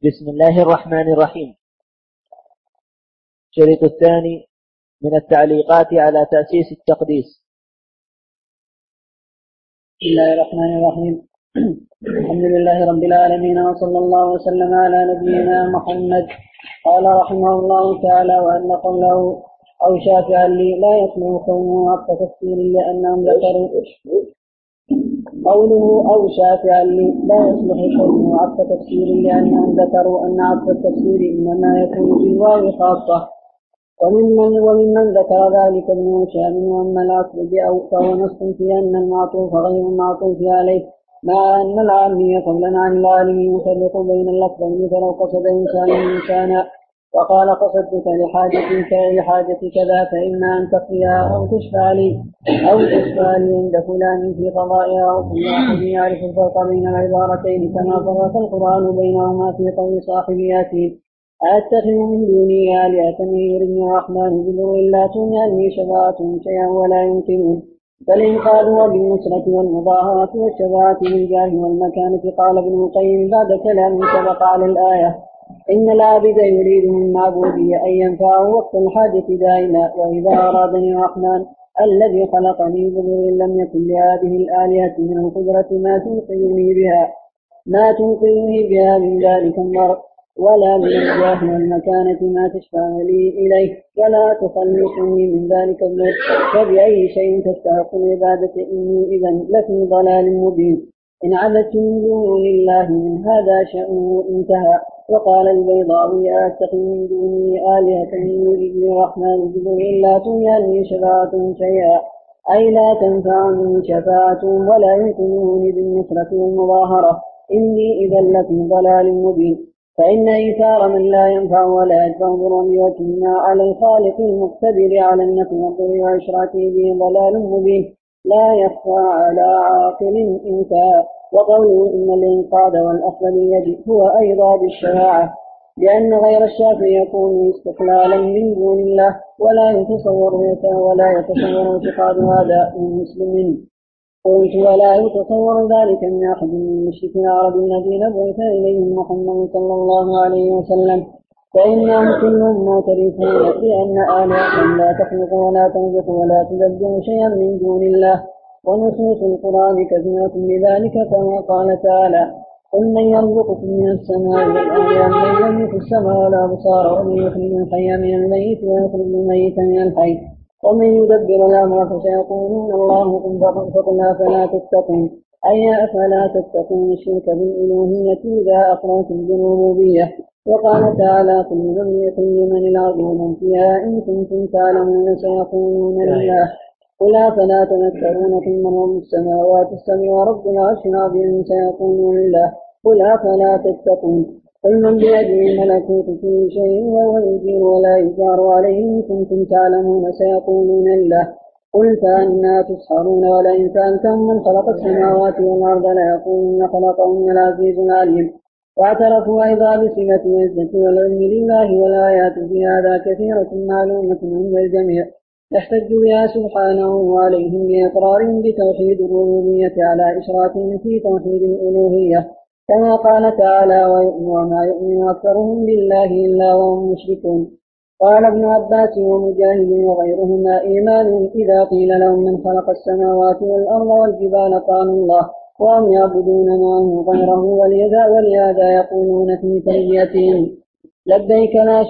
بسم الله الرحمن الرحيم. الشريط الثاني من التعليقات على تأسيس التقديس. بسم الله الرحمن الرحيم. الحمد لله رب العالمين، وصلى الله وسلم على نبينا محمد. قال رحمه الله تعالى: وأن قوله أو شافعا لي لا يصلح كونه عطف تفسير لأنهم ذكروا. قوله أو شافعا لي لا يصلح كونه عطف تفسير لأنهم ذكروا أن عطف التفسير إنما يكون بالواو خاصة، وممن ذكر ذلك ابن هشام. وأما العطف بأو فهو نص في أن المعطوف غير المعطوف عليه، مع أن العامي فضلا عن العالم يفرق بين اللفظين. فلو قصد إنسانا وقال قصدتك لحاجة كذا، فإما أن تقضيها أو تشفع لي عند فلان في قضائها، أو كل أحد يعرف الفرق بين العبارتين كما فرق القرآن بينهما في قول صاحب ياسين: أتخذ من دونه آلهة من يردني الرحمن بضر لا تغني شفاعتهم شيئا ولا ينقذون. فالإنقاذ بالنصرة والمظاهرة والشفاعة بالجاه والمكانة. قال ابن القيم بعد كلام سبق على الآية: إن العابد يريد من معبودي أن ينفعه وقت الحاجة دائما، وإذا أرادني الرحمن الذي خلقني بضر لم يكن لهذه الآلهة من القدرة ما تنقذني بها من ذلك الضر، ولا من الجاه والمكانة ما تشفع لي إليه، ولا تخلصني من ذلك الضر. فبأي شيء تستحق العبادة؟ إني إذا لفي ضلال مبين. إن عبدت من دون الله من هذا شأنه انتهى. وقال البيضاوي: أتخذ من دونه آلهة يريدني الرحمن بضر لا تغني شفاعتهم شيئا، أي لا تنفعني شفاعتهم ولا ينقذوني بالنصرة والمظاهرة. إني إذا لفي ضلال مبين. فإن إيثار من لا ينفع ولا يدفع ضرا بوجهنا على الخالق المقتدر على النفع والضر وإشراكه به ضلال مبين لا يخفى على عاقل إنكار. وقوله إن الإنقاذ والأخذ باليد هو أيضا بالشفاعة، لأن غير الشافع يكون استقلالا من دون الله، ولا يتصور اعتقاد هذا من مسلم. قلت: ولا يتصور ذلك من أحد من مشرك العرب الذين بعث إليهم محمد صلى الله عليه وسلم، فإنهم كلهم معترفون بأن آلهة لا تخلق ولا تنطق ولا تدبر شيئا من دون الله. ونصوص القرآن كثيرة بذلك، كما قال تعالى: قل من يرزقكم من السماء والأرض أم من يملك السمع والأبصار ومن يخرج الحي من الميت ويخرج الميت من الحي ومن يدبر الأمر فسيقولون الله. قل أفلا تتقون، أي أفلا تتقون الشرك بالألوهية إذا أقررتم بالربوبية. وقال تعالى: قل لمن الأرض ومن فيها إن كنتم تعلمون سيقولون لله. قل أفلا تذكرون ثم رب السماوات السبع ورب العرش العظيم سيقولون لله. قل أفلا تتقون. قل من بيده ملكوت كل شيء وهو يجير ولا يجار عليه إن كنتم تعلمون سيقولون لله. قل فأنا تسحرون. ولئن سألتهم من خلق السماوات والأرض ليقولون خلقهن العزيز العليم. واعترفوا أيضا بصفة العزة والعلم لله، والآيات في هذا كثيرة معلومة عند الجميع، يحتج بها سبحانه وعليهم بإقرارهم بتوحيد الربوبية على إشراكهم في توحيد الألوهية، كما قال تعالى: وما يؤمن أكثرهم بالله إلا وهم مشركون. قال ابن عباس ومجاهد وغيرهما: إيمان إذا قيل لهم من خلق السماوات والأرض والجبال قالوا الله، وهم يعبدون معه غيره، ولهذا يقولون في تلبيتهم: لبيك لا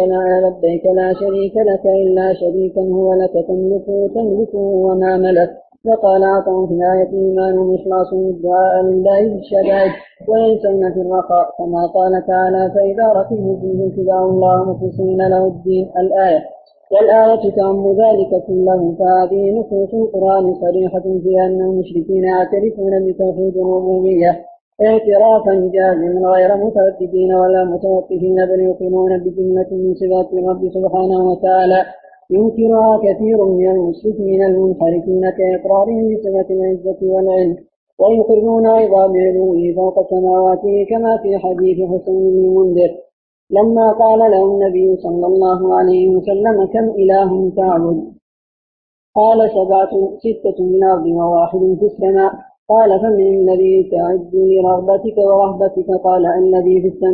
شريك لك إلا شريكا هو لك تملكه وما ملك. وقال عطاء في آية: إيمان إخلاص الدعاء لله بالشدائد وينسون في الرخاء، كما قال تعالى: فإذا ركبوا فيه دعوا الله مخلصين له الدين الآية. والآية تعم ذلك كله. فهذه نصوص القرآن صريحة في أن المشركين يعترفون بتوحيد الربوبية اعترافا جازما غير مترددين ولا متوقفين، بل يقرون بجملة من صفات الرب سبحانه وتعالى ينكرها كثير من المشركين المنحرفين كإقرارهم بصفة العزة والعلم، ويقرون أيضا بعلوه فوق سماواته، كما في حديث حسين بن المنذر لما قال له النبي صلى الله عليه وسلم: كم إله تعبد؟ قال: 7 6 من الأرض وواحد في السماء. قال: فمن الذي تعد لرغبتك ورهبتك؟ قال: الذي في السماء.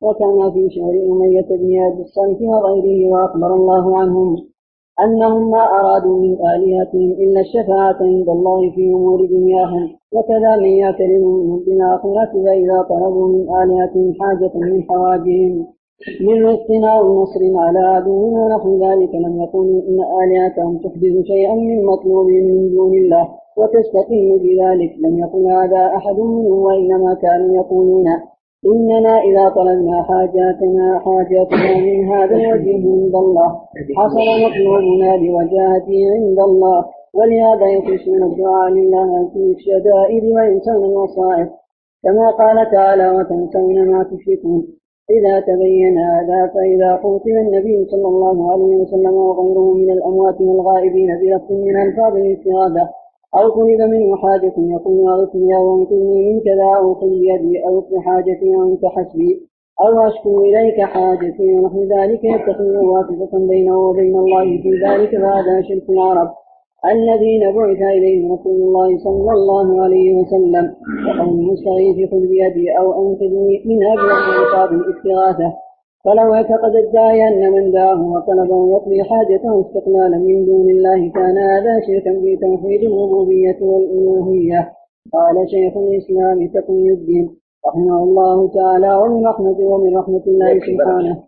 وكان في شهر أمية بن أبي الصلت وغيره. وأخبر الله عنهم أنهم ما أرادوا من آلهتهم إلا الشفاعة عند الله في أمور دنياهم. وكذا من يكرم منهم بالآخرة فإذا طلبوا من آلهتهم حاجة من حواجهم من رزق أو نصر على عدوهم ونحو ذلك لم يقولوا إن آلهتهم تحدث شيئا من مطلوب من دون الله وتستقيم بذلك. لم يقل هذا أحد منهم، وإنما كانوا يقولون إننا إذا طلبنا حاجاتنا من هذا الوجه عند الله حصل مطلوبنا بوجاهته عند الله. ولهذا يخشون الدعاء لله في الشدائد وينسون المصائب، كما قال تعالى وتنسون ما تشركون. إذا تبين هذا فإذا خوطب النبي صلى الله عليه وسلم وغيره من الأموات والغائبين بلفظ من ألفاظ الاستغاثة أو طلب منه حاجة يقول أغثني أو انقذني من كذا أو خذ يدي أو اصلح حاجتي وأنت حسبي أو أشكو إليك حاجتي ونحو ذلك يتخذ واسطة بينه وبين الله في ذلك، فهذا شرك العرب الذين بعث إليهم رسول الله صلى الله عليه وسلم. وقول المستغيث خذ بيدي أو أنقذني من أبلغ ألفاظ الاستغاثة. فلو اعتقد الداعي أن من دعاه وطلبه يقضي حاجته استقلالا من دون الله كان هذا شركا في توحيد الربوبية والألوهية. قال شيخ الإسلام تقي الدين رحمه الله تعالى ومن رحمة الله سبحانه.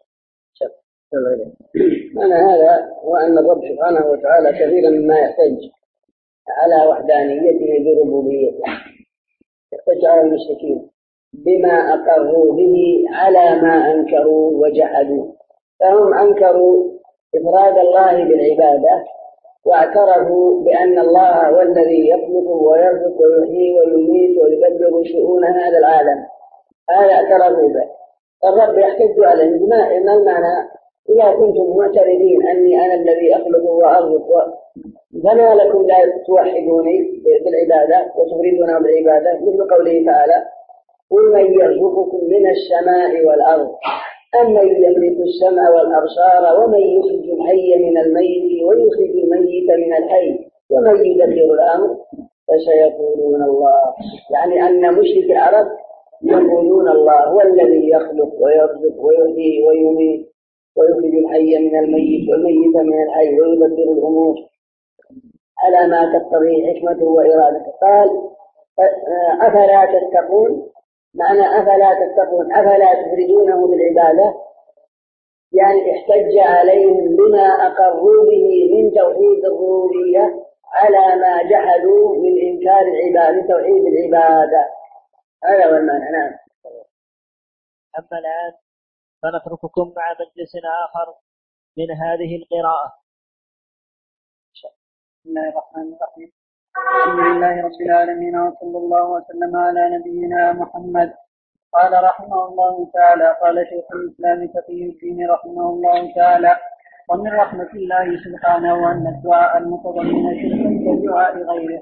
معنى هذا وأن الرب سبحانه وتعالى كثيرا مما يحتج على وحدانيته بربوبيته، يحتج على المشركين بما أقروا به على ما أنكروا وجحدوا. فهم أنكروا إفراد الله بالعبادة واعترفوا بأن الله هو الذي يخلق ويرزق ويحيي ويميت ويدبر شؤون هذا العالم، هذا اعترفوا به. الرب يحتج عليهم ما المعنى إذا كنتم معترضين أني أنا الذي أخلق وأرزق فما لكم لا توحدوني بالعبادة وتفردون بالعبادة، مثل قوله تعالى قل من يرزقكم من السماء والأرض أمن يملك السمع والأبصار ومن يخرج الحي من الميت ويخرج الميت من الحي ومن يدبر الأمر فسيقولون الله. يعني أن مشرك العرب يقولون الله هو الذي يخلق ويرزق ويحيي ويميت ويخرج الحي من الميت والميت من الحي ويدبر الأمور على ما تقتضيه حكمته وإرادته. قال أفلا تتقون، معنى أفلا تتقون أفلا تفردونه بالعبادة، يعني احتج عليهم بما أقروا به من توحيد الربوبية على ما جحدوا من إنكار العبادة توحيد العبادة. هذا هو المعنى. نعم. أما الآن فنترككم مع مجلس آخر من هذه القراءة. بسم الله الرحمن الرحيم. الحمد لله رب العالمين وصلى الله وسلم على نبينا محمد. قال رحمه الله تعالى قال شيخ الإسلام تقي الدين رحمه الله تعالى ومن رحمة الله سبحانه أن الدعاء المتضمن شركا كدعاء غيره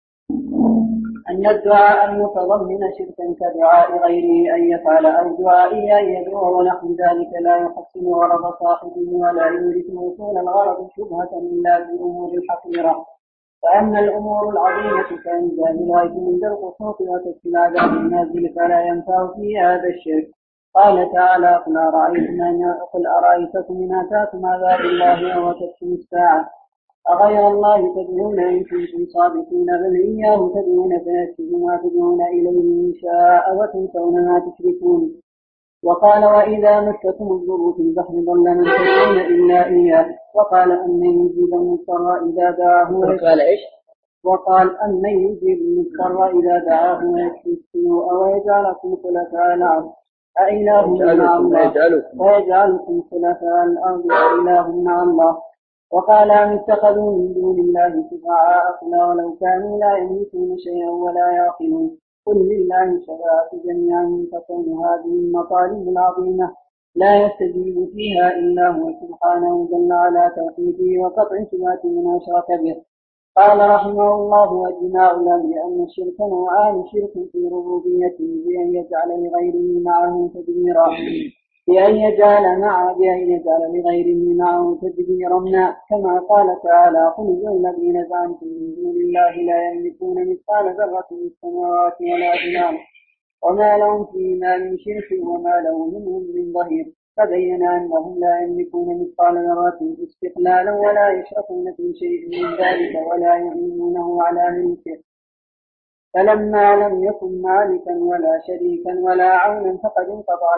أن يفعل أو دعائه أن يدعو ونحو ذلك لا يحسن غرض صاحبه ولا يورث وصول الغرض شبهة إلا في الأمور الحقيرة. فأما الأمور العظيمة كإنزال الغيث من ذي القسوط وتسك العذاب النازل فلا ينفع في هذا الشرك. قال تعالى قل أرأيتكم إن أتاكم عذاب الله وتكفي الساعة أغير الله تدعون إن كنتم صادقين بل إياه تدعون فيكفي ما تدعون إليه إن شاء وتنسون ما تشركون. وقال وإذا مسكم الضر في البحر ضل من تدعون إلا إياه. وقال أن يجيب المضطر إذا دعاه ويكفي السوء ويجعلكم خلفاء الأرض أإله مع الله ويجعلكم خلفاء الأرض أإله مع الله. وقال أن اتخذوا من دون الله شفعاء قل ولو كانوا لا يملكون شيئا ولا يعقلون. قل لله الشفاعة جميعا تكون هذه المطالب العظيمة لا يستجيب فيها إلا هو سبحانه جل على توحيده وقطع شبهة من أشرك به. قال رحمه الله وإجماع الأمر أن الشرك نوعان: شرك في ربوبيته بأن يجعل لغيره معه تدبيرا بأن يجعل لغيره معه تدبيرا كما قال تعالى قل ادعوا الذين زعمتم من دون الله لا يملكون مثقال ذرة في السماوات ولا في الأرض وما لهم فيما من شرك وما له منهم من ظهير. فبين أنهم لا يملكون مثقال ذرة استقلالا ولا يشركون في شيء من ذلك ولا يعينونه على ملكه. فلما لم يكن مالكا ولا شريكا ولا عونا فقد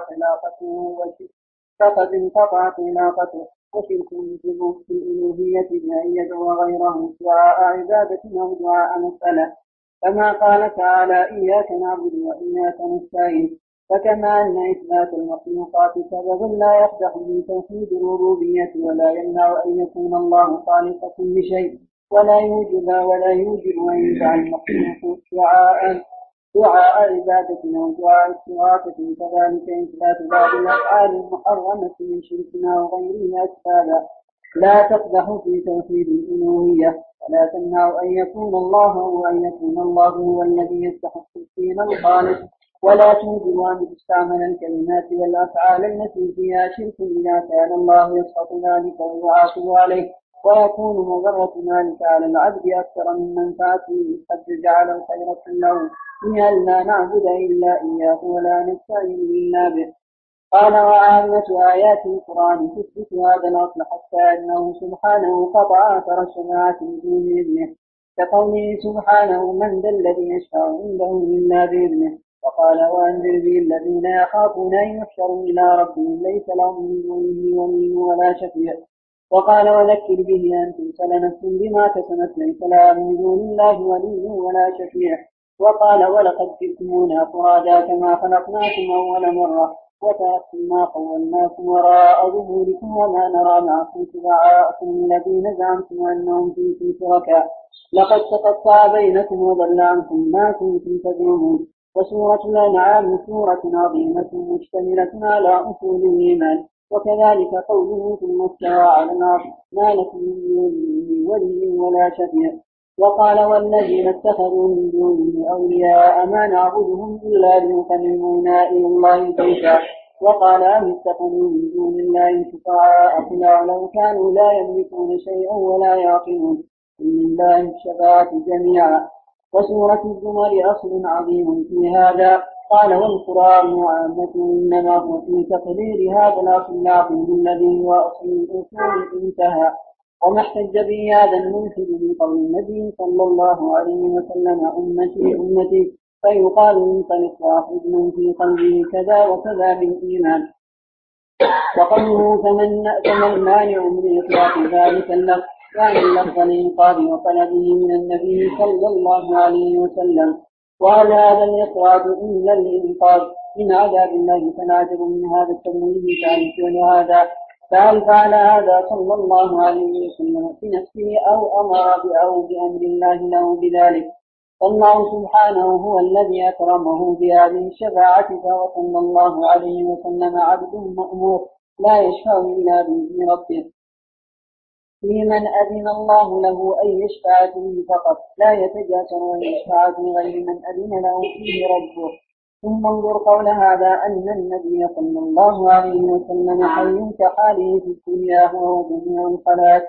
انقطعت علاقته وشرك في الألوهية بأن يدعو غيره دعاء عبادة أو دعاء مسألة، كما قال تعالى إياك نعبد وإياك نستعين. فكما أن إثبات المخلوقات سبب لا يقدح من توحيد الربوبية ولا يمنع أن يكون الله خالق كل شيء ولا يوجب أن يدعى المخلوق دعاء عبادة أو دعاء استغاثة، كذلك إثبات بعض الأفعال المحرمة من شركنا وغيرها أسبابا لا تقدح في توحيد الألوهية ولا تمنع أن يكون الله هو الذي يستحق الدين الخالص، ولا توجب أن تستعمل الكلمات والأفعال التي فيها شرك إذا كان الله يسقط ذلك ويعاقب عليه، ويكون مضرة ذلك على العبد أكثر من منفعته قد جعل الخير كله بأن لا نعبد إلا إياه ولا نستعين إلا به. قال وعامة آيات القرآن تثبت هذا الأصل حتى أنه سبحانه قطع أثر الشفاعة بدون إذنه، كقوله سبحانه من ذا الذي يشفع عنده إلا بإذنه، وقال وأنذر به الذين يخافون أن يحشروا إلى ربهم ليس لهم من دونه ولي ولا شفيع، وقال وذكر به أن تبسل نفس بما كسبت ليس لها من دون الله ولي ولا شفيع، وقال ولقد جئتمونا فرادا كما خلقناكم أول مرة وتركتم ما خولناكم وراء ظهوركم وما نرى معكم شفعاءكم الذين زعمتم أنهم فيكم شركاء لقد تقطع بينكم وضل عنكم ما كنتم تدعون. وسورة الأنعام سورة عظيمة مشتملة على أصول الإيمان. وكذلك قوله ثم استوى على العرش ما لكم من دونه ولي ولا شفيع. وقال والذين اتخذوا من دونه أولياء ما نعبدهم إلا ليقربونا إلى الله زلفى. وقال أم اتخذوا من دون الله شفعاء قل لو كانوا لا يملكون شيئا ولا يعقلون قل لله الشفاعة جميعا. وسورة الزمر أصل عظيم في هذا. قال والقرآن وعامته إنما هو في تقرير هذا الأصل العظيم الذي هو أصل الأصول انتهى. وما احتج به هذا الملحد من قول النبي صلى الله عليه وسلم أمتي فيقال انطلق واحد من في قلبه كذا وكذا بالإيمان. وقوله فمن مانع من إطلاق ذلك اللفظ كان اللفظ الإنقاذ وطلبه من النبي صلى الله عليه وسلم. وهل هذا الإطلاق إلا الإنقاذ من عذاب الله فنعجب من هذا التمويل تعرف هذا. فهل فعل هذا صلى الله عليه وسلم بنفسه أو أمر أو بأمر الله له بذلك؟ فالله سبحانه هو الذي أكرمه بهذه الشفاعة فصلى الله عليه وسلم عبد مأمور لا يشفع إلا بإذن ربه في من أذن الله له أن يشفع فيه فقط لا يتجاسر أن يشفع في غير من أذن له فيه ربه. ثم انظر قول هذا أن النبي صلى الله عليه وسلم حي كحاله في الدنيا هو جميع الخلائق.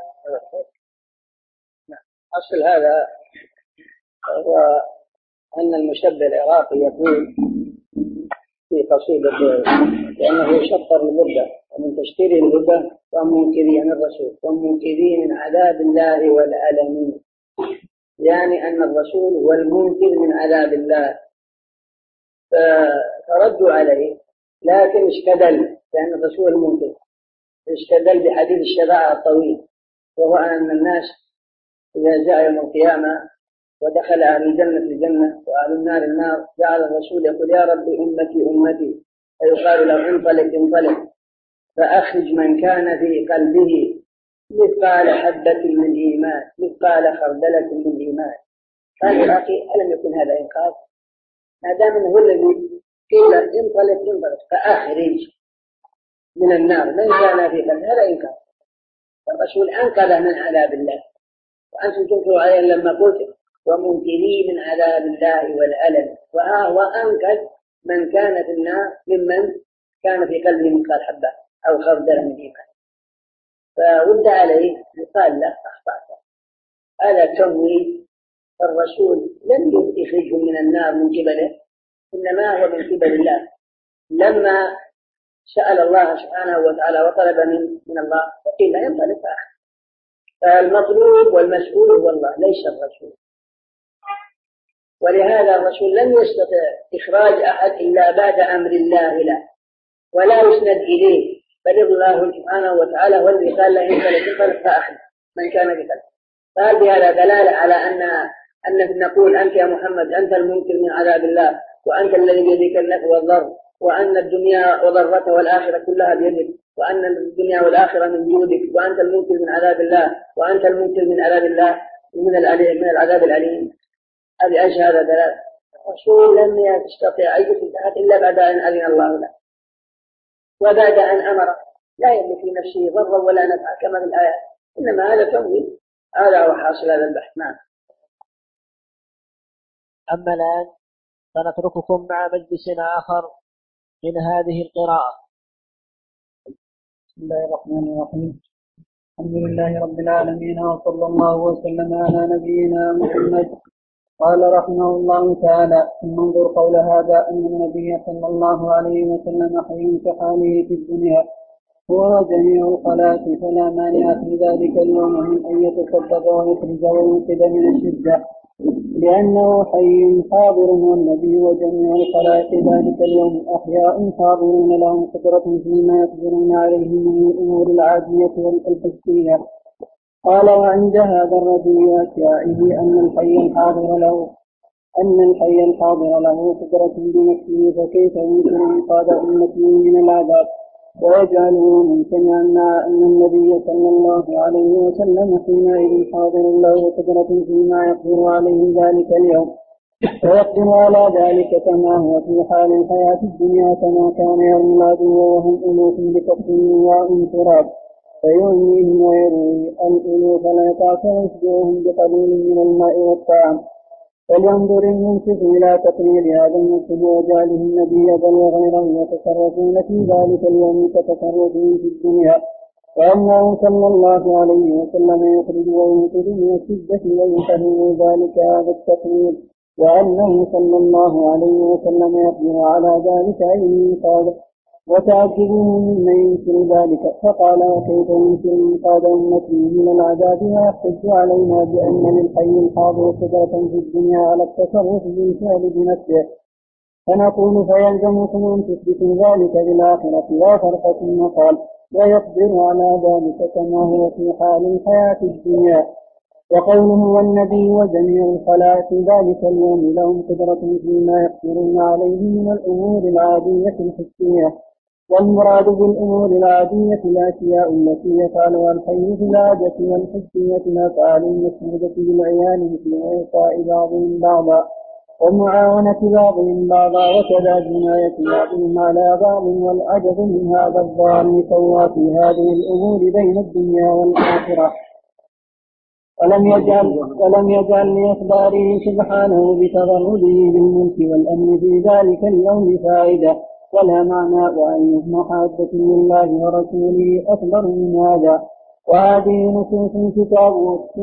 أصل هذا هو أن المشبه العراقي يقول في قصيدة لأنه شطر البردة ومن تشكيله البردة ومنكرين الرسول ومنكرين من عذاب الله والعالمين، يعني أن الرسول هو المنكر من عذاب الله. فردوا عليه لكن اشتدل لأن الرسول المنكر اشتدل بحديث الشفاعة الطويل، وهو أن الناس إذا جاء يوم القيامة ودخل أهل الجنة في الجنة وأهل النار النار جعل الرسول يقول يا رب أمتي أمتي، فيقال له انطلق فأخرج من كان في قلبه مثقال حبة من إيمان مثقال خردلة من إيمان. قال يا أخي ألم يكن هذا إنقاذ؟ ما دام أنه الذي قيل انطلق فأخرج من النار من كان في قلبه هذا إنقاذ. الرسول أنقذ من عذاب الله، وأنتم تنكروا عليه لما قلت ومنكرين من عذاب الله والألم، وأنقذ من كان في النار ممن كان في قلبه مثقال حبة أو خردل من إيمان. فود عليه يقال له أخطأت، هذا تمويل. الرسول لم يخرجهم من النار من قبله، إنما هو من قبل الله. لما سأل الله سبحانه وتعالى وطلب من الله وقيل لا ينطلق آخر، فالمطلوب والمسؤول هو الله ليس الرسول. ولهذا الرسول لم يستطع إخراج أحد إلا بعد أمر الله له، ولا يسند إليه، بل الله سبحانه وتعالى هو الذي قال لا ينطلق فأخذ من كان بقلبه. فهل بهذا دلالة على أن نقول أنت يا محمد أنت المنكر من عذاب الله، وأنت الذي بيدك النفع والضر، وأن الدنيا وضرتها والآخرة كلها بيدك، وأن الدنيا والآخرة من جودك، وأنت المنكر من عذاب الله، وأنت المنكر من عذاب الله من العذاب الأليم؟ هذه أشهر دلالة. الرسول لم يستطيع أن يفتح إلا بعد أن أذن الله له وبعد أن أمر، لا يملك في نفسه ضرا ولا نفعا كما في الآية، إنما هذا تمويل. هذا هو حاصل هذا البحث. نعم. أما الآن سنترككم مع مجلس آخر من هذه القراءة. بسم الله الرحمن الرحيم. الحمد لله رب العالمين، وصلى الله وسلم على نبينا محمد. قال رحمه الله تعالى: ثم انظر قول هذا أن النبي صلى الله عليه وسلم حي كحاله في الدنيا هو جميع الخلائق، فلا مانع في ذلك اليوم من أن يتصدق ويخرج وينقذ من الشدة، لأنه حي حاضر، والنبي وجميع الخلائق ذلك اليوم أحياء حاضرون لهم قدرة فيما يقدرون عليه من الأمور العادية والحسية. قال: وعند هذا الرجل وأشيائه أن الحي الحاضر له قدرة بنفسه، فكيف يمكن إنقاذ أمته من العذاب ويجعله ممتنعا مع أن النبي صلى الله عليه وسلم حينئذ حاضر له قدرة فيما يقدر عليه ذلك اليوم، ويقدر على ذلك كما هو في حال الحياة الدنيا، كما كان يرمي العدو وهم ألوف بكفهم وانفراد فيؤمنهم ويروي الألوف لا يطاق ويشبعهم بقليل من الماء والطعام. فلينظر المنصف إلى تقليل هذا النصب وجعله النبي بل وغيره يتصرفون في ذلك اليوم كتصرفهم في الدنيا، وأنه صلى الله عليه وسلم يخرج وينقذ من الشدة ويفهم ذلك هذا التقليل، وأنه صلى الله عليه وسلم يقدر على ذلك أن يقال. وتعجبه ممن ينكر ذلك، فقال: وكيف ينكر إنقاذ أمته من العذاب ويحتج علينا بأن للحي الحاضر قدرة في الدنيا على التصرف بالفعل بنفسه؟ فنقول: فيلزمكم أن تثبتوا ذلك بالآخرة لا فرق. ثم قال: ويقدر على ذلك كما هو في حال الحياة الدنيا. وقوله: والنبي وجميع الخلائق ذلك اليوم لهم قدرة فيما يقدرون عليه من الأمور العادية الحسية. والمراد بالأمور العادية الأشياء التي يفعلها الحي في العادة والحسية الأفعال المسمودة بالعيان في إعطاء بعضهم بعضا ومعاونة بعضهم بعضا، وكذا جناية بعضهم على بعض، والعجب من هذا الظالم سوى في هذه الأمور بين الدنيا والآخرة، ولم يجعل لإخباره سبحانه بتغرده بالملك والأمن في ذلك اليوم فائدة ولا معنى، وأي محادة لله ورسوله أكبر من هذا. وهذه نصوص الكتاب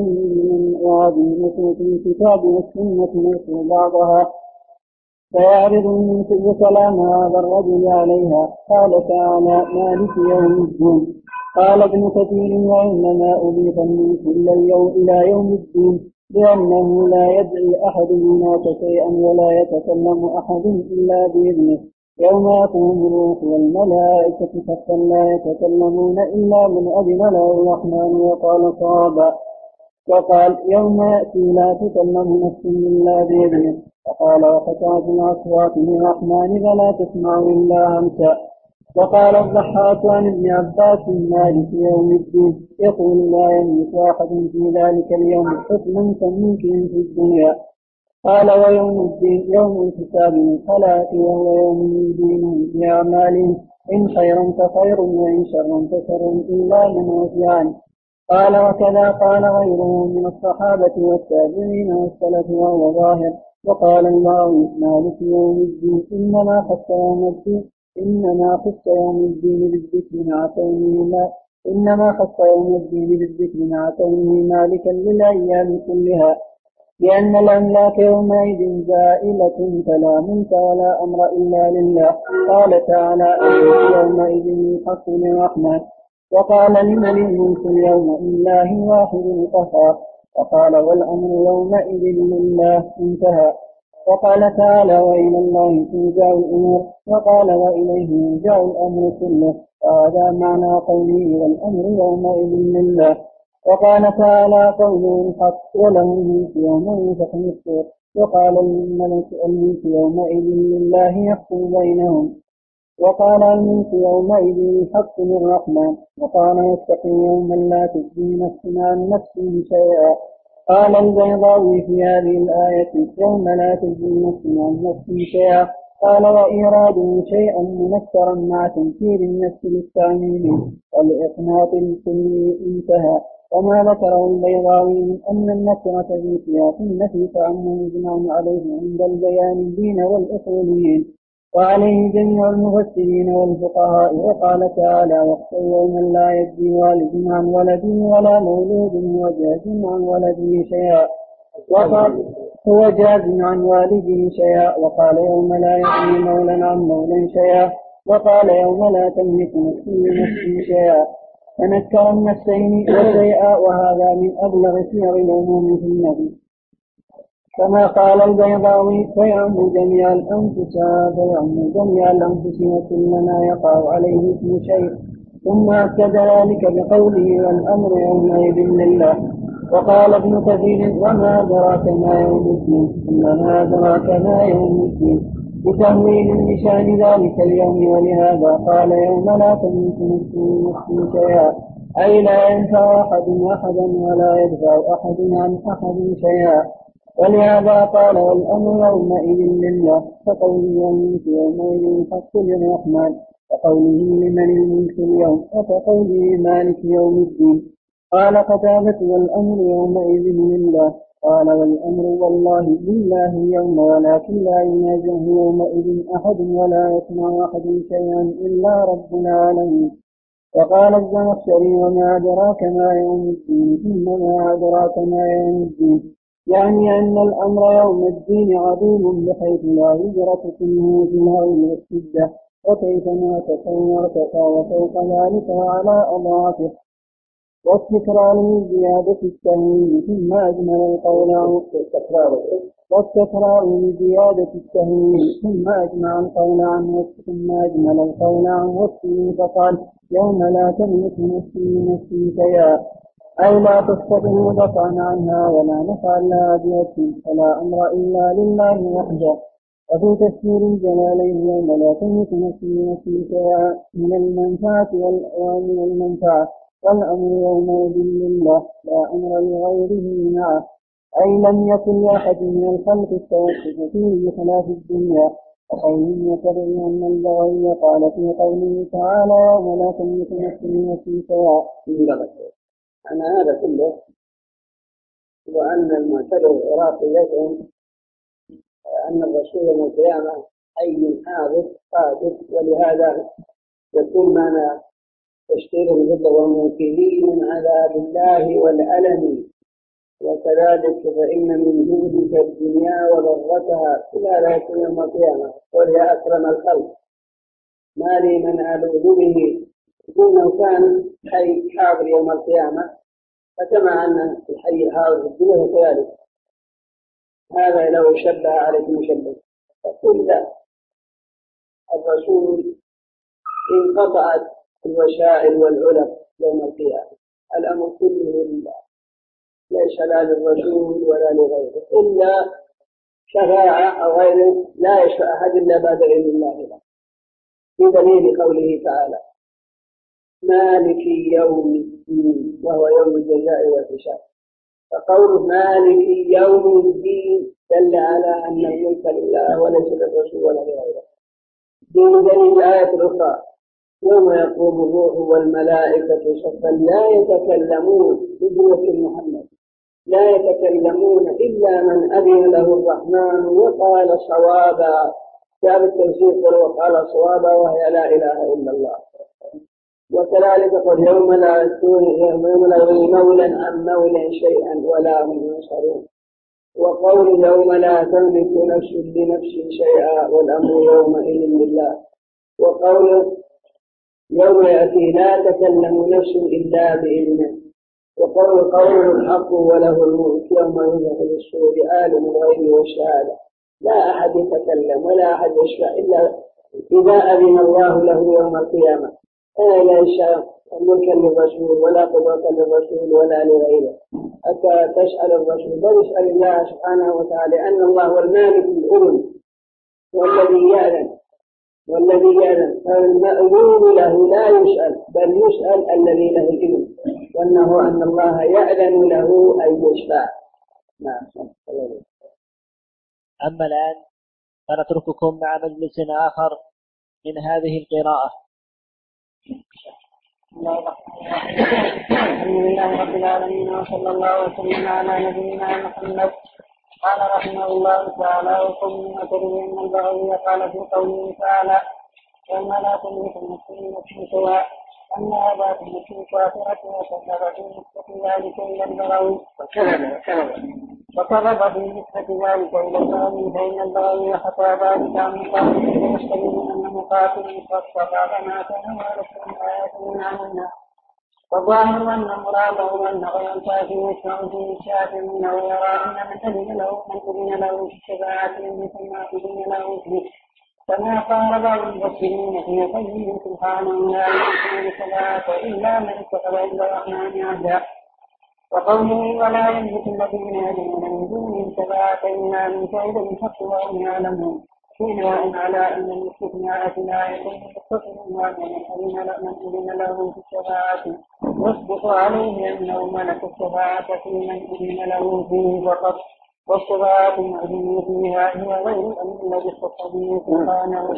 والسنة نصر بعضها فيعرض من كل كلام هذا الرجل عليها. قال تعالى: مالك يوم الدين. قال ابن كثير: وإنما أضيف الملك إلى يوم الدين لأنه لا يدعي أحد هناك شيئا ولا يتكلم أحد إلا بإذنه، يوم يقوم الروح والملائكة صفا لا يتكلمون إلا من أذن له الرحمن وقال صوابا. وقال: يوم يأتي لا تكلم نفس إلا بإذنه. وقال: وخشعت الأصوات للرحمن فلا تسمع إلا همسا. وقال الضحاك عن ابن عباس: مالك يوم الدين، يقول: لا يملك أحد في ذلك اليوم حكما كملكه في الدنيا. قال: ويوم الدين يوم الحساب للخلائق، وهو يوم يدين بأعمالهم، إن خيرا فخير وإن شرا فشر إلا من عفي عنه. قال: وكذا قال غيره من الصحابة والتابعين والسلف وهو ظاهر. وقال الله: مالك يوم الدين إنما خص يوم الدين بالذكر مع كونه مالكا للأيام كلها. لأن الأملاك يومئذ زائلة فلا ملك ولا أمر إلا لله. قال تعالى: يومئذ الحق للرحمن. وقال: لمن الملك اليوم؟ لله واحد القهار. وقال: والأمر يومئذ لله. انتهى. وقال تعالى: وإلى الله ترجع الأمور. وقال: وإليه يرجع الأمر كله. وهذا معنى قوله: والأمر يومئذ لله. وقال تعالى: قوله الحق: وله الملك يوم ينفخ في الصور. وقال: الملك يومئذ لله يحكم بينهم. وقال: الملك يومئذ الحق للرحمن. وقال: واتقوا يوما لا تجزي نفس عن نفس شيئا. قال البيضاوي في هذه الآية: يوم لا تجزي نفس عن نفس شيئا. قال: وإيراده شيئا منكرا مع تنكير النفس للتعميم والإقناط الكلي. انتهى. وما ذكره البيضاوي من أن النكرة في سياق النفي فأنه مجمع عليه عند البيان الدين والأصوليين، وعليه جميع المفسرين والفقهاء. وقال تعالى: واخشوا يوما لا يجزي والد عن ولده ولا مولود هو جاز عن ولده شيئا. وقال: هو جاز عن والده شيئا. وقال: يوم لا يغني مولا عن مولا شيئا. وقال: يوم لا تملك نفس لنفس شيئا. فنكر النفسين وشيئا، وهذا من أبلغ صيغ العموم في النبي. كما قال البيضاوي: فيعم جميع الأنفس وكل ما يقع عليه اسم شيء. ثم أكد ذلك بقوله: والأمر يومئذ لله. وقال ابن كثير: وما أدراك ما يوم الدين. إنما أدراك ما يوم الدين بتهويل لشان ذلك اليوم. ولهذا قال: يوم لا تملك نفس لنفس شيئا، أي لا ينفع أحد أحدا ولا يدفع أحد عن أحد شيئا. ولهذا قال: والأمر يومئذ لله. فقوله: الملك يومئذ الحق للرحمن. وقوله: لمن الملك اليوم. وقوله: مالك يوم الدين. قال قتادة: والأمر يومئذ لله. قال: والأمر والله لله اليوم، ولكن لا ينازعه يومئذ أحد ولا يسمع أحد شيئا إلا رب العالمين. وقال الزمخشري: وما أدراك ما يوم الدين. إنما أدراك ما يوم الدين يعني أن الأمر يوم الدين عظيم بحيث لا يدرك كله في الهول والشدة، وكيفما تكون ارتقى وفوق ذلك وعلى أضعافه. والتكرار لزيادة التهويل ثم أجمل القول عن وصفه فقال: يوم لا تملك نفس لنفس شيئا، أي لا تستطيع دفعا عنها ولا نفعا لها بيد، فلا أمر إلا لله وحده. وفي تفسير الجلالين: يوم لا تملك نفس لنفس شيئا من المنفعة والمنفعة، والأمر يومئذ لله لا أمر لغيره معه، أي لم يكن لأحد من الخلق التوسط فيه بخلاف الدنيا. وقوله: وتبعي أن البغي. قال في قوله تعالى: يوم لا تملك نفس لنفس شيئا. أن هذا كله وأن المعتبر العراقي يزعم أن الرسول يوم القيامة حي حاضر قادر، ولهذا يكون معنا تشكيل الهدى والموكلين من عذاب الله والألم. وكذلك فإن من جودك الدنيا وضرتها، كل هذا يكون يوم القيامة. قل: يا أكرم الخلق ما لي من ألوذ به. إنه كان حي حاضر يوم القيامة، فكما أن الحي الحاضر في الدنيا كذلك هذا لو شبه عليك مشبه. فقل: لا، الرسول انقطعت الوسائل والعلم يوم القيامة، الأمر كله لله، ليس لا للرسول ولا لغيره، إلا شفاعة أو غيره لا يشفع أحد إلا بعد علم الله له، بدليل قوله تعالى: مالك يوم الدين، وهو يوم الجزاء والحساب. فقوله مالك يوم الدين دل على أن الملك لله وليس للرسول ولا لغيره. بدليل الآية الأخرى: يوم يقوم الروح والملائكة صفا لا يتكلمون بجوة محمد، لا يتكلمون إلا من أذن له الرحمن وقال صوابا. جاء بالتوثيق: وقال صوابا، وهي لا إله إلا الله. وكذلك قل: يوم لا يغني مولا عن مولا شيئا ولا هم ينصرون. وقول يوم لا تملك نفس لنفس شيئا والأمر يومئذ لله. وقول يوم يأتي لا تكلم نفس إلا بإذنه. وقول قوله الحق وله الملك يوم ينفخ في الصور عالم الغيب والشهادة لا أحد يتكلم ولا أحد يشفع إلا إذا أذن الله له يوم القيامة. لا يشاء ملكا للرسول ولا قدرة للرسول ولا لغيره حتى تسأل الرسول، بل يسأل الله سبحانه وتعالى أن الله هو المالك الأذن والذي يأذن فالمأذون له لا يسأل بل يسأل الذي له الإذن، وأنه أن الله يأذن له أن يشفع. نعم. أما الآن فنترككم مع مجلس آخر من هذه القراءة. الحمد لله رب العالمين وصلى الله وسلم على نبينا محمد. قال رحمه الله تعالى: وقل ما تدري ان البغوي قال في قوله تعالى: يوم لا تملك نفس لنفس شيئا ان هذا تملك كافرة وكذب في نسبة ذلك الى البغوي فإن البغوي خطا ذلك عن مقاتل ويشتبه ان مقاتل فاستطاع ما كان ورسول آيات عنها. والظاهر أن مراده أن غير الكافر يسمع فيه الشافع منه ويرى أن من أذن له في الشفاعة مثل ما أذن له فيه، كما قال بعض المفسرين في قوله سبحانه: لا يمكن الشفاعة إلا من اتخذ عند الرحمن عهدا. وقوله: ولا يملك الذين يدعون من دونه الشفاعة إلا من شهد بالحق وهم يعلمون، بناء على أن الاستثناء لا يكون متصلا من أذن له في الشفاعة، يصدق عليه أنه ملك الشفاعة في من أذن له فيه فقط، والشفاعة المأذون فيها هي غير الأمر الذي اختص به سبحانه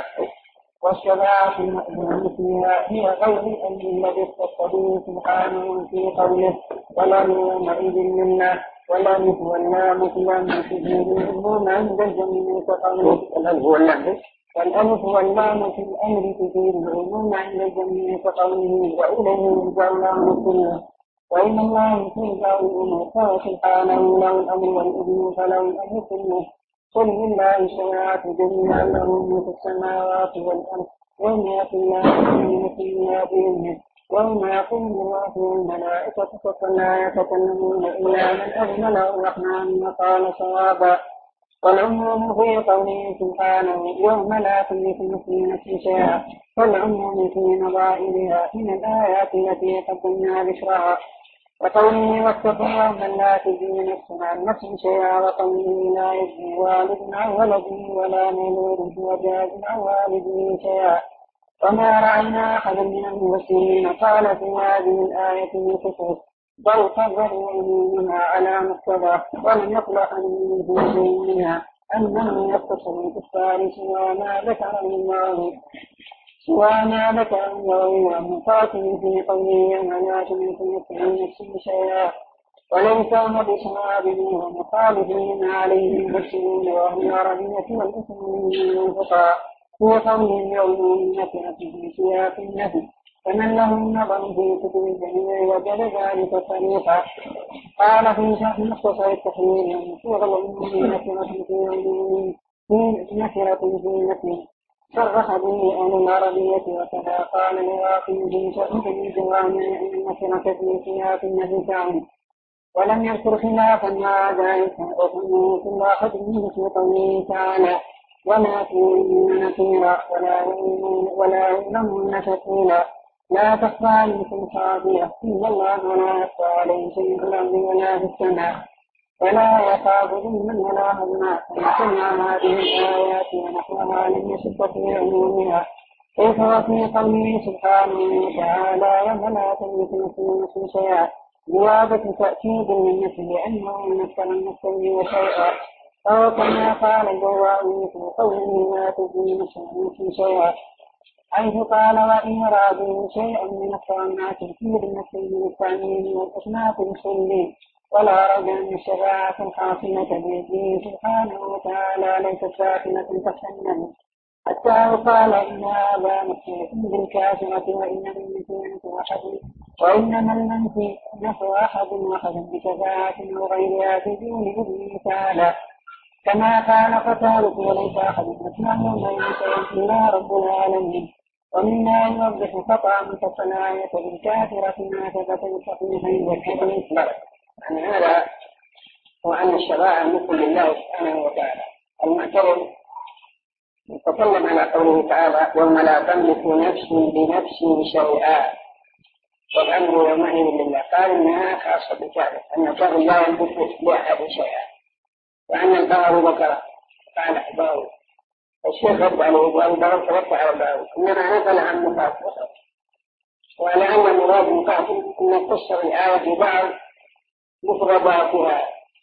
والشفاعة المأذون فيها هي غير الأمر الذي اختص به سبحانه في قوله: ولم يومئذ لله. ولم هو اللام في الأمر عند الجميع كقوله. والألف واللام في الأمر تفيد العموم عند الجميع كقوله: وإليه يرجع الأمر كله. وإن الله ترجع الأمور فسبحانه له الأمر والإذن فله الأمر كله. قل لله الشفاعة جميعا له ملك السماوات والأرض يوم يأتي الله بنعمته بإذنه يوم يقوم الله والملائكة فلا يتكلمون إلا من أذن له الرحمن وقال صوابا. والعموم في قوله سبحانه: يوم لا تملك نفس لنفس شيئا، والعموم في نظائرها من الآيات التي قدمنا ذكرها. وقوله: واتقوا يوما لا تجزي نفس عن نفس شيئا، وقوله: لا يجزي والد عن ولده ولا مولود هو جاز عن والده شيئا. وما رأينا أحدا من المفسرين قال في هذه الآية بالخصوص، بل قرروا عمومها على مقتضاه، ولم يطلق منه شيء منها أنه يختص بالكفار سوى ما ذكر النووي ومقاتل في قوله: يوم لا تملك نفس شيئا. وليس بصواب ومخالفين عليه المفسرون وهم العربية والمسلمين والفقهاء في قوله: يوم النكرة في سياق النفي، فمن له النظر في كتب الجميع وجد ذلك صريحا. قال في شرح مختصر التحرير: المشهور العلوم نكرة في نفي صرح به أهل العربية، وكذا قال العراقي في شرح الجوامع أن النكرة في سياق النفي تعم، ولم يذكر خلافا مع ذلك. وكل كل أحد منه في قوله تعالى: وما تؤمنون نكيرا ولا يؤمنون ثقيلا، لا تخفى عليكم خافية إلا الله ولا يخفى عليه شيء في الأرض ولا في السماء ولا يخاف ظلما ولا هضما. فسمع هذه الآيات ونحوها لم يشك في عمومها، كيف وفي قوله سبحانه وتعالى: يوم لا تملك نفس شيئا، زيادة تأكيد للنفي لأنه مثل النفي وشيئا. أو كما قال الجوائي في قوله: لا تجزي نفس شيئا، حيث قال: وإن أرادوا شيئا من الطعامات في النفي والتعميم والأصناف الكلي، ولا رجع من الشفاعة الحاصلة بيده سبحانه وتعالى ليست ساكنة تحت النفي، حتى قال: إن هذا مخلوق بالكافرة وإن من نسيانة أحد وإنما المنفي نفع أحد بشفاعة أو غيرها في دون إذنه تعالى، كما قال قتالة وليس أحد أسمع يومئذ سينفيها رب العالمين. ومما يوضح خطأ مفصل آية بالكافرة ما ثبت بصحيحين والحديث. عن هذا وأن الشفاعة مثل لله سبحانه وتعالى. المعترض يتكلم على قوله تعالى يوم لا تملك نفس بنفس شيئا والأمر يومئذ لله، قال إنها خاصة بالكافر، أن الكافر لا يملك لأحد شيئا، وأن البار ذكره قال أحباره. الشيخ رد عليه وقال البار ترفع على البار، إنما نقل عن مقاتل، وعلى أن مراد مقاتل أن تفسر الآية ببعض مفرداتها،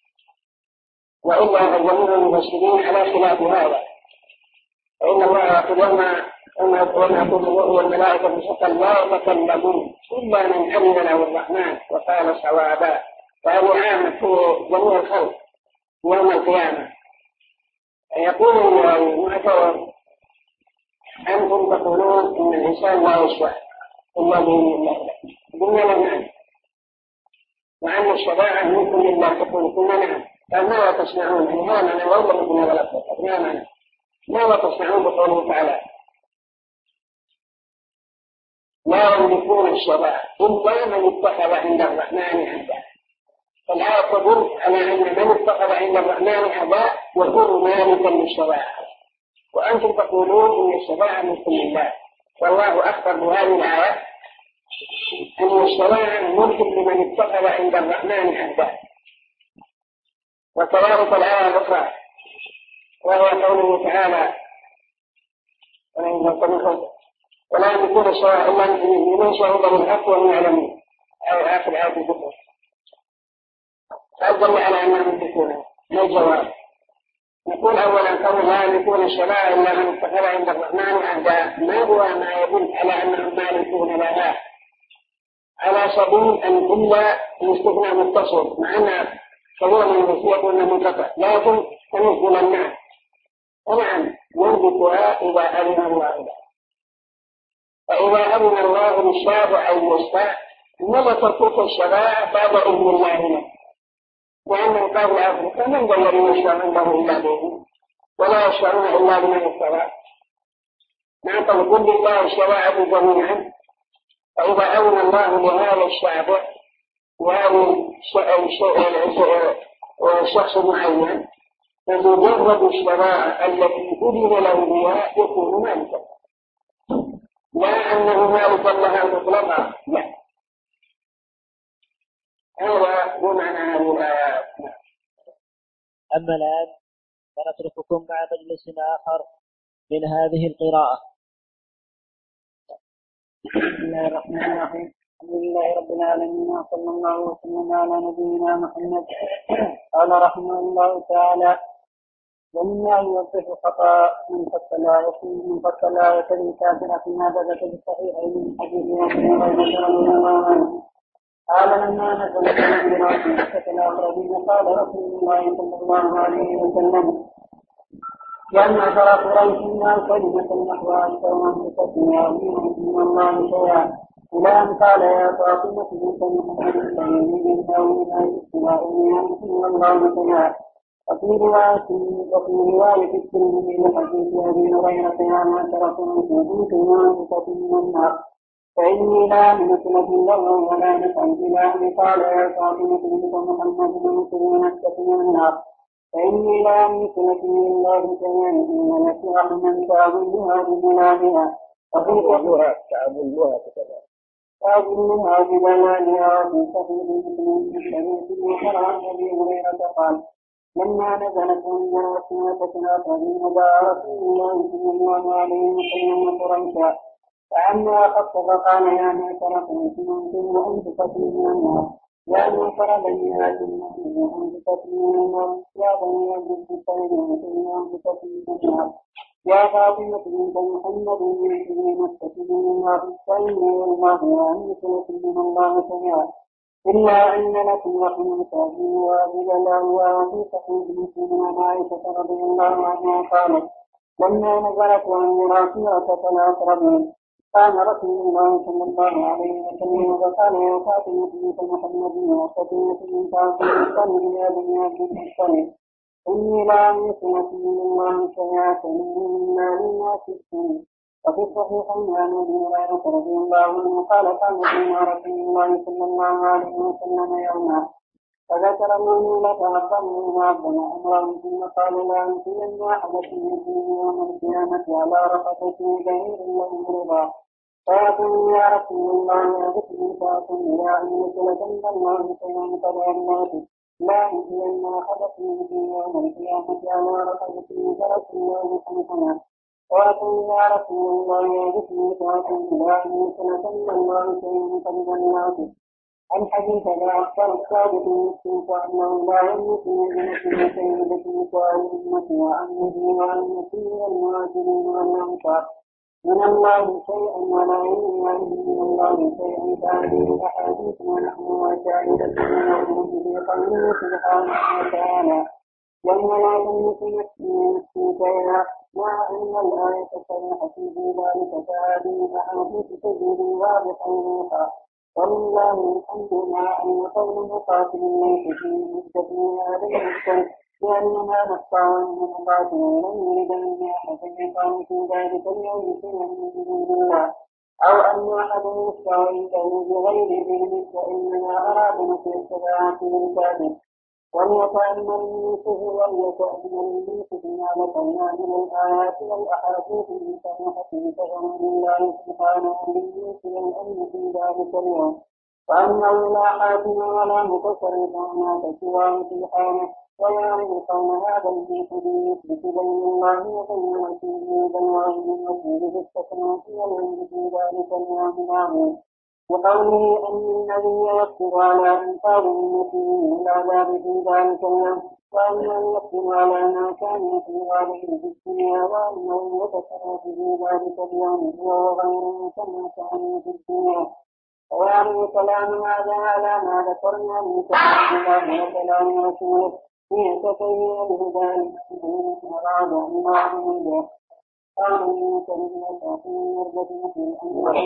وإلا فجميع المفسرين على خلاف هذا. فإن الله يقول وما يقول الله والملائكة بشكل لا يتكلمون إلا من أذن له الرحمن وقال صوابا. وهذه عامة في جميع الخلق يوم القيامة. يقول المعترض أنتم تقولون إن الإنسان لا يشفع إلا بإذن الله، قلنا نعم، وأن الشفاعة منكم لله، تقول قلنا نعم، فماذا تصنعون؟ إنهامنا ولا مدنا ولا أبنامنا، ماذا تصنعون بقوله تعالى لا يملكون الشفاعة إلا من اتخذ عند الرحمن عهدا؟ فالآية تدل على أن من اتخذ عند الرحمن عهدا يكون مالكا للشفاعة، وأنتم تقولون إن الشفاعة ملك لله. والله أخبر بهذه الآية أن الشفاعة ملك لمن اتخذ عند الرحمن عهدا. وكذلك الآية الأخرى وهو قوله تعالى ولا يملكون الشفاعة إلا لمن شهد بالحق وهم يعلمون، أو آخر آية الكفر. فأدل على أنهم يملكونها. ما الجواب؟ نقول أولا قول لا يملكون الشفاعة إلا من اتخذ عند الرحمن عهدا، ما هو ما يدل على أنهم مالكون لها على سبيل أن إلا يستثنى متصل، مع أن كثيرا من الناس يقول أنه منقطع، لكن تنزل الناس طبعا يملكها إذا أذن الله لها. فإذا أذن الله للشافع أو يشفع ملكت تلك الشفاعة بعد إذن الله له، وأنه قال أفريقيا من ذا الذي يشفع عنده إلا بإذنه ولا يشفعون إلا بمن ارتضى. نعم قل لله الشفاعة جميعا، فإذا أذن الله لهذا الشافع وهذا الشخص معين فمجرد الشفاعة التي أذن له بها يكون مالكا، لا أنه مالكا لها مطلقا، لا. هذا هو معنى هذه الآيات. أما الآن فنترككم مع مجلس آخر من هذه القراءة. بسم الله الرحمن الرحيم. الحمد لله رب العالمين وصلى الله وسلم على نبينا محمد. قال رحمه الله تعالى ومما يوضح خطأ من فصل آية الكافرة ما ثبت بالصحيحين من حديث مسلم غير رضي الله عنه قال لما نزلت المنذرات مكة الأقربين قال رسول الله صلى الله عليه وسلم لما ترى قريش ما كلمة نحو أكثر من فتنة من الله شيئا إلى أن قال يا فاطمة بنت محمد فإني أو من الاستواء من الله شيئا. وفي رواية الترمذي لحديث أبي هريرة يا معشر قريش كنت ناقصة من النار فإني لا أملك لكم ضرا ولا نفعا إلى أن قال يا فاطمة بنت محمد انصري نفسك من النار فإني لا أملك لكم من الله شيئا إن لك رحما تعبدها بجلالها تعبدها بجلالها وفي صحيح مسلم من حديث وقرأ أبي هريرة قال لما نزلت منذرات مكة الأقربين دعا رسول الله صلى الله عليه وسلم قريشا فأما خف فقال يا معشر قريش أنتم وأنفسكم من النار يا معشر بني هاشم وأنفسكم من النار يا بني عبد المطلب وأنفسكم من النار يا فاطمة بنت محمد انصري نفسك من النار فإني والله لا أملك لكم من الله شيئا إلا أن لكم رحمة تعبدوها بجلالها. وفي صحيح مسلم عن عائشة رضي الله عنها قالت لما نزلت عن مراسلة الأقربين قام رسول الله صلى الله عليه وسلم وقال يا فاطمة بنت محمد وصفية بنت عبد المطلب يا بني عبد المطلب إني لا أملك لكم من الله شيئا من مال وستين. وفي الصحيحين عن أبي هريرة رضي الله عنه قال قام بنا رسول الله صلى الله عليه وسلم يوما فذكر المؤمنة أقاموا ربنا أمرهم ثم قال لا أنسين أحدكم منكم يوم القيامة على رفقته بعير له رضا فيقول يا رسول الله أغثني فأقول لا أملك لك الله شيئا فلا أملك لا أنسين أحدكم منكم يوم القيامة على رفقته فرس الله خمسنا فيقول يا رسول الله أغثني فأقول لا أملك لك الله شيئا فلا أملك. الحديث لا أكثر الصادق المسلم فأنه لا يملك من سيدة نساء الأمة وأمه وأمته والمهاجرين والأنصار من الله شيئا ولا يملك من الله شيئا فهذه الأحاديث ونحن وشاهدة من في قوله سبحانه وتعالى يوم لا تملك نفس نفس شيئا مع أن الآية صريحة في ذلك فهذه الأحاديث تجري واضحا ووضوحا. والله الحمد مع أن قول مقاتل ليس في مدة هذا المشكل لأنما نقطع من مقاتل ولم يرد أن أحد يقام في ذلك اليوم شيئا من دون الله أو أن أحد يشفع عنده بغير علم فإنما أراد مثل الشفاعة للكافر وليتأمل يوسف وليتأمل يوسف ما ذكرنا من الآيات والأحاديث المصنفة بفهم الله سبحانه ليوسف الأمر في ذلك اليوم وأنه لا حاكم ولا متصرف هناك سواه سبحانه ويعلم قوم هذا الجيش يثبت بين الله وبين رسوله بين رسوله التكليف والعلم في ذلك اليوم معه وقوله أن النبي يكتب على أنفال أمته العذاب في ذلك اليوم وأنه يكتب على ما كان يكتب عليه في الدنيا وأنه يتصرف في ذلك اليوم هو وغيره كما كان في الدنيا ويعلم كلام هذا على ما ذكرنا من كلام الله وكلام رسوله ليتبين له ذلك أراد الله منه قال من كلمة أخيه يربط في الأمر.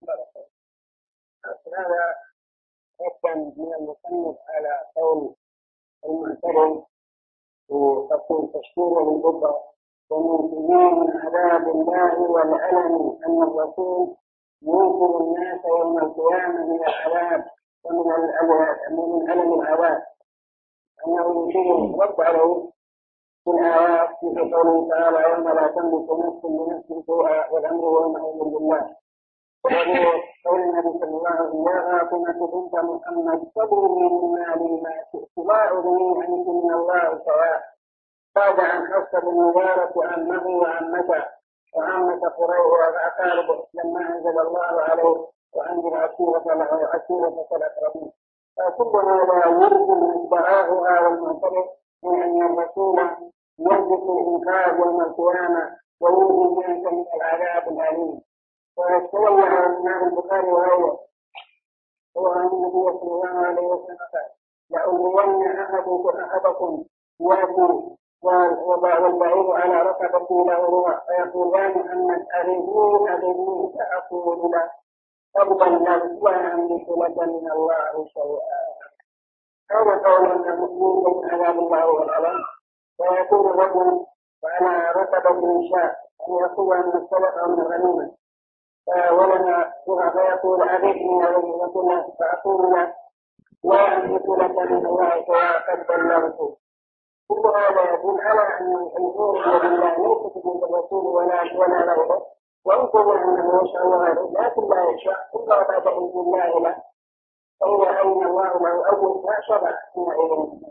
هذا حكم من المصنف على قول المعترض وتقول تشكير للكبرى ومنتهين من عذاب الله والألم أن الرسول ينقذ الناس يوم القيامة من العذاب ومن ألم العذاب أنه يشير رد عليه في الآيات في قوله تعالى يوم لا تملك نفس لنفس شيئا والأمر يومئذ لله قول النبي صلى الله عليه وسلم يا فاطمة بنت محمد خذي من مالي ما شئت لا أغني عنك من الله سواء بعد أن حصل المبارك عمه وعمته وعمة قريش وأقاربه لما أنزل الله عليه وأنزل عشيرة له عشيرة الأقربين فكل هذا يرد البراءة والمعترف من أن الرسول يربط الإنقاذ يوم القيامة ويرد ذلك من العذاب الأليم. ويتولى الإمام البخاري وغيره هو أن النبي صلى الله عليه وسلم قال لأولين أحدكم يأكل والبعير على ركبته له روح فيقولان محمد أريدون فأقول له أقبل له وأنا أملك لك من الله شيئا. هذا قول أن المسلمين من عذاب الله والعلم ويكون الرجل وعلى ركبة شاء أن يقول أن الصدقة من الغنيمة ولنا فيقول أبيتني عليه فأقول له لا أملك لك من الله قد بلغته. كل هذا يدل على أن الحضور بالله ليس من الرسول ولا غيره وانظر أنه يشاء وغيره لكن لا يشاء إلا بعد إذن الله له فإذا أين الله له أول ما شرع حينئذ.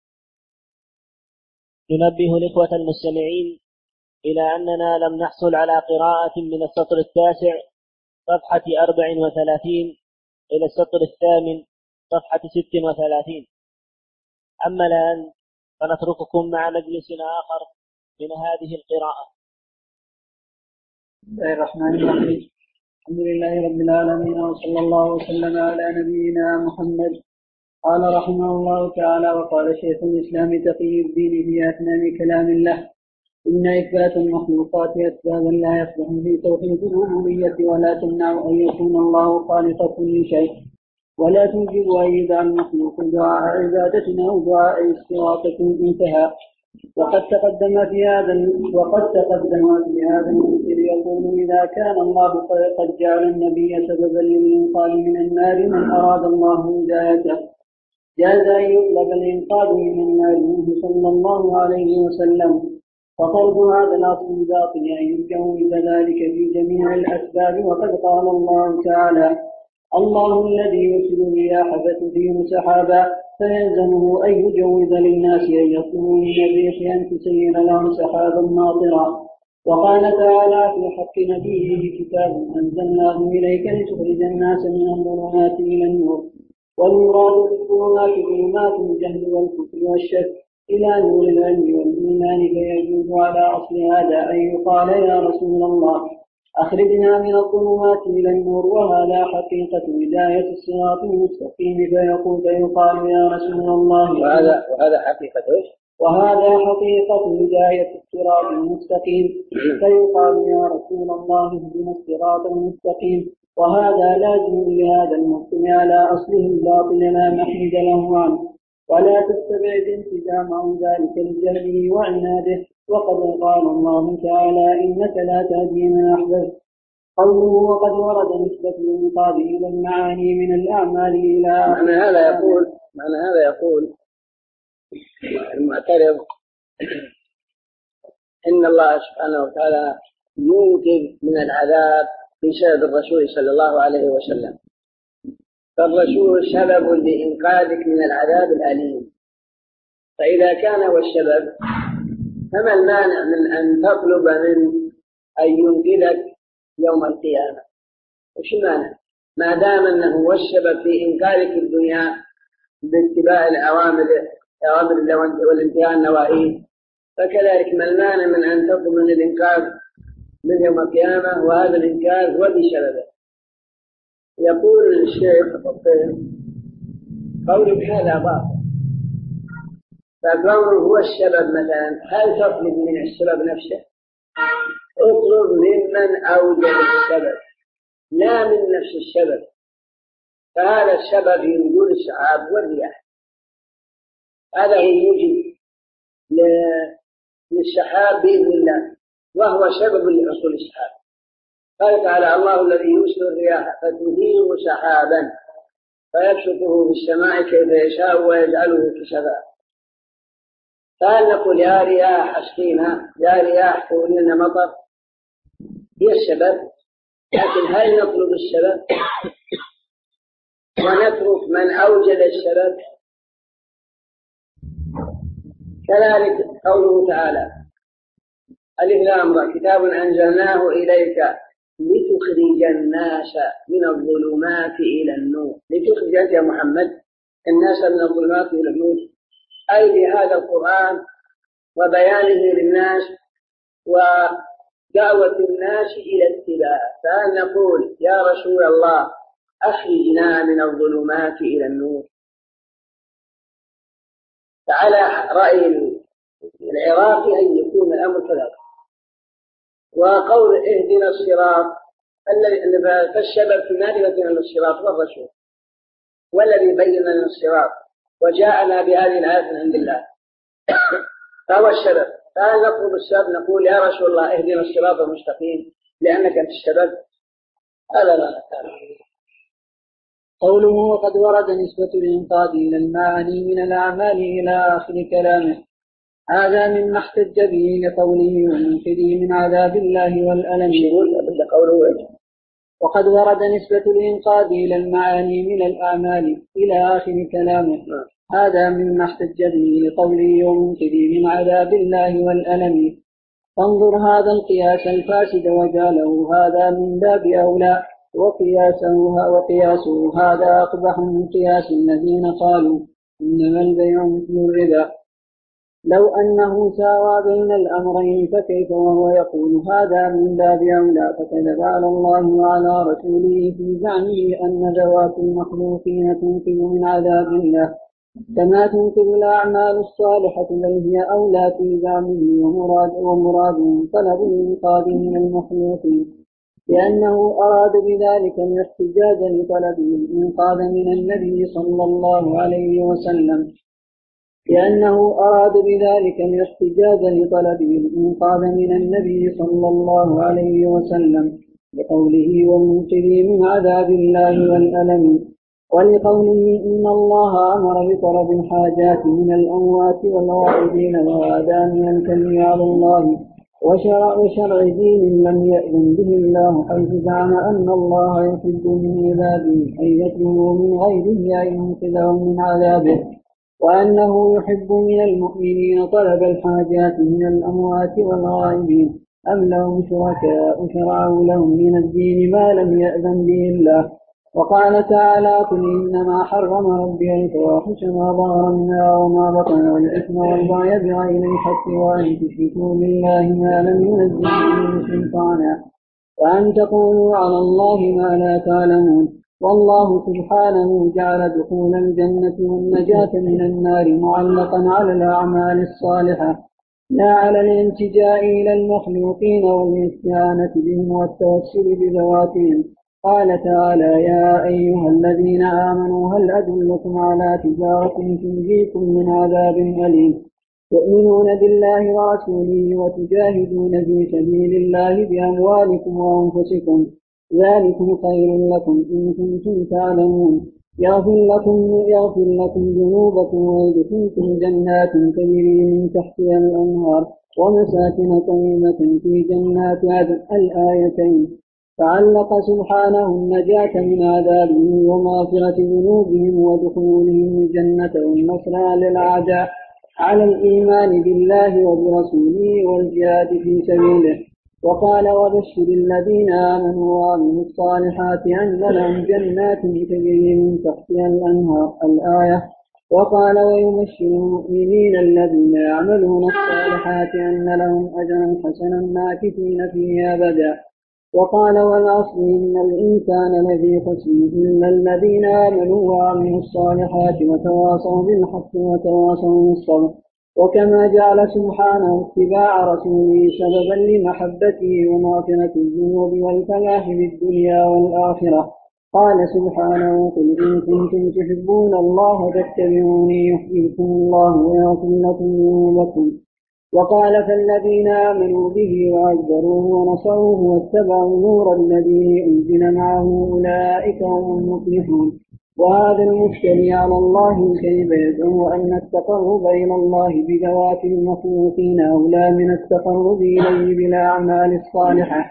ننبه الإخوة المستمعين إلى أننا لم نحصل على قراءة من السطر 9 صفحة 34 إلى السطر 8 صفحة 36. أما الآن فنترككم مع مجلس آخر من هذه القراءة. بسم الله الرحمن الرحيم. الحمد لله رب العالمين وصلى الله وسلم على نبينا محمد. قال رحمه الله تعالى وقال شيخ الإسلام تقي الدين في أثناء كلام الله إن إثبات المخلوقات أسبابا لا يصلح في توحيد الربوبية ولا تمنع أن يكون الله خالق كل شيء، ولا توجب أن يدعى المخلوق دعاء عبادة أو دعاء استغاثة. انتهى. وقد تقدم في هذا المثل يقول: إذا كان الله قد جعل النبي سببا للإنقاذ من النار من أراد الله هدايته، جاز أن يطلب الإنقاذ من النار منه صلى الله عليه وسلم. فطلب هذا الأصل باطل أن يجوز ذلك في جميع الأسباب. وقد قال الله تعالى: الله الذي يرسل الرياح فتثير سحابا، فيلزمه أن يجوز للناس أن يطلبوا من الريح أن تسير لهم سحابا ماطرا. وقال تعالى في حق نبيه: كتاب أنزلناه إليك لتخرج الناس من الظلمات إلى النور. والمراد بالظلمات ظلمات الجهل والكفر والشك إلى نور العلم والإيمان. فيجوز على أصل هذا أن يقال: يا رسول الله أخرجنا من الظلمات إلى النور، وهذا حقيقة هداية الصراط المستقيم. فيقال: يا رسول الله وهذا حقيقة هداية الصراط المستقيم. فيقال: يا رسول الله اهدنا الصراط المستقيم. وهذا لازم لهذا المبطل على أصله الباطل لا محيد له عنه، ولا تستبعد انتزامه ذلك لجهله وعناده. وقد قال الله تعالى: إنك لا تهدي من أحببت. قوله: وقد ورد نسبة الإنقاذ إلى المعاني من الأعمال إلى معنى هذا يقول المعترض إن الله سبحانه وتعالى ينقذ من العذاب بسبب الرسول صلى الله عليه وسلم، فالرسول سبب لإنقاذك من العذاب الأليم. فإذا كان هو السبب، فما المانع من أن تطلب من أن ينقذك يوم القيامة؟ وش مانع؟ ما دام أنه هو السبب في إنقاذك الدنيا باتباع الأوامر والانتهاء النواهي، فكذلك ما المانع من أن تطلب من الإنقاذ من يوم القيامة، وهذا الإنقاذ هو بسببه. يقول الشيخ الطيب: قولك هذا باطل، فكونه هو السبب مثلا، هل تطلب من السبب نفسه؟ اطلب ممن أوجد السبب، لا من نفس السبب. فهذا السبب ينزل السحاب والرياح، هذا هو موجب للسحاب بإذن الله، وهو سبب لحصول السحاب. قال تعالى: الله الذي يرسل الرياح فتثير سحابا فيبسطه في السماء كيف يشاء ويجعله كسفا. فهل نقول: يا رياح اسقينا، يا رياح كون لنا مطر؟ هي السبب، لكن هل نطلب السبب ونترك من أوجد السبب؟ كذلك قوله تعالى: ألف لام را كتاب أنزلناه إليك لتخرج الناس من الظلمات إلى النور. لتخرج أنت يا محمد الناس من الظلمات إلى النور، أي بهذا القرآن وبيانه للناس ودعوة الناس إلى اتباع. فهل نقول: يا رسول الله أخرجنا من الظلمات إلى النور؟ فعلى رأي العراقي أن يكون الأمر كذلك. وقول اهدنا الصراط، فالسبب في معرفة أن الصراط هو الرسول والذي بين لنا الصراط وجاءنا بهذه الآيات من عند الله، فهو السبب. فهل نطلب السبب نقول: يا رسول الله اهدنا الصراط المستقيم لأنك أنت السبب؟ هذا لا نتعلم. قوله: وقد ورد نسبة الإنقاذ إلى المعاني من الأعمال إلى آخر كلامه، هذا مما احتج به لقوله: ومنقذه من عذاب الله والألم. وقد ورد نسبة الإنقاذ إلى المعاني من الأعمال إلى آخر كلامه، هذا مما احتج به لقوله: ومنقذه من عذاب الله والألم. فانظر هذا القياس الفاسد وجعله هذا من باب أولى، وقياسه هذا أقبح من قياس الذين قالوا إنما البيع مثل الربا. لو أنه ساوى بين الأمرين فكيف وهو يقول هذا من باب أولى؟ فكذب على الله وعلى رسوله في زعمه أن ذوات المخلوقين تنقذ من عذاب الله كما تنكر الأعمال الصالحة بل هي أولى في زعمه ومراد طلب الإنقاذ من المخلوقين، لأنه أراد بذلك الاحتجاج لطلب الإنقاذ من النبي صلى الله عليه وسلم لأنه أراد بذلك الاحتجاج لطلب الإنقاذ من النبي صلى الله عليه وسلم لقوله والمنكرين من عذاب الله والألم، ولقوله إن الله أمر بطلب الحاجات من الأموات والغائبين وهذا من الكذب على الله وشرع دين لم يأذن به الله، حيث زعم أن الله يحب من عباده أن يتلوا من غيره أن ينقذهم من عذابه، وأنه يحب من المؤمنين طلب الحاجات من الأموات والغائبين، أم لهم شركاء شرعوا لهم من الدين ما لم يأذن به الله. وقال تعالى قل إنما حرم ربي الفواحش ما ظهر منها وما بطن والإثم والبغي بغير الحق وأن تشركوا بالله ما لم ينزل به سلطانا وأن تقولوا على الله ما لا تعلمون. والله سبحانه جعل دخول الجنة والنجاة من النار معلقا على الأعمال الصالحة لا على الالتجاء إلى المخلوقين والاستعانة بهم والتوسل بذواتهم. قال تعالى يا أيها الذين آمنوا هل أدلكم على تجارة تنجيكم من عذاب أليم تؤمنون بالله ورسوله وتجاهدون في سبيل الله بأموالكم وأنفسكم ذلكم خير لكم إن كنتم تعلمون يغفر لكم ذنوبكم ويدخلكم جنات تجري من تحتها الأنهار ومساكن طيبة في جنات عدن الآيتين. فعلق سبحانه النجاة من عذابه ومغفرة ذنوبهم ودخولهم الجنة والنصر على الأعداء على الإيمان بالله وبرسوله والجهاد في سبيله. وقال وبشر الذين آمنوا وعملوا الصالحات أن لهم جنات تجري من تحتها الأنهار الآية. وقال ويبشر المؤمنين الذين يعملون الصالحات أن لهم أجرا حسنا ماكثين فيه أبدا. وقال والعصر إن الإنسان لفي خسر إلا الذين آمنوا وعملوا الصالحات وتواصوا بالحق وتواصوا بالصبر. وكما جعل سبحانه اتباع رسوله سببا لمحبته ومغفرة الذنوب والفلاح في الدنيا والآخرة قال سبحانه قل إن كنتم تحبون الله فاتبعوني يحببكم الله ويغفر لكم ذنوبكم. وقال فالذين آمنوا به وعزروه ونصروه واتبعوا النور الذي أنزل معه أولئك هم المفلحون. وهذا المفتري على الله الكذب يدعو أن التقرب إلى الله بذوات المخلوقين أولى من التقرب إليه بالأعمال الصالحة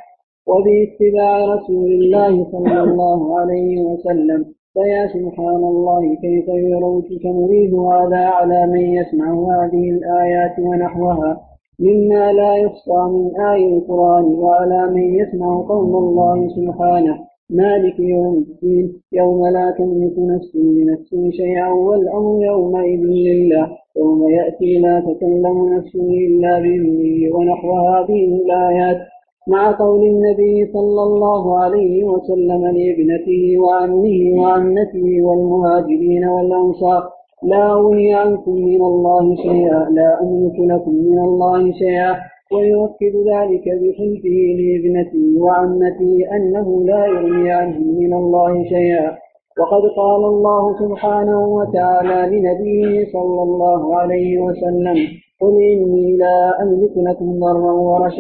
وباتباع رسول الله صلى الله عليه وسلم. فيا سبحان الله كيف يروجك نريد هذا على من يسمع هذه الآيات ونحوها مما لا يحصى من آي القرآن، وعلى من يسمع قول الله سبحانه مالك يوم الدين يوم لا تملك نفس لنفس شيئا والأمر يومئذ لله يوم يأتي لا تكلم نفس إلا بإذنه ونحو هذه الآيات. مع قول النبي صلى الله عليه وسلم لابنته وعمه وعمته والمهاجرين والأنصار لا أغني عنكم من الله شيئا لا أملك لكم من الله شيئا، ويؤكد ذلك بحلفه لابنته وعمته أنه لا يغني عنه من الله شيئا. وقد قال الله سبحانه وتعالى لنبيه صلى الله عليه وسلم قل إني لا أملك لكم ضرا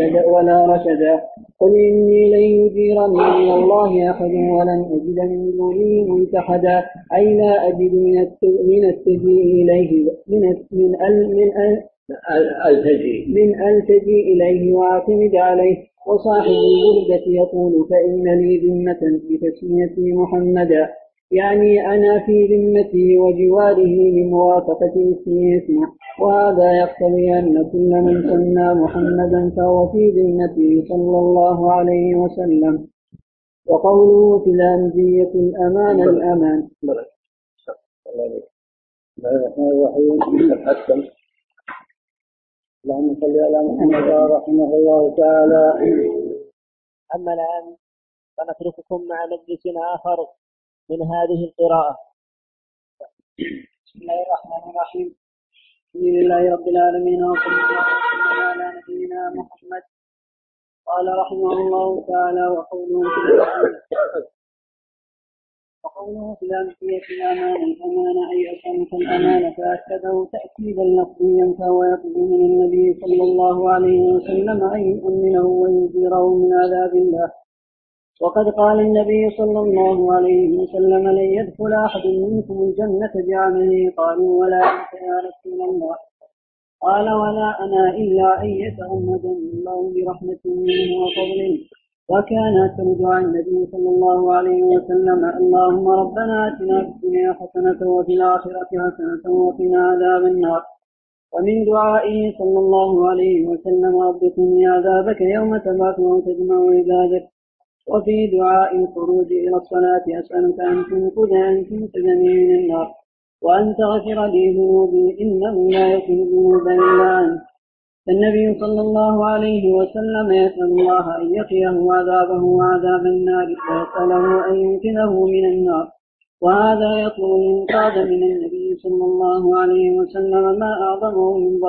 ولا رشدا قل إني لن يجيرني من الله أحد ولن أجد من دونه ملتحدا أي لا أجد من التجيء إليه من ألتجي إليه وأعتمد عليه. وصاحب البردة يقول فإن لي ذمة بتسميتي محمدا يعني أنا في ذمته وجواره لموافقة اسمه اسمه، وهذا يقتضي أن كل من سمى محمدا فهو في ذمته صلى الله عليه وسلم. وقوله في الأنبية الأمان الأمان. اللهم صل على محمد رحمه الله تعالى. أما الآن فنترككم مع مجلس آخر من هذه القراءة. بسم الله الرحمن الرحيم. الحمد لله رب العالمين وصلى الله وسلم على نبينا محمد. قال رحمه الله تعالى وقوله في الأمثية الأمانة أي أصنف الأمانة فأكده تأكيدا لفظيا فهو يطلب من النبي صلى الله عليه وسلم أن يؤمنه وينذره من عذاب الله. وقد قال النبي صلى الله عليه وسلم لن يدخل أحد منكم الجنة بعمله. قالوا ولا أنت يا رسول الله؟ قال ولا أنا إلا أن يتغمدني الله برحمة منه وفضل. وكان أكثر دعاء النبي صلى الله عليه وسلم اللهم ربنا آتنا في الدنيا حسنة وفي الآخرة حسنة وقنا عذاب النار. ومن دعائه صلى الله عليه وسلم رب قني عذابك يوم تبعث وتجمع عبادك. وفي دعاء الخروج إلى الصلاة أسألك أن تنقذني من النار وأن تغفر لي ذنوبي إنه لا يغفر الذنوب إلا أنت. فالنبي صلى الله عليه وسلم يسأل الله أن يقيه عذابه وعذاب النار ويسأله أن ينقذه من النار. وهذا يطلب الإنقاذ من النبي صلى الله عليه وسلم ما أعظمه من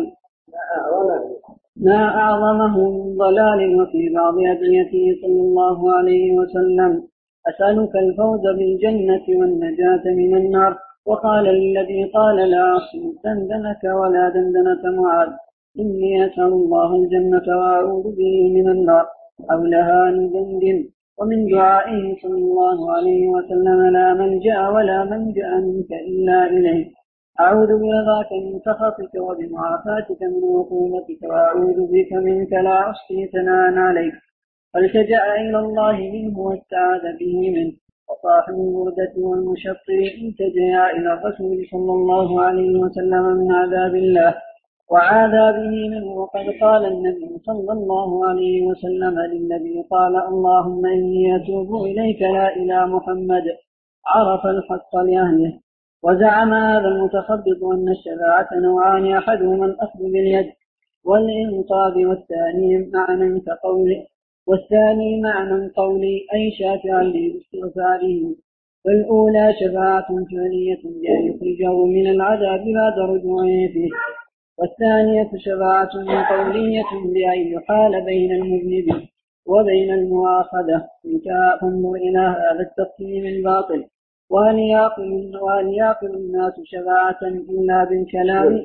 ضلال. وفي بعض أدعيته صلى الله عليه وسلم أسألك الفوز بالجنة والنجاة من النار. وقال الذي قال لا أعصي دندنك ولا دندنة معاذ إني أسأل الله الجنة وأعوذ به من النار حولها ندندن. ومن دعائه صلى الله عليه وسلم لا ملجأ ولا منجأ منك إلا إليك أعوذ برضاك من سخطك وبمعافاتك من عقوبتك وأعوذ بك منك لا أحصي ثناء عليك. فالتجأ إلى الله منه واستعاذ به منه. وصاحب الوردة والمشطر التجأ إلى الرسول صلى الله عليه وسلم من عذاب الله وعاذ به منه. وقد قال النبي صلى الله عليه وسلم للنبي قال اللهم إني أتوب إليك لا إلى محمد عرف الحق لأهله. وزعم هذا المتخبط أن الشفاعة نوعان أحدهما الأخذ باليد والإنقاذ والثاني معنى قولي أي شافعا لي باستغفاره. والأولى شفاعة فعلية بأن يخرجه من العذاب بعد رجوعه فيه. والثانية شفاعة قولية بأن يحال بين المذنب وبين المؤاخذة. فانظر إلى هذا التقسيم الباطل. وهل يعقل الناس شفاعة إلا بالكلام؟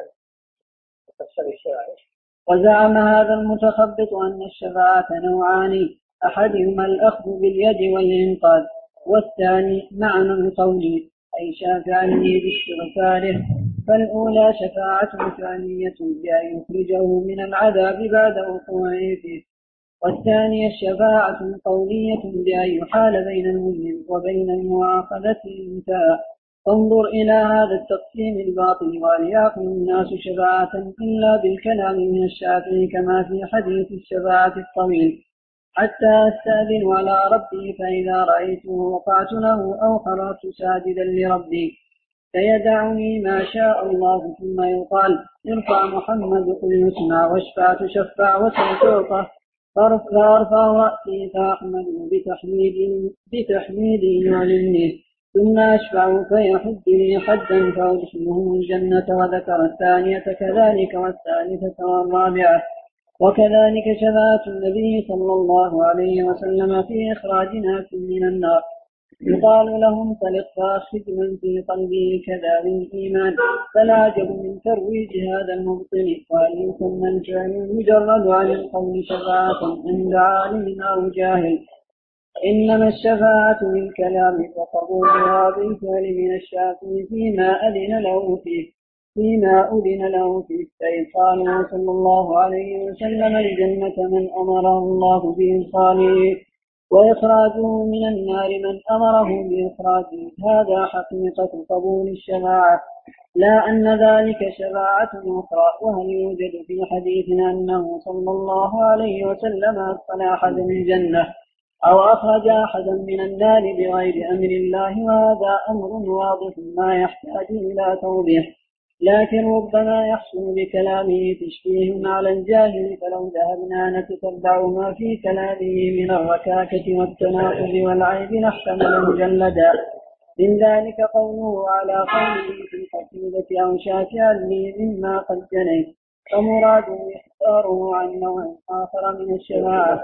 وزعم هذا المتخبط أن الشفاعة نوعان أحدهما الأخذ باليد والإنقاذ والثاني معنى قولي أي شافعا لي باستغفاره. فالأولى شفاعة فعلية بأن يخرجه من العذاب بعد وقوعه فيه. والثانية الشفاعة قولية بأن يحال بين المذنب وبين المؤاخذة الانتهاء. فانظر إلى هذا التقسيم الباطل. وهل يعقل الناس شفاعة إلا بالكلام من الشافعي كما في حديث الشفاعة الطويل حتى أستأذن على ربي فإذا رأيته وقعت له أو خرجت ساجدا لربي فيدعني ما شاء الله ثم يقال ارفع محمد قل يسمع واشفع تشفع وتعطى فارفع رأسي فأحمد بتحميدي يعلمني ثم أشفع فيحد لي حدا فأدخله الجنة. وذكر الثانية كذلك والثالثة والرابعة. وكذلك شفاعة النبي صلى الله عليه وسلم في إخراج ناس من النار. يقال لهم طلق فأخرج من في قلبه كذا من الإيمان. فلا عجب من ترويج هذا المبطل. وأن يسمى الفعل المجرد عن القول شفاعة عند عالم أو جاهل. إنما الشفاعة بالكلام وقبولها بالفعل من الشافعي فيما أذن له فيه. فإن قال صلى الله عليه وسلم الجنة من أمره الله بإنصاله وإخراجه من النار من أمره بإخراجه. هذا حقيقة قبول الشفاعة لا أن ذلك شفاعة أخرى. وهل يوجد في حديثنا أنه صلى الله عليه وسلم أدخل أحدا الجنة أو أخرج أحدا من النار بغير أمر الله؟ وهذا أمر واضح ما يحتاج إلى توضيح. لكن ربما يحصل بكلامه تشبيه على الجاهل. فلو ذهبنا نتتبع ما في كلامه من الركاكة والتناقض والعيب لاحتمل مجلدا. من ذلك قوله على قوله في القصيدة أو شافعا لي مما قد جنيت، فمراده إخباره عن نوع آخر من الشفاعة.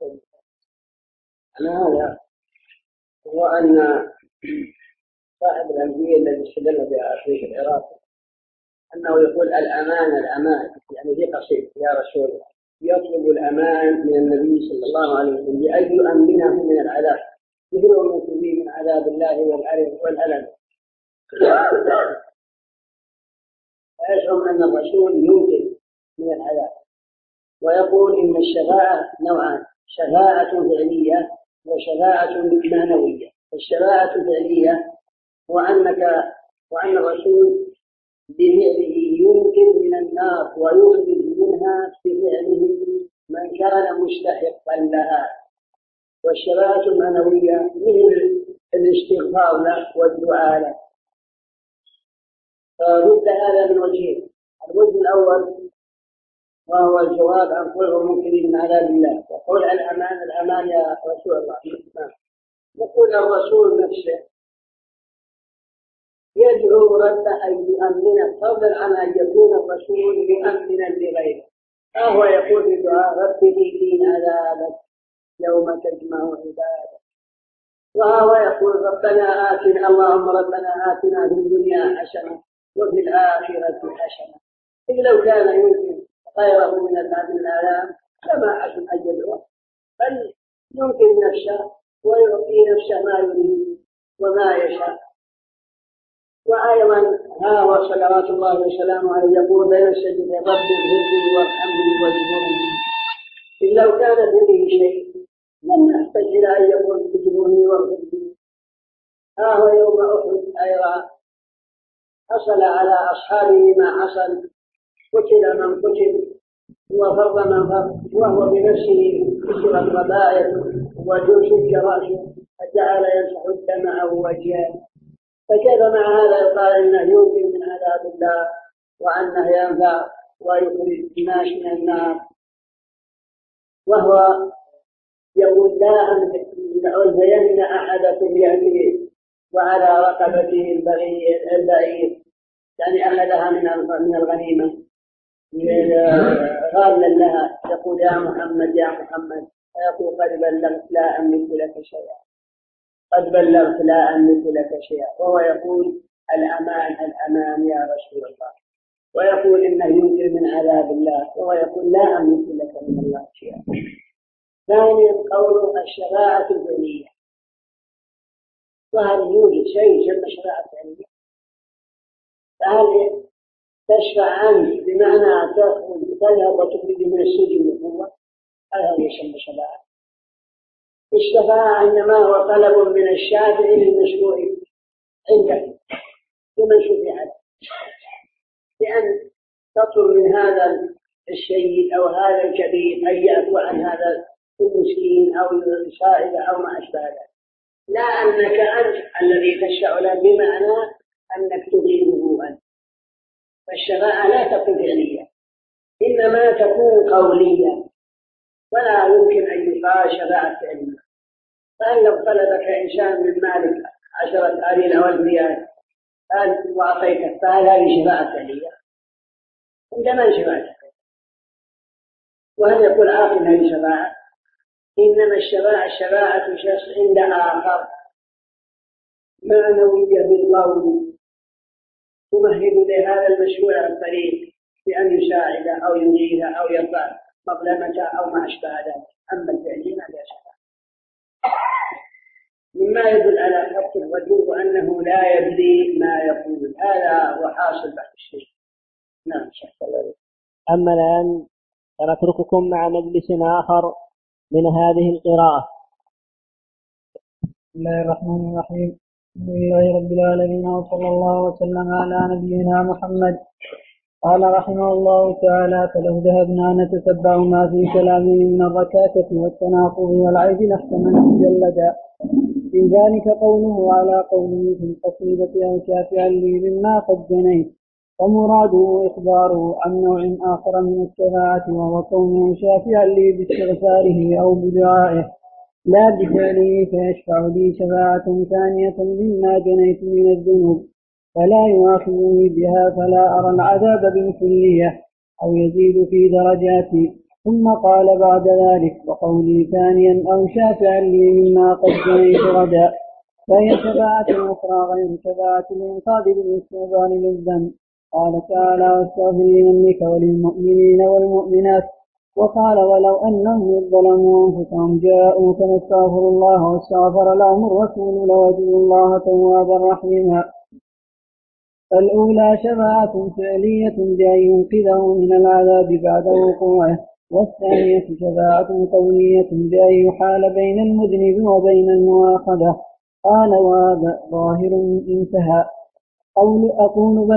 هذا هو أن صاحب الأنبياء الذي استدل بها شيخ العراقي أنه يقول الأمان يعني في قصيد يا رسول الله يطلب الأمان من النبي صلى الله عليه وسلم لأن يؤمنه من العذاب يهرب به من عذاب الله والألم. ويزعم أن الرسول ينكر من العذاب ويقول إن الشفاعة نوعان، شفاعة فعلية وشفاعة معنوية. الشفاعة الفعلية وأن الرسول بفعله ينكر من النار ويخرج منها بفعله من كان مستحقا لها. والشفاعة المعنوية مثل الاستغفار له والدعاء له. فرد هذا من وجهين، الوجه الأول وهو الجواب عن قول المنكرين من عذاب الله، وقول الأمان يا رسول الله. يقول الرسول نفسه يدعو رب أن يؤمن فضلا عن أن يكون الرسول مؤمنا لغيره. فهو يقول في دعاء رب قنا عذابك يوم تجمع عبادك. وهو يقول ربنا آتنا اللهم ربنا آتنا في الدنيا حسنة وفي الآخرة حسنة. إذ لو كان يمكن غيره من الآلام فما حسن أن يدعوه، بل يمكن نفسه ويعطي نفسه ما يريد وما يشاء. وأيضا هو صلوات الله وسلامه عليه يقول بين السجد رب اغفر لي وارحمني واجبرني. إذ لو كان به شيء لم يحتج إلى أن يقول اجبرني واغفر لي. هو يوم أحد أيضا حصل على أصحابه ما حصل، قتل من قتل وفر من فر، وهو بنفسه كسرت رباعيته وشج رأسه فجعل يمسح الدمع وجهه. فكيف مع هذا يقال انه يمكن من عذاب الله وانه ينفع ويخرج الناس من النار، وهو يقول لا ألزين أحدكم يأتيه وعلى رقبته البعير، يعني أخذها من الغنيمة غالا لها، يقول يا محمد يا محمد، فيقول قد بلغت لا أملك لك شيئا، قد بلغت لا أملك لك شيئا. وهو يقول الأمان يا رسول الله، ويقول إنه ينكر من عذاب الله، وهو يقول لا أملك لك من الله شيئا. ثانيا قول الشفاعة الفعلية، وهل يوجد شيء يسمى شفاعة فعلية؟ فهل تشفع عنه بمعنى تذهب وتخرج من السجن والقوة؟ هذا يسمى شفاعة. الشفاعة إنما هو طلب من الشافع للمشروع عنده لمن شفع له، لأن تطلب من هذا الشيء أو هذا الكبير أن يعفو عن هذا المسكين أو يساعد أو ما أشبه ذلك، لا أنك أنت الذي تشفع له بمعنى أنك تغيبه أنت. فالشفاعة لا تكون فعلية، إنما تكون قولية، ولا يمكن أن يقال شفاعة فعلية. فأن لو طلبك إنسان من مالك 10,000 أو ريال وأعطيته، فهل هذه شفاعة فعلية؟ عندما شفاعة، وهل يقول عاقل هذه شفاعة؟ إنما الشفاعة شخص عند آخر معنوية بالقول، تمهد لهذا المشروع الطريق بأن يساعد أو يغيث أو يرفع مظلمة أو ما أشبه ذلك. أما الفعلين لا شفاعة، مما يدل على حق الرجل وأنه لا يدري ما يقول. هذا هو حاصل بحث الشيء. نعم شكرا الله. أما الآن سنترككم مع مجلس آخر من هذه القراءة. بسم الله الرحمن الرحيم. الحمد لله رب العالمين، وصلى الله وسلم على نبينا محمد. قال رحمه الله تعالى: فلو ذهبنا نتتبع ما في كلامه من الركاكة والتناقض والعيب لاحتملنا مجلدا. في ذلك قوله على قوله في القصيدة أو شافعا لي مما قد جنيت، ومراده إخباره عن نوع آخر من الشفاعة، وهو كونه شافعا لي باستغفاره أو بدعائه، لا بفعله فيشفع لي شفاعة ثانية مما جنيت من الذنوب فلا يؤاخذني بها فلا أرى العذاب بالكلية أو يزيد في درجاتي. ثم قال بعد ذلك وقولي ثانيا أو شافعا لي مما قد جنيت غدا فهي شفاعة أخرى غير شفاعة الإنقاذ بالاستغفار للذنب. قال تعالى واستغفر لذنبك وللمؤمنين والمؤمنات. وقال ولو أنهم ظلموا أنفسهم جاءوك فاستغفروا الله واستغفر لهم الرسول لوجدوا الله توابا رحيما. الأولى شفاعة فعلية بأن ينقذه من العذاب بعد وقوعه، والثانية شفاعة قولية بأن يحال بين المذنب وبين المؤاخذة. قال وهذا ظاهر انتهى. أقول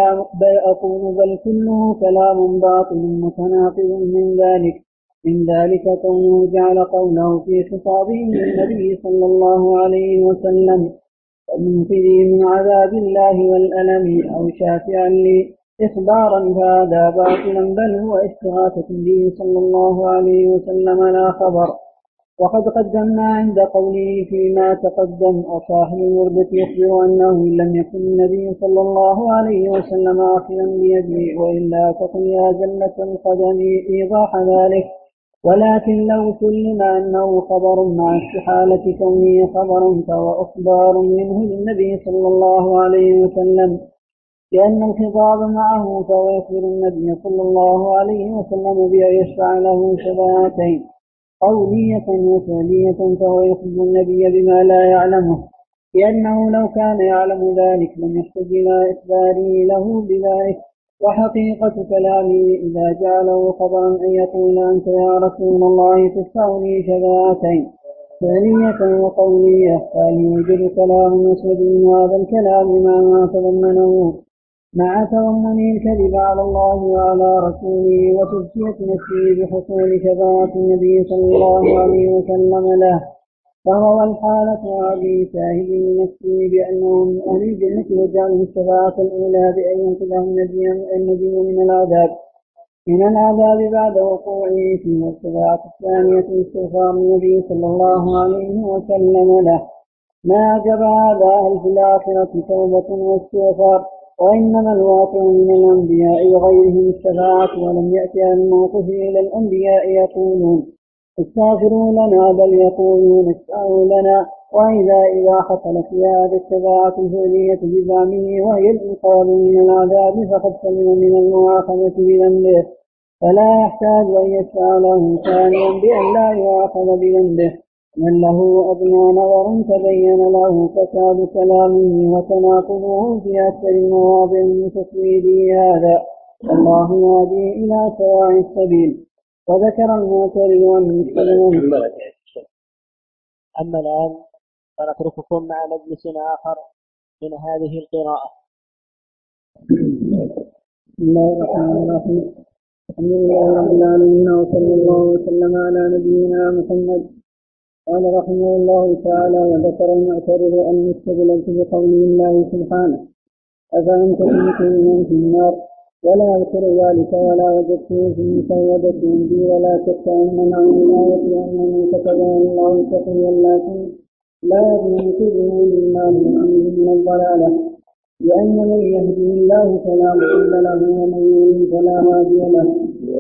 بل كله كلام باطل متناقض من ذلك كونه جعل قوله في خطابه للنبي صلى الله عليه وسلم ومنقذي من عذاب الله والألم أو شافعا لي إخبارا فهذا باطلا بل هو استغاثة به صلى الله عليه وسلم لا خبر. وقد قدمنا عند قوله فيما تقدم وصاحب الوردة يخبر أنه إن لم يكن النبي صلى الله عليه وسلم آخذا بيده وإلا تكن يا زلة القدم إيضاح ذلك. ولكن لو سلم أنه خبر مع استحالة كونه خبرا فهو أخبار منه للنبي صلى الله عليه وسلم لأن الخطاب معه فهو يخبر النبي صلى الله عليه وسلم بأن يشفع له شفاعتين قولية وفعلية فهو يخبر النبي بما لا يعلمه لأنه لو كان يعلم ذلك لم يحتج إلى إخباره له بذلك. وحقيقة كلامه إذا جعله خبرا أن يقول أنت يا رسول الله تشفع لي شفاعتين فعلية وقولية فهل يوجد كلام يسود من هذا الكلام مع ما تضمنه مع تضمن الكذب على الله وعلى رسوله وتزكية نفسه بحصول شفاعة النبي صلى الله عليه وسلم له. فهو الحالة هذه شاهد لنفسه بأنه من أهل الجنة وجعله الشفاعة الأولى بأن ينقذه النبي من العذاب بعد وقوعه فيه، والشفاعة الثانية استغفار النبي صلى الله عليه وسلم له. ما أعجب هذا أهل في الآخرة توبة واستغفار، وإنما الواقع من الأنبياء وغيرهم الشفاعة ولم يأتي الموقف إلى الأنبياء يقولون استغفروا لنا بل يقولون اشفعوا لنا. إذا حصل في هذا الشفاعة الفعلية بزعمه وهي الإنقاذ من العذاب فقد سلم من المؤاخذة بذنبه فلا يحتاج أن يشفع له ثانيا بأن لا يؤاخذ بذنبه. من له أدنى نظر تبين له فساد كلامه وتناقضه في أكثر المواضع من تسويده هذا. الله يهدي إلى سواء السبيل. وذكر المعترض والمستدل. أما الآن فنترككم مع مجلس آخر من هذه القراءة. بسم الله الرحمن الرحيم. الحمد لله رب العالمين وصلى الله وسلم على نبينا محمد. قال رحمه الله تعالى وذكر المعترض المستدل بقول الله سبحانه أفأنت تملك من في النار ولا يذكر ذلك ولا وجدته في مسودة عندي ولا شك أن عن الآية أن من كتبه الله تقيا لكن لا ينقذه لله من الضلالة لأن من يهدي الله فلا مضل له ومن يضلل فلا هادي له.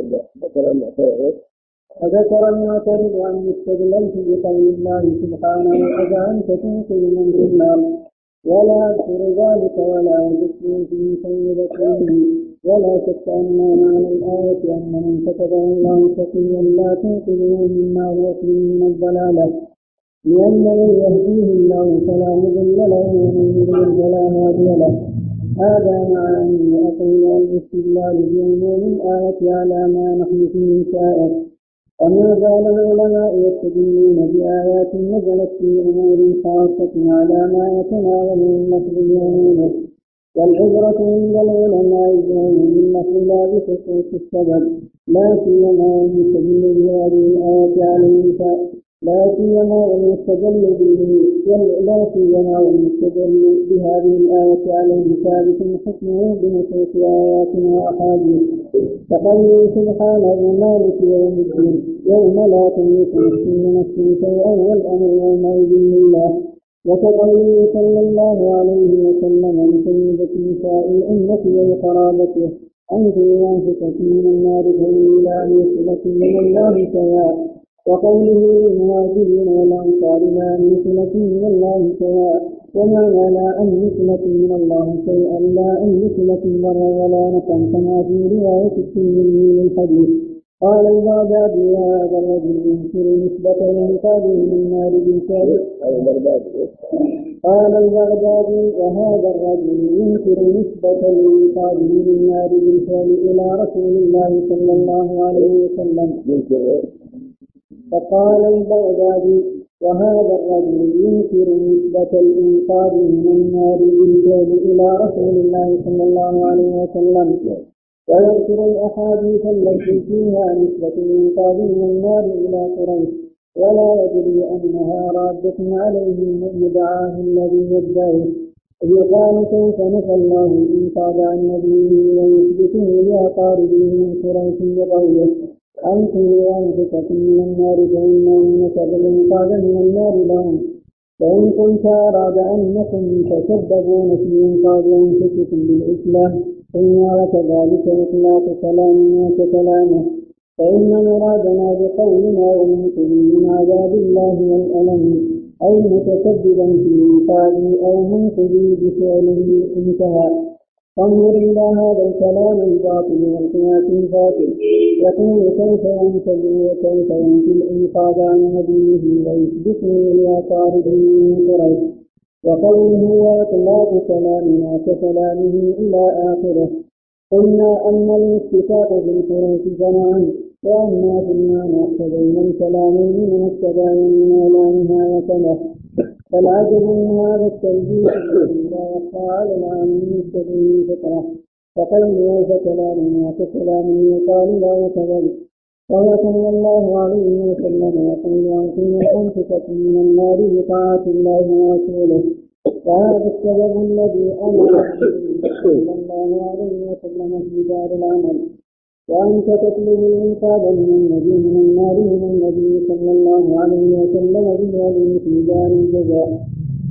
فذكر المعترض أن يستدل بقول الله سبحانه أفأنت تنقذ من في النار ولا يذكر ذلك ولا يذكر في مسودته ولا شك أن معنى الآية أن من كتبه الله تقيا لا تنقذه مما هو فيه من الضلالة لأن من يهديه الله فلا مضل له ومن يضلل فلا هادي له. هذا مع أني أقول الاستدلال بعموم الآية على ما نحن فيه سائر. وما زال العلماء يستدلون بآيات نزلت في أمور خاصة على ما يتناول من لفظ العموم، والعبرة عند العلماء بعموم اللفظ لا بخصوص السبب، لا سيما يستدل بهذه الآية على لا سيما والمستدل بهذه الآية عليه ثابت حكمه بنصوص آيات وأحاديث، فقوله سبحانه مالك يوم الدين يوم لا تملك نفس لنفس شيئا والأمر يومئذ لله، وكقوله صلى الله عليه وسلم لسيدة نساء الأمة وقرابته أنتم أنفسكم من النار فإلى أن يصلة من الله سواء، وقوله للمهاجرين والأنصار لا مثلة من الله سواء، ومعنى لا أن مثلة من الله شيئا لا أن مثلة ضرا ولا نفعا كما في رواية الترمذي للحديث. قال البغدادي وهذا الرجل ينكر نسبة الانقاذ من النار بالفعل. قال البغدادي وهذا الرجل ينكر نسبة الانقاذ من النار بالفعل إلى رسول الله صلى الله عليه وسلم. فقال البغدادي وهذا الرجل ينكر نسبة الإنقاذ من النار بالفعل إلى رسول الله صلى الله عليه وسلم، ويذكر الأحاديث التي فيها نسبة الإنقاذ من النار إلى قريش، ولا يدري أنها رادة عليه مدعاه الذي يدعيه، يقال كيف نفى الله الإنقاذ عن نبيه ويثبته لأقاربه من قريش بقوله أنتم أنفسكم من النار فإنه نسب الإنقاذ من النار لهم، فإن كنت أراد أنكم تسببون في إنقاذ أنفسكم بالإسلام فإن كذلك إطلاق كلامنا ككلامه، فإن مرادنا بقولنا ومنكم من عذاب الله والألم أي متسببا في إنقاذ أو منقذ بفعله انتهى. فانظر إلى هذا الكلام الباطل والقياس الباطل، يقول كيف ينتبه وكيف ينفي الإنقاذ عن نبيه ويثبته لأقاربه من قريش، وقوله وإطلاق كلامنا ككلامه إلى آخره. قلنا أن الاتفاق بالحروف جمعا، وأما في المعنى فبين الكلامين من التباين لا نهاية له، فالعجب من هذا التوجيه لا يخفى على العام المستدل فطرة، فقوله فكلامنا ككلامه يقال لا يكذب، وهو صلى الله عليه وسلم يقول أنتم أنفسكم من النار بطاعة الله ورسوله، فهذا السبب الذي أمر صلى الله عليه وسلم في دار العمل، وأنت تطلب الإنقاذ من النبي من النار من النبي صلى الله عليه وسلم بالهدي في دار الجزاء،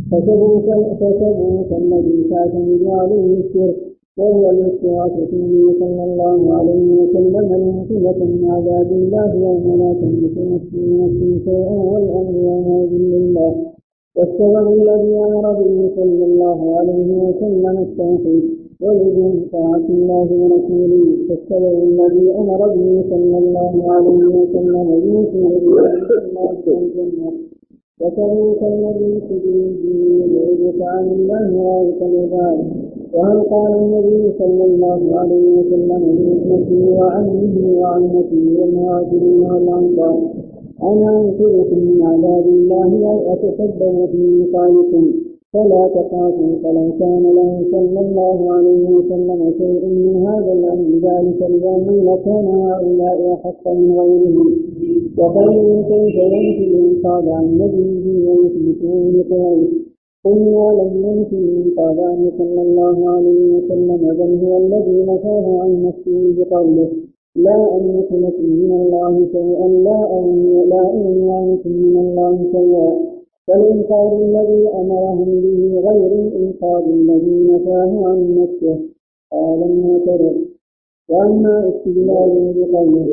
فسبوك الذي تعتمد عليه الشرك، وهو الاستغاثة به صلى الله عليه وسلم المنقذة من عذاب الله يوم لا تملك نفس لنفس شيئا والأمر يومئذ لله، والسبب الذي أمر به صلى الله عليه وسلم التوحيد ولزوم طاعة الله ورسوله، فالسبب الذي أمر به صلى الله عليه وسلم بوصول الله الجنة، وكذلك الذي تدري به يبعدك عن الله وعيك العباد. وهل قال النبي صلى الله عليه وسلم لابنته وعمه وعمته والمهاجرين والأنصار أنا أنقذكم من عذاب الله أو أتسبب في إنقاذكم فلا تخافوا، فلو كان له صلى الله عليه وسلم شيء من هذا الأمر ذلك اليوم لكان هؤلاء أحق من غيرهم. وقالوا كيف ينفي الإنقاذ عن نبيه ويثبتون لقريش، قلنا لم ينفي الإنقاذ عنه صلى الله عليه وسلم، بل هو الذي نفاه عن نفسه بقوله لا أملك لكم من الله شيئا لا أملك من الله شيئا، فالإنقاذ الذي أمرهم به غير الإنقاذ الذي نفاه عن نفسه. قال المعترض وأما استدلاله بقوله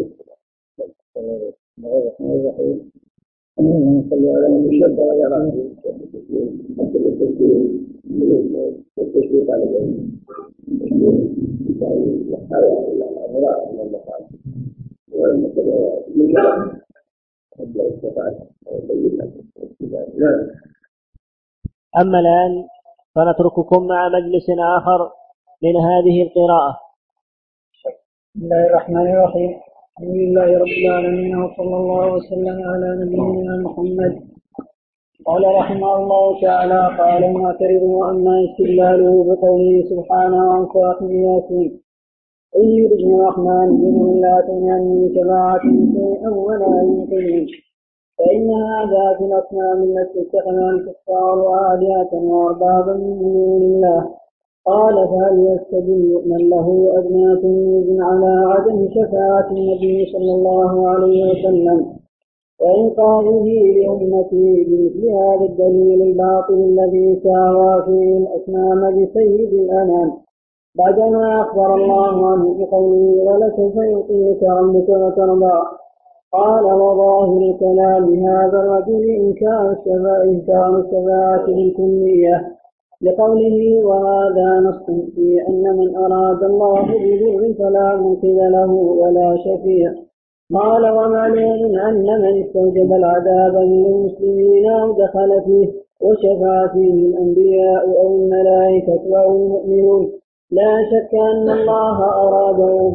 أما الآن فنترككم مع مجلس آخر من هذه القراءة. بسم الله الرحمن الرحيم. الحمد لله رب العالمين وصلى الله وسلم على نبينا محمد. قال رحمه الله تعالى قال المعترض وأما استدلاله بقوله سبحانه عن صاحب ياسين إن يردني الرحمن بهم لا تنعني شفاعة شيئا ولا ينقذني، فإن هذا في الأصنام التي اتخذها الكفار آلهة وأربابا من دون الله. قال فهل يستدل من له أدنى تمييز على عدم شفاعة النبي صلى الله عليه وسلم وإنقاذه لأمته بمثل هذا الدليل الباطل الذي ساوى فيه الأصنام بسيد الأنام بعدما أخبر الله عنه بقوله ولسوف يعطيك ربك وترضى؟ قال وظاهر كلام هذا الرجل إنكار الشفاعة بالكلية لقوله وهذا نص في أن من أراد الله بضر فلا منقذ له ولا شفيع. قال ومعلوم أن من استوجب العذاب من المسلمين أو دخل فيه وشفع فيه الأنبياء أو الملائكة أو المؤمنون لا شك أن الله أراده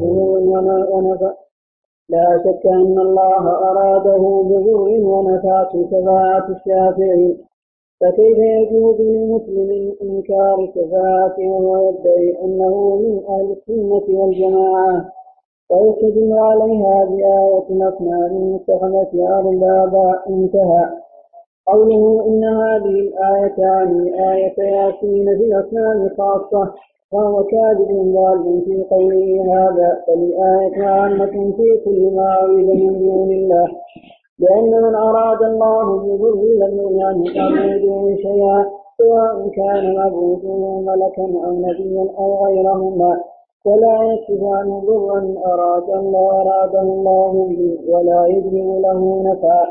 بضر ونفعته شفاعة الشافعين. فكيف يجوز للمسلم إنكار شفاعته وهو يدعي أنه من أهل السنة والجماعة؟ ويستدل عليها بآية الأصنام المتخذة أربابا انتهى. قوله إن هذه الآية يعني آية ياسين في الأصنام خاصة فهو كاذب ضال في قوله هذا، فالآية عامة في كل ما عبد من دون الله، لأن من أراد الله بضر لم يغن عنه تعبده شيئا سواء كان معبوده ملكا أو نبيا أو غيرهما، ولا يكشف عنه ضرا أراده الله به ولا يجلب له نفعا.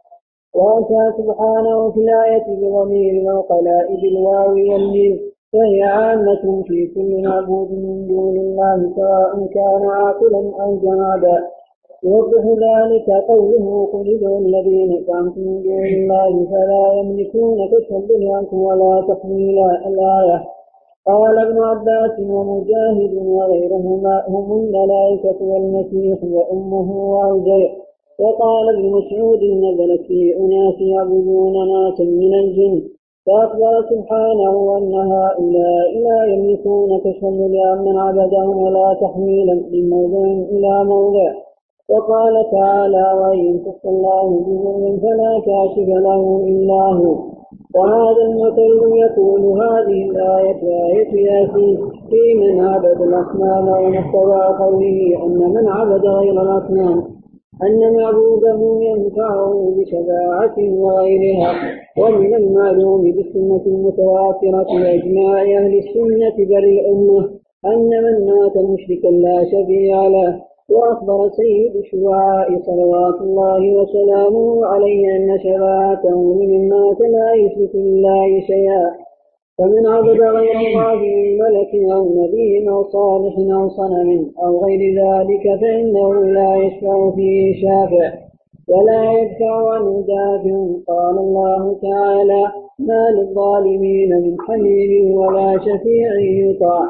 وأتى سبحانه في الآية بضمير العقلاء بالواو والميم، فهي عامة في كل معبود من دون الله سواء كان عاقلا أو جمادا. يوضح ذلك قوله قل ادعوا الذين زعمتم من دون الله فلا يملكون كشفا الضر عنكم ولا تحويلا الآية. قال ابن عباس ومجاهد وغيرهما هم الملائكة والمسيح وأمه وعزير. وقال ابن مسعود نزلت في أناس يعبدون ناسا من الجن، فأخبر سبحانه أن هؤلاء لا يملكون كشفا الضر عمن عبدهم ولا تحويلا من موضع إلى موضع. وقال تعالى وإن يمسك الله بضر فلا كاشف له إلا هو. وهذا المثل يقول هذه الآية آية ياسين في من عبد الأصنام ومقتضى قوله أن من عبد غير الأصنام أن معبوده ينفعه بشفاعة وغيرها. ومن المعلوم بالسنة المتواترة وإجماع أهل السنة بل الأمة أن من مات مشركا لا شفيع له. وأخبر سيد الشفعاء صلوات الله وسلامه عليه أن شفاعته لمن مات لا يشرك بالله شيئا. فمن عبد غير الله من ملك أو نبي أو صالح أو صنم أو غير ذلك فإنه لا يشفع فيه شافع ولا يدفع عنه دافع. قال الله تعالى ما للظالمين من حميم ولا شفيع يطاع.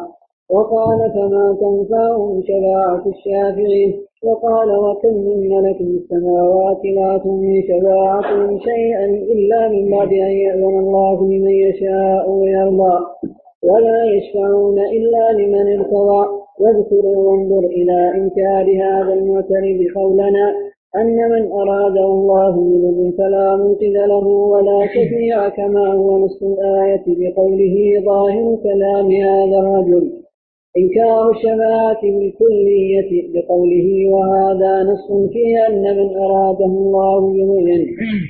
وقال فما تنفعهم شفاعة الشافعين. وقال وكم من ملك في السماوات لا تغني شفاعتهم شيئا إلا من بعد أن يأذن الله لمن يشاء ويرضى ولا يشفعون إلا لمن ارتضى. واذكر وانظر إلى إنكار هذا المعترض قولنا أن من أراده الله بضر فلا منقذ له ولا شفيع، كما هو نص الآية بقوله ظاهر كلام هذا الرجل إنكار الشفاعة بالكلية بقوله وهذا نص فيه أن من أراده الله بضر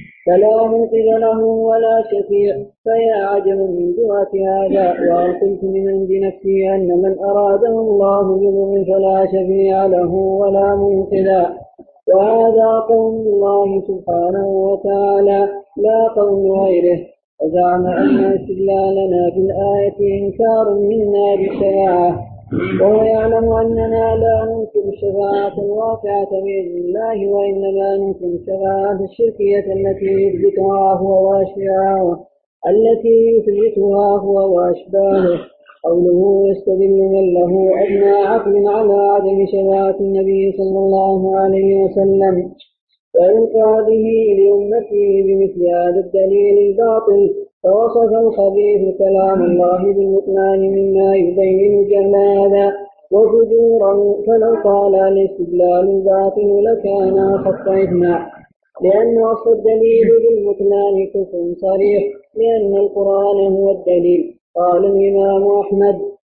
فلا منقذ له ولا شفيع. فيا عجب من جهة هذا. وقلت لمن بنفسي أن من أراده الله بضر فلا شفيع له ولا منقذ، وهذا قول الله سبحانه وتعالى لا قول غيره. وزعم أن استدلالنا في الآية إنكار منا بالشفاعة، وهو يعلم أننا لا ننكر الشفاعة الواقعة بإذن الله، وإنما ننكر الشفاعة الشركية التي يثبتها هو وأشباهه. قوله يستدل من له أدنى عقل على عدم شفاعة النبي صلى الله عليه وسلم فيلقى به لأمته بمثل هذا الدليل الباطل. فوصف الخبيث كلام الله بالبطلان مما يبين جهل هذا وفجوره، فلو قال الاستدلال الباطل لكان أخف إثما. لأن أصل الدليل بالبطلان كفر صريح لأن القرآن هو الدليل. قال الإمام أحمد: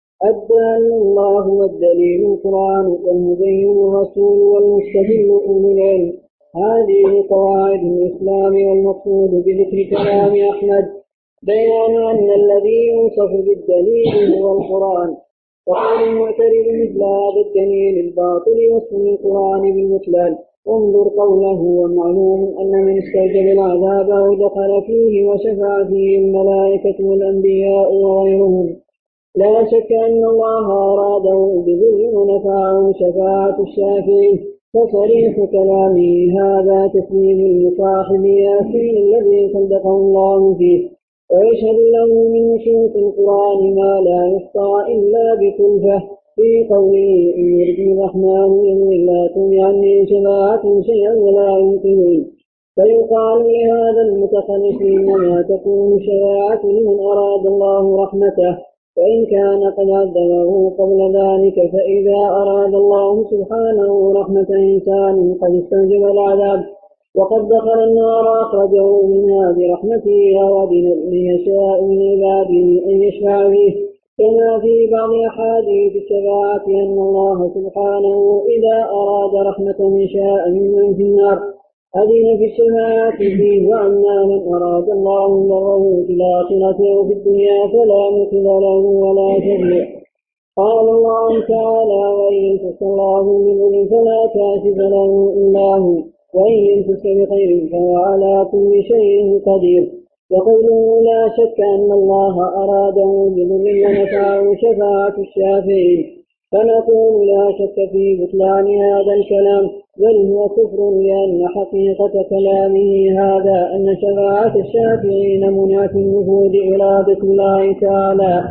الدال الله والدليل القرآن والمبين الرسول والمستدل أولو العلم. هذه قواعد الإسلام، والمقصود بذكر كلام أحمد بيان أن الذي يوصف بالدليل هو القرآن. وقول المعترض مثل هذا الدليل الباطل وصف القرآن بالبطلان. انظر قوله: ومعلوم أن من استوجب العذاب أو دخل فيه وشفع فيه الملائكة والأنبياء وغيرهم. لا شك أن الله أراده بذل ونفعه شفاعة الشافعين، فصريح كلامه هذا تسليم لصاحب ياسين الذي صدقه الله فيه. ويشهد له من نصوص القرآن ما لا يحصى إلا بكلفة في قوله: إن يرد الرحمن إلا تغني عني شفاعة شيئا ولا ينقذون. فيقال لهذا المتخلف: إنما تكون شفاعة لمن أراد الله رحمته، وإن كان قد عذبه قبل ذلك. فإذا أراد الله سبحانه رحمة إنسان قد استوجب العذاب وقد دخل النار أخرجه منها برحمته، أو أذن لمن يشاء من عباده أن يشفع فيه، كما في بعض أحاديث الشفاعة أن الله سبحانه إذا أراد رحمة من شاء ممن في النار أذن في الشفاعة فيه. وأما من أراد الله ضره في الآخرة أو في الدنيا فلا مثل له ولا شفيع. قال الله تعالى: وإن يمسك الله بضر فلا كاشف له إلا هو، وإن يمسك بخير فهو على كل شيء قدير. وقوله: لا شك أن الله أراده بضر ونفعه شفاعة الشافعين. فنقول: لا شك في بطلان هذا الكلام، بل هو كفر، لأن حقيقة كلامه هذا أن شفاعة الشافعين منعت من نفوذ إرادة الله تعالى،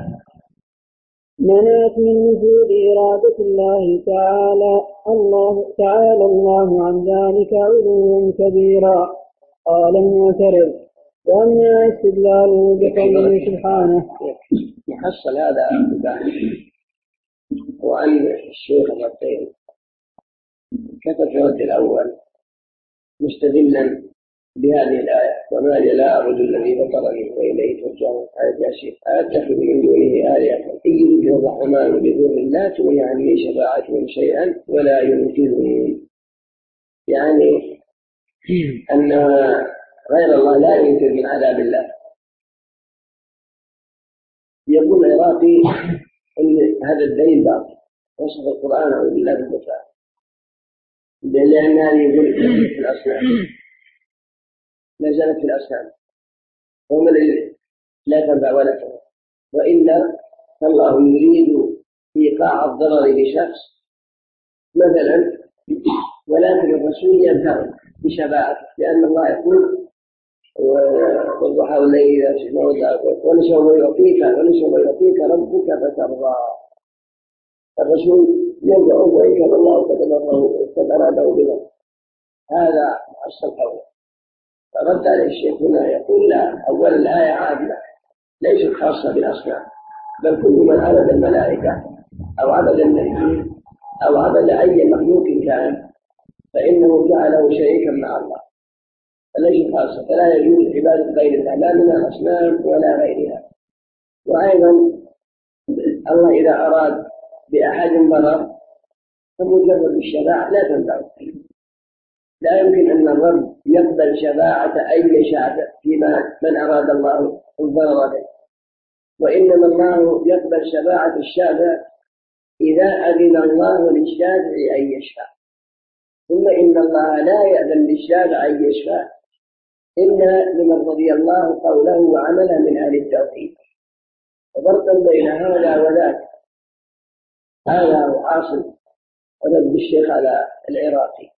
منعت من نفوذ إرادة الله تعالى. تعالى الله عن ذلك علوا كبيرا. قال المعترض: وأما استدلاله بقوله سبحانه. يحصل هذا وأن الشيخ الرطين كتب في الرد الأول مستدلا بهذه الآية: وما لي لا أعبد الذي فطرني وإليه ترجعون. آية ياسين: أتخذ من دونه آلهة إن يريد الرحمن بضر لا تغني عني شفاعتهم شيئا ولا ينقذني. يعني أن غير الله لا ينقذ من عذاب الله. يقول العراقي أن هذا الدليل باطل، وصف القرآن أعوذ بالله بالبطلان، لأن هذه ذلك في الأصنام لا زالت في الأصنام، هم الذين لا تنفع ولا تنفع. وإلا فالله يريد إيقاع الضرر بشخص مثلا، ولكن الرسول ينفع بشفاعته، لأن الله يقول: والضحى والليل إذا سجى ولسوف يعطيك ربك فترضى. الرسول يدعو وإن كان الله قد أراده بذلك. هذا أصل القول. فرد عليه الشيخ هنا يقول: لا، أول الآية عادلة ليست خاصة بالأصنام، بل كل من عبد الملائكة أو عبد النبيين أو عبد أي مخلوق كان فإنه جعله شريكا مع الله، فليست خاصة. فلا يجوز عبادة غير الله لا من الأصنام ولا غيرها. وأيضا الله إذا أراد بأحد ضرر فمجرد الشفاعة لا تنفعه. لا يمكن أن الرب يقبل شفاعة أي شافع فيما من أراد الله الضرر به، وإنما الله يقبل شفاعة الشافع إذا أذن الله للشافع أن يشفع. ثم إن الله لا يأذن للشافع أن يشفع إلا لمن رضي الله قوله وعمله من أهل التوحيد. وفرقا بين هذا وذاك هذا هو حاصل رد الشيخ على العراقي،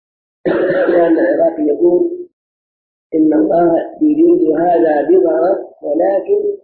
لأن العراقي يقول إن الله يريد هذا بضرر، ولكن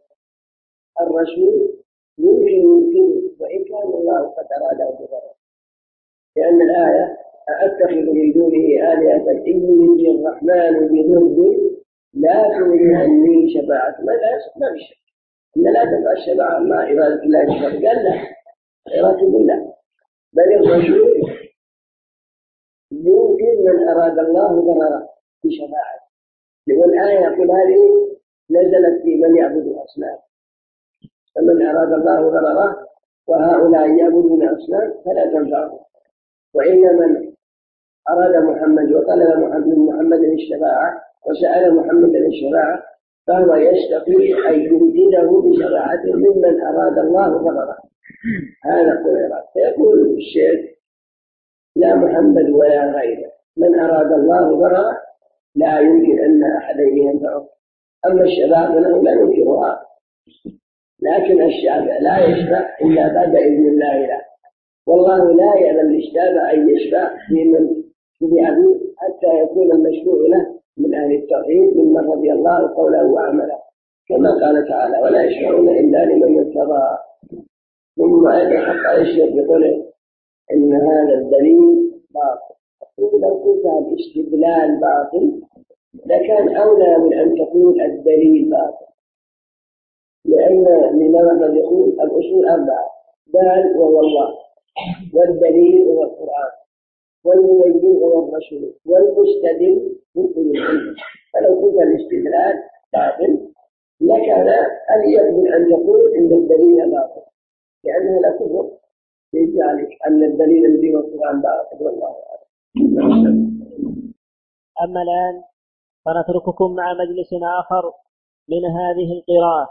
الرسول يمكن وإن كان الله قد أراده بضرر، لأن الآية: أأتخذ من دونه آلهة إن يريد الرحمن بضر لا تغني عني شفاعة. ما في شك إن لا تنفع الشفاعة مع إرادة الله تعالى. قال لا، إرادة الله، بل الرسول يمكن من أراد الله ضرره بشفاعته. والآية يقول هذه نزلت في من يعبد الأصنام، فمن أراد الله ضرره وهؤلاء يعبدون الأصنام فلا تنفعهم. وإن من أراد محمد وطلب من محمد الشفاعة وسأل محمد الشفاعة فهو يستطيع أن يمدده بشفاعته ممن أراد الله ضرره. هذا قرر. فيقول الشيخ لا محمد ولا غيره، من أراد الله ضرره لا يمكن أن أحد ينفعه. أما الشفاعة فنحن لا ننكرها، لكن الشافع لا يشفع إلا بعد إذن الله له، والله لا يأذن للشافع أن يشفع في من شفع به حتى يكون المشفوع له من أهل التوحيد ممن رضي الله قوله وعمله، كما قال تعالى ولا يشفعون إلا لمن ارتضى. ثم أيضا حتى الشيخ بقوله إن هذا الدليل باطل. لو قلت الاستدلال باطل لكان أولى من أن تقول الدليل باطل، لأن الإمام يقول الأصول أربعة: دال وهو الله، والدليل هو القرآن، والمبين هو الرسول، والمستدل هو العلم. فلو قلت الاستدلال باطل لكان أليق من أن تقول إن الدليل باطل، لأنه لا كفر في ذلك أن الدليل الذي هو القرآن باطل. والله أعلم. أما الآن فنترككم مع مجلس آخر من هذه القراءة.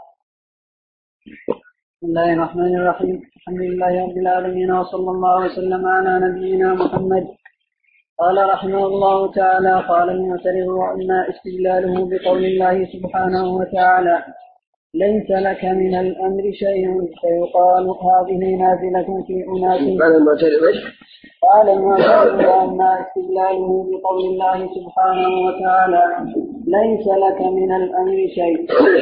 بسم الله الرحمن الرحيم. الحمد لله رب العالمين، وصلى الله وسلم على نبينا محمد. قال رحمه الله تعالى: قال المعترض: وأما استدلاله بقول الله سبحانه وتعالى: ليس لك من الأمر شيء، فيقال هذه نازلة في أناس. قال المعترض: وأما استدلاله بقول الله سبحانه وتعالى: ليس لك من الأمر شيء،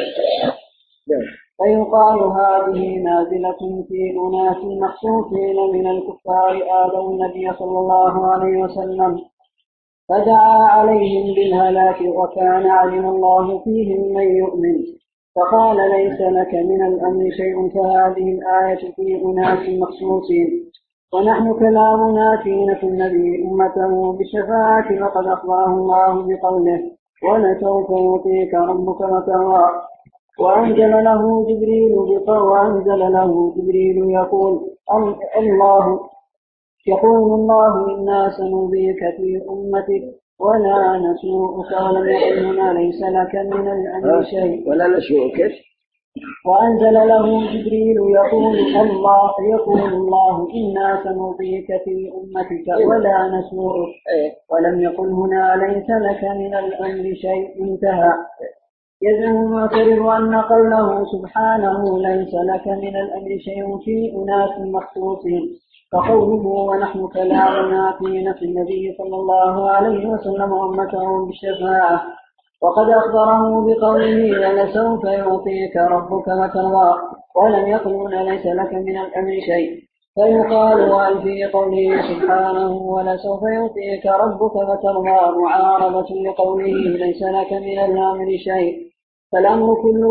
فيقال هذه نازلة في أناس مخصوصين من الكفار آذوا النبي صلى الله عليه وسلم فدعا عليهم بالهلاك، وكان علم الله فيهم من يؤمن، فقال ليس لك من الأمر شيء، فهذه الآية في أناس مخصوصين. ونحن كلامنا في نفي النبي أمته بالشفاعة، وقد أخبره الله بقوله: ولسوف يعطيك ربك فترضى. وأنزل له جبريل يقول الله إنا سنضيك في أمتك ولا نسوءك، ولم يقل هنا ليس لك من الأمر شيء. ولا نسوءك. وأنزل له جبريل يقول الله إنا سنضيك في أمتك ولا نسوءك، ولم يقل هنا ليس لك من الأمر شيء. انتهى. يزعم المعترض أن قوله سبحانه ليس لك من الأمر شيء في أناس مخصوصين، فقوله ونحن كلامنا في نفي النبي صلى الله عليه وسلم أمته بالشفاعة، وقد أخبره بقوله ولسوف يعطيك ربك فترضى، ولم يقل ليس لك من الأمر شيء. فيقال وهل في قوله سبحانه ولسوف يعطيك ربك فترضى معارضة لقوله ليس لك من الأمر شيء، فالأمر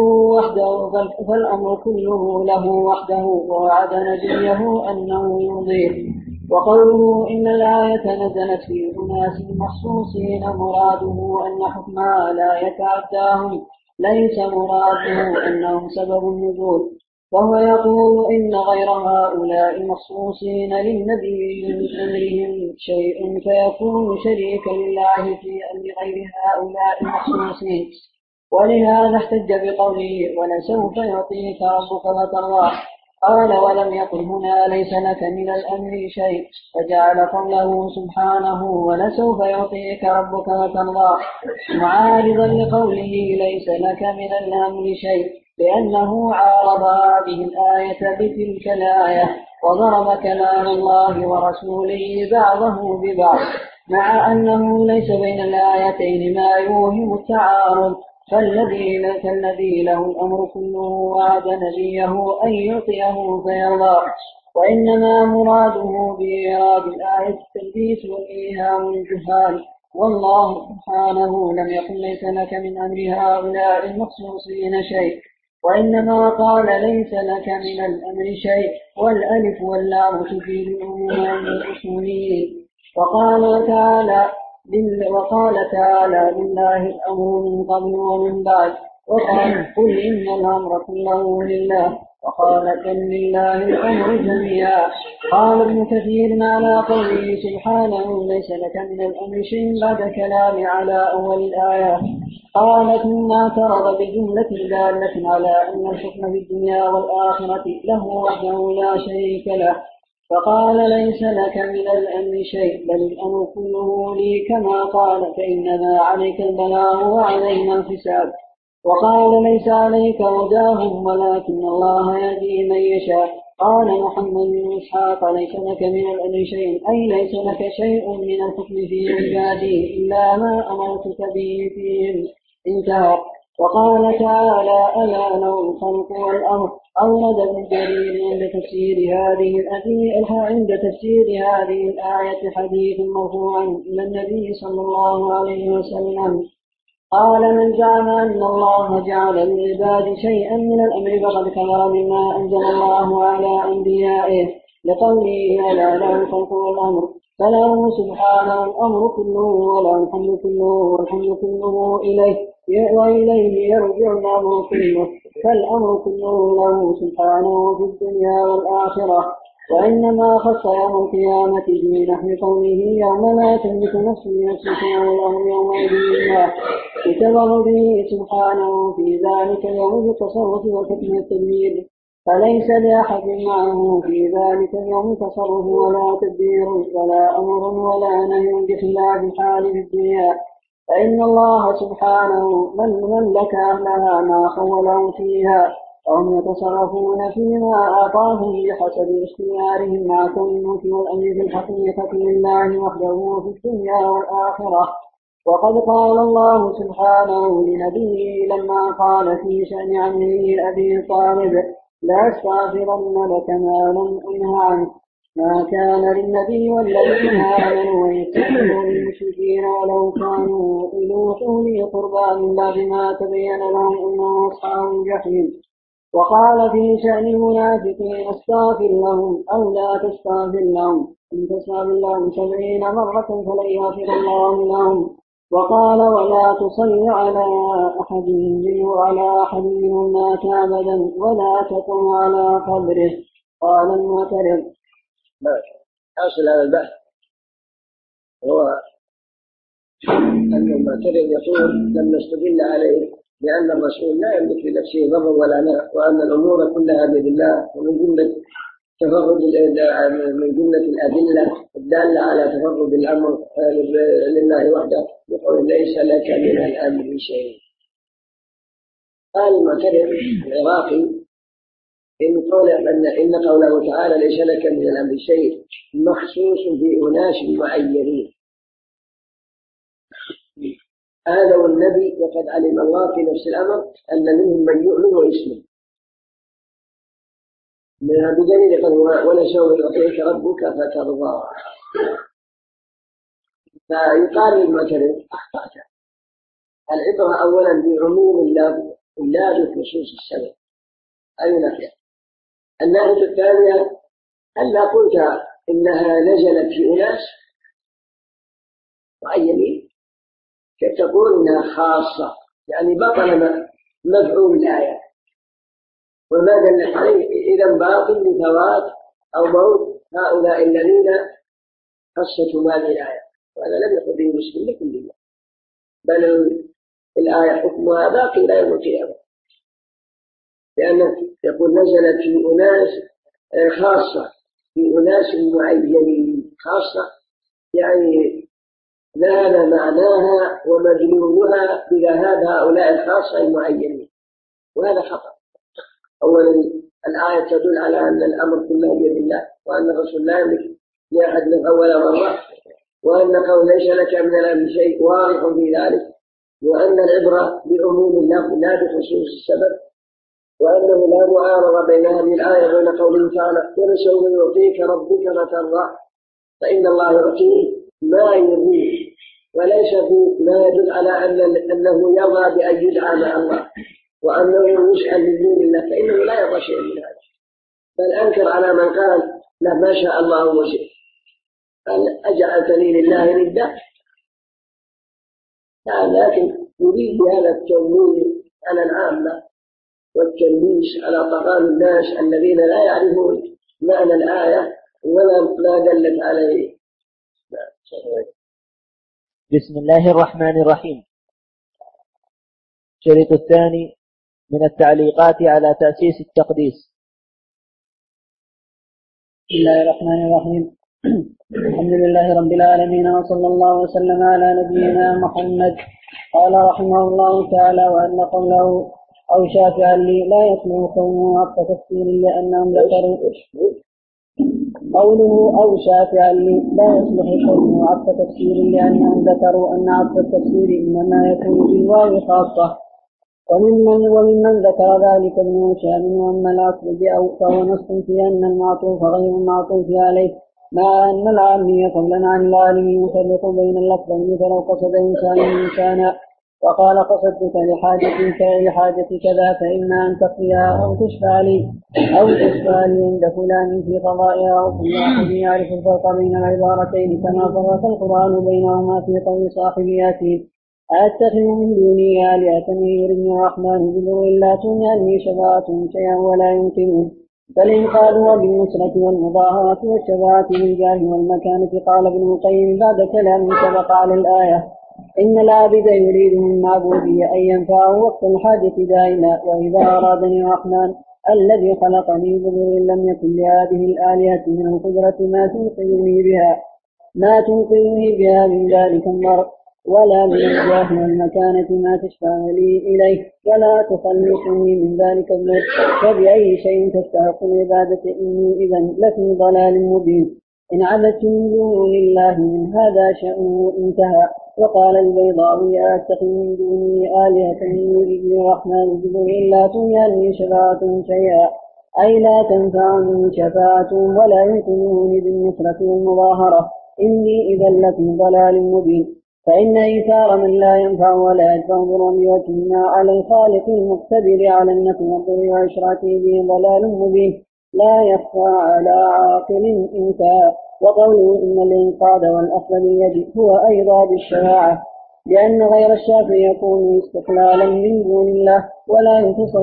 كله له وحده، ووعد نبيه أنه يرضيه. وقوله إن الآية نزلت في أناس مخصوصين مراده أن حكمها لا يتعداهم، ليس مراده أنهم سبب النزول. وهو يقول إن غير هؤلاء مخصوصين للنبي من أمرهم شيء فيكون شريكا لله في أمر غير هؤلاء المخصوصين. ولهذا احتج بقوله ولسوف يعطيك ربك فترضى، قال ولم يقل هنا ليس لك من الأمر شيء، فجعل قوله سبحانه ولسوف يعطيك ربك فترضى معارضا لقوله ليس لك من الأمر شيء، لأنه عارض هذه الآية بتلك الآية، وضرب كلام الله ورسوله بعضه ببعض، مع أنه ليس بين الآيتين ما يوهم التعارض. فالذي له الأمر كله وعد نبيه أن يعطيه فيرضى، وإنما مراده بإيراد الآية التلبيس والإيهام الجهال، والله سبحانه لم يقل ليس لك من أمر هؤلاء المخصوصين شيء، وإنما قال ليس لك من الأمر شيء، والألف واللام تفيد العموم عند الأصوليين. وقال تعالى وقال تعالى لله الأمر من قبل ومن بعد. وقال قل إن الأمر كله لله. وقال كن لله الأمر جميعا. قال ابن كثير على قوله سبحانه ليس لك من الأمر شيء بعد كلام على أول الآية. قال ثم اعترض بجملة دالة على أن الحكم في الدنيا والآخرة له وحده لا شريك له، فقال ليس لك من الأمر شيء بل الأمر كله لي، كما قال فإنما عليك البلاغ وعلينا الحساب. وقال ليس عليك هداهم ولكن الله يهدي من يشاء. قال محمد بن إسحاق ليس لك من الأمر شيء أي ليس لك شيء من الحكم في عباده إلا ما أمرتك به فيهم. انتهى. وقال تعالى ألا له الخلق والأمر. أورد ابن جرير عند تفسير هذه الآية حديث مرفوعا إلى النبي صلى الله عليه وسلم قال من زعم أن الله جعل للعباد شيئا من الأمر فقد كفر بما أنزل الله على أنبيائه، لقوله ألا له الخلق والأمر، فله سبحانه الأمر كله وله الحمد كله والحمد كله إليه وإليه يرجع الأمر كله، فالأمر كله له سبحانه في الدنيا والآخرة. وإنما خص يوم القيامة بنحو قوله يوم لا تملك نفس لنفس شيئا والأمر يومئذ لله، يتبر به سبحانه في ذلك اليوم بالتصرف والحكم والتدبير، فليس لأحد معه في ذلك اليوم تصرف ولا تدبير ولا أمر ولا نهي بخلاف الحال في الدنيا، فإن الله سبحانه من ملك أهلها ما خولهم فيها، وهم يتصرفون فيما أعطاهم بحسب اختيارهم مع كون الملك والأمر في الحقيقة لله وحده في الدنيا والآخرة. وقد قال الله سبحانه لنبيه لما قال في شأن عمه أبي طالب لأستغفرن لك ما لم أنه عنه، ما كان للنبي والذين آمنوا ويستغفروا للمشركين ولو كانوا أولي قربى من بعد ما تبين لهم أنهم أصحاب الجحيم. وقال في شأن المنافقين استغفر لهم أو لا تستغفر لهم إن تستغفر لهم 70 مرة فلن يغفر الله لهم. وقال ولا تصل على أحد منهم مات أبدا ولا تقم على قبره. قال المعترض أصل هذا البحث هو أن المعترض يقول لما استدل عليه بأن الرسول لا يملك لنفسه ضرا ولا نفع، وأن الأمور كلها بيد الله، ومن جملة الأدلة الدالة على تفرد الأمر لله وحده يقول ليس لك من الأمر شيء. قال المعترض العراقي إن قوله تعالى ليس لك من الأمر شيء مخصوص بأناس معينين، هذا والنبي وقد علم الله في نفس الأمر أن منهم من يؤمن ويسلم، بدليل قوله ولسوف يعطيك ربك فترضى. فيقال للمعترض أخطأت، العبرة أولا بعموم اللفظ لا بخصوص السبب. أي ناحية؟ الناحية الثانية هل قلت إنها نزلت في أناس معينين كيف تقول إنها خاصة، يعني بطل مفعول الآية، وما دل عليه إذا باطل لفوات أو موت هؤلاء الذين خصتهم هذه الآية، وهذا لم يكن به مسلم لكل الله، بل الآية حكمها باقي لا يوم القيامة، لأنه يقول نزلت في أناس خاصة في أناس معينين، خاصة يعني ذهب معناها ومدلولها بذهاب هؤلاء الخاصة المعينين، وهذا خطأ. أولا الآية تدل على أن الأمر كله بيد الله، وأن الرسول لا يملك لأحد من أول مرة، وأن قول ليس لك من الأمر شيء واضح في ذلك، وأن العبرة بعموم اللفظ لا بخصوص السبب، وأنه لا معارضة بين هذه الآية وبين قوله تعالى ولسوف يعطيك ربك فترضى، فإن الله يعطيه ما يريد، وليس ما يدل على أنه يرضى بأن يدعى مع الله وأنه يسأل من دون الله، فإنه لا يرضى شيئا من هذا، بل أنكر على من قال لا ما شاء الله وشئت، قال أجعلتني لله ندا، نعم، لكن يريد بهذا التمويه على العامة والتلبيش على طغال الناس الذين لا يعرفون معنى الآية ولا دلت عليه. بسم الله الرحمن الرحيم. الشريط الثاني من التعليقات على تأسيس التقديس. بسم الله الرحمن الرحيم. الحمد لله رب العالمين، وصلى الله وسلم على نبينا محمد. قال رحمه الله تعالى: وأن قوله أو شافعا لي لا يصلح كونه عطف تفسير لأنهم ذكروا. قوله أو شافعا لي لا يصلح كونه عطف تفسير لأنهم ذكروا أن عطف التفسير إنما يكون بالواو خاصة، وممن ذكر ذلك ابن هشام. وأما العطف بأو فهو نص في أن المعطوف غير المعطوف عليه، مع أن العامي فضلا عن العالم يفرق بين اللفظين، فلو قصد إنسان إنسانا وقال قصدتك لحاجتك كذا، فإما أن تقضيها أو تشفع لي عند فلان في قضائها، وكل أحد يعرف الفرق بين العبارتين كما فرق القرآن بينهما في قول صاحب ياسين: أتخذ من دونه آلهة من يردني الرحمن بضر لا تغني عني شفاعتهم شيئا ولا يمكنون. فالإنقاذ بالنصرة والمظاهرة والشفاعة بالجاه والمكانة. قال ابن القيم بعد كلام سبق على الآية: إن العابد يريد من معبودية أن ينفعه وقت الحاجة دائما، وإذا أرادني الرحمن الذي خلقني بضر لم يكن لهذه الآلهة من القدرة ما تنقذني بها من ذلك المرء، ولا من الجاه والمكانة ما تشفع لي إليه، ولا تخلصني من ذلك المرء، فبأي شيء تستحق العبادة إني إذا لفي ضلال مبين. إن عبدت من دون الله من هذا شأنه انتهى. وقال البيضاوي: أتخذ من دونه آلهة من يردني الرحمن بضر لا تغني عني شفاعتهم شيئا، أي لا تنفعني شفاعتهم ولا يمكنوني بالنصرة والمظاهرة، إني إذا لفي ضلال مبين. فإن إيثار من لا ينفع ولا يدفع ضرا بوجه ما على الخالق المقتدر على النفع والضر وإشراكه به ضلال مبين لا يخفى على عاقل انتهى. وقوله إن الإنقاذ والأخذ باليد هو أيضا بالشفاعة، لأن غير الشافع يكون استقلالا من دون الله، ولا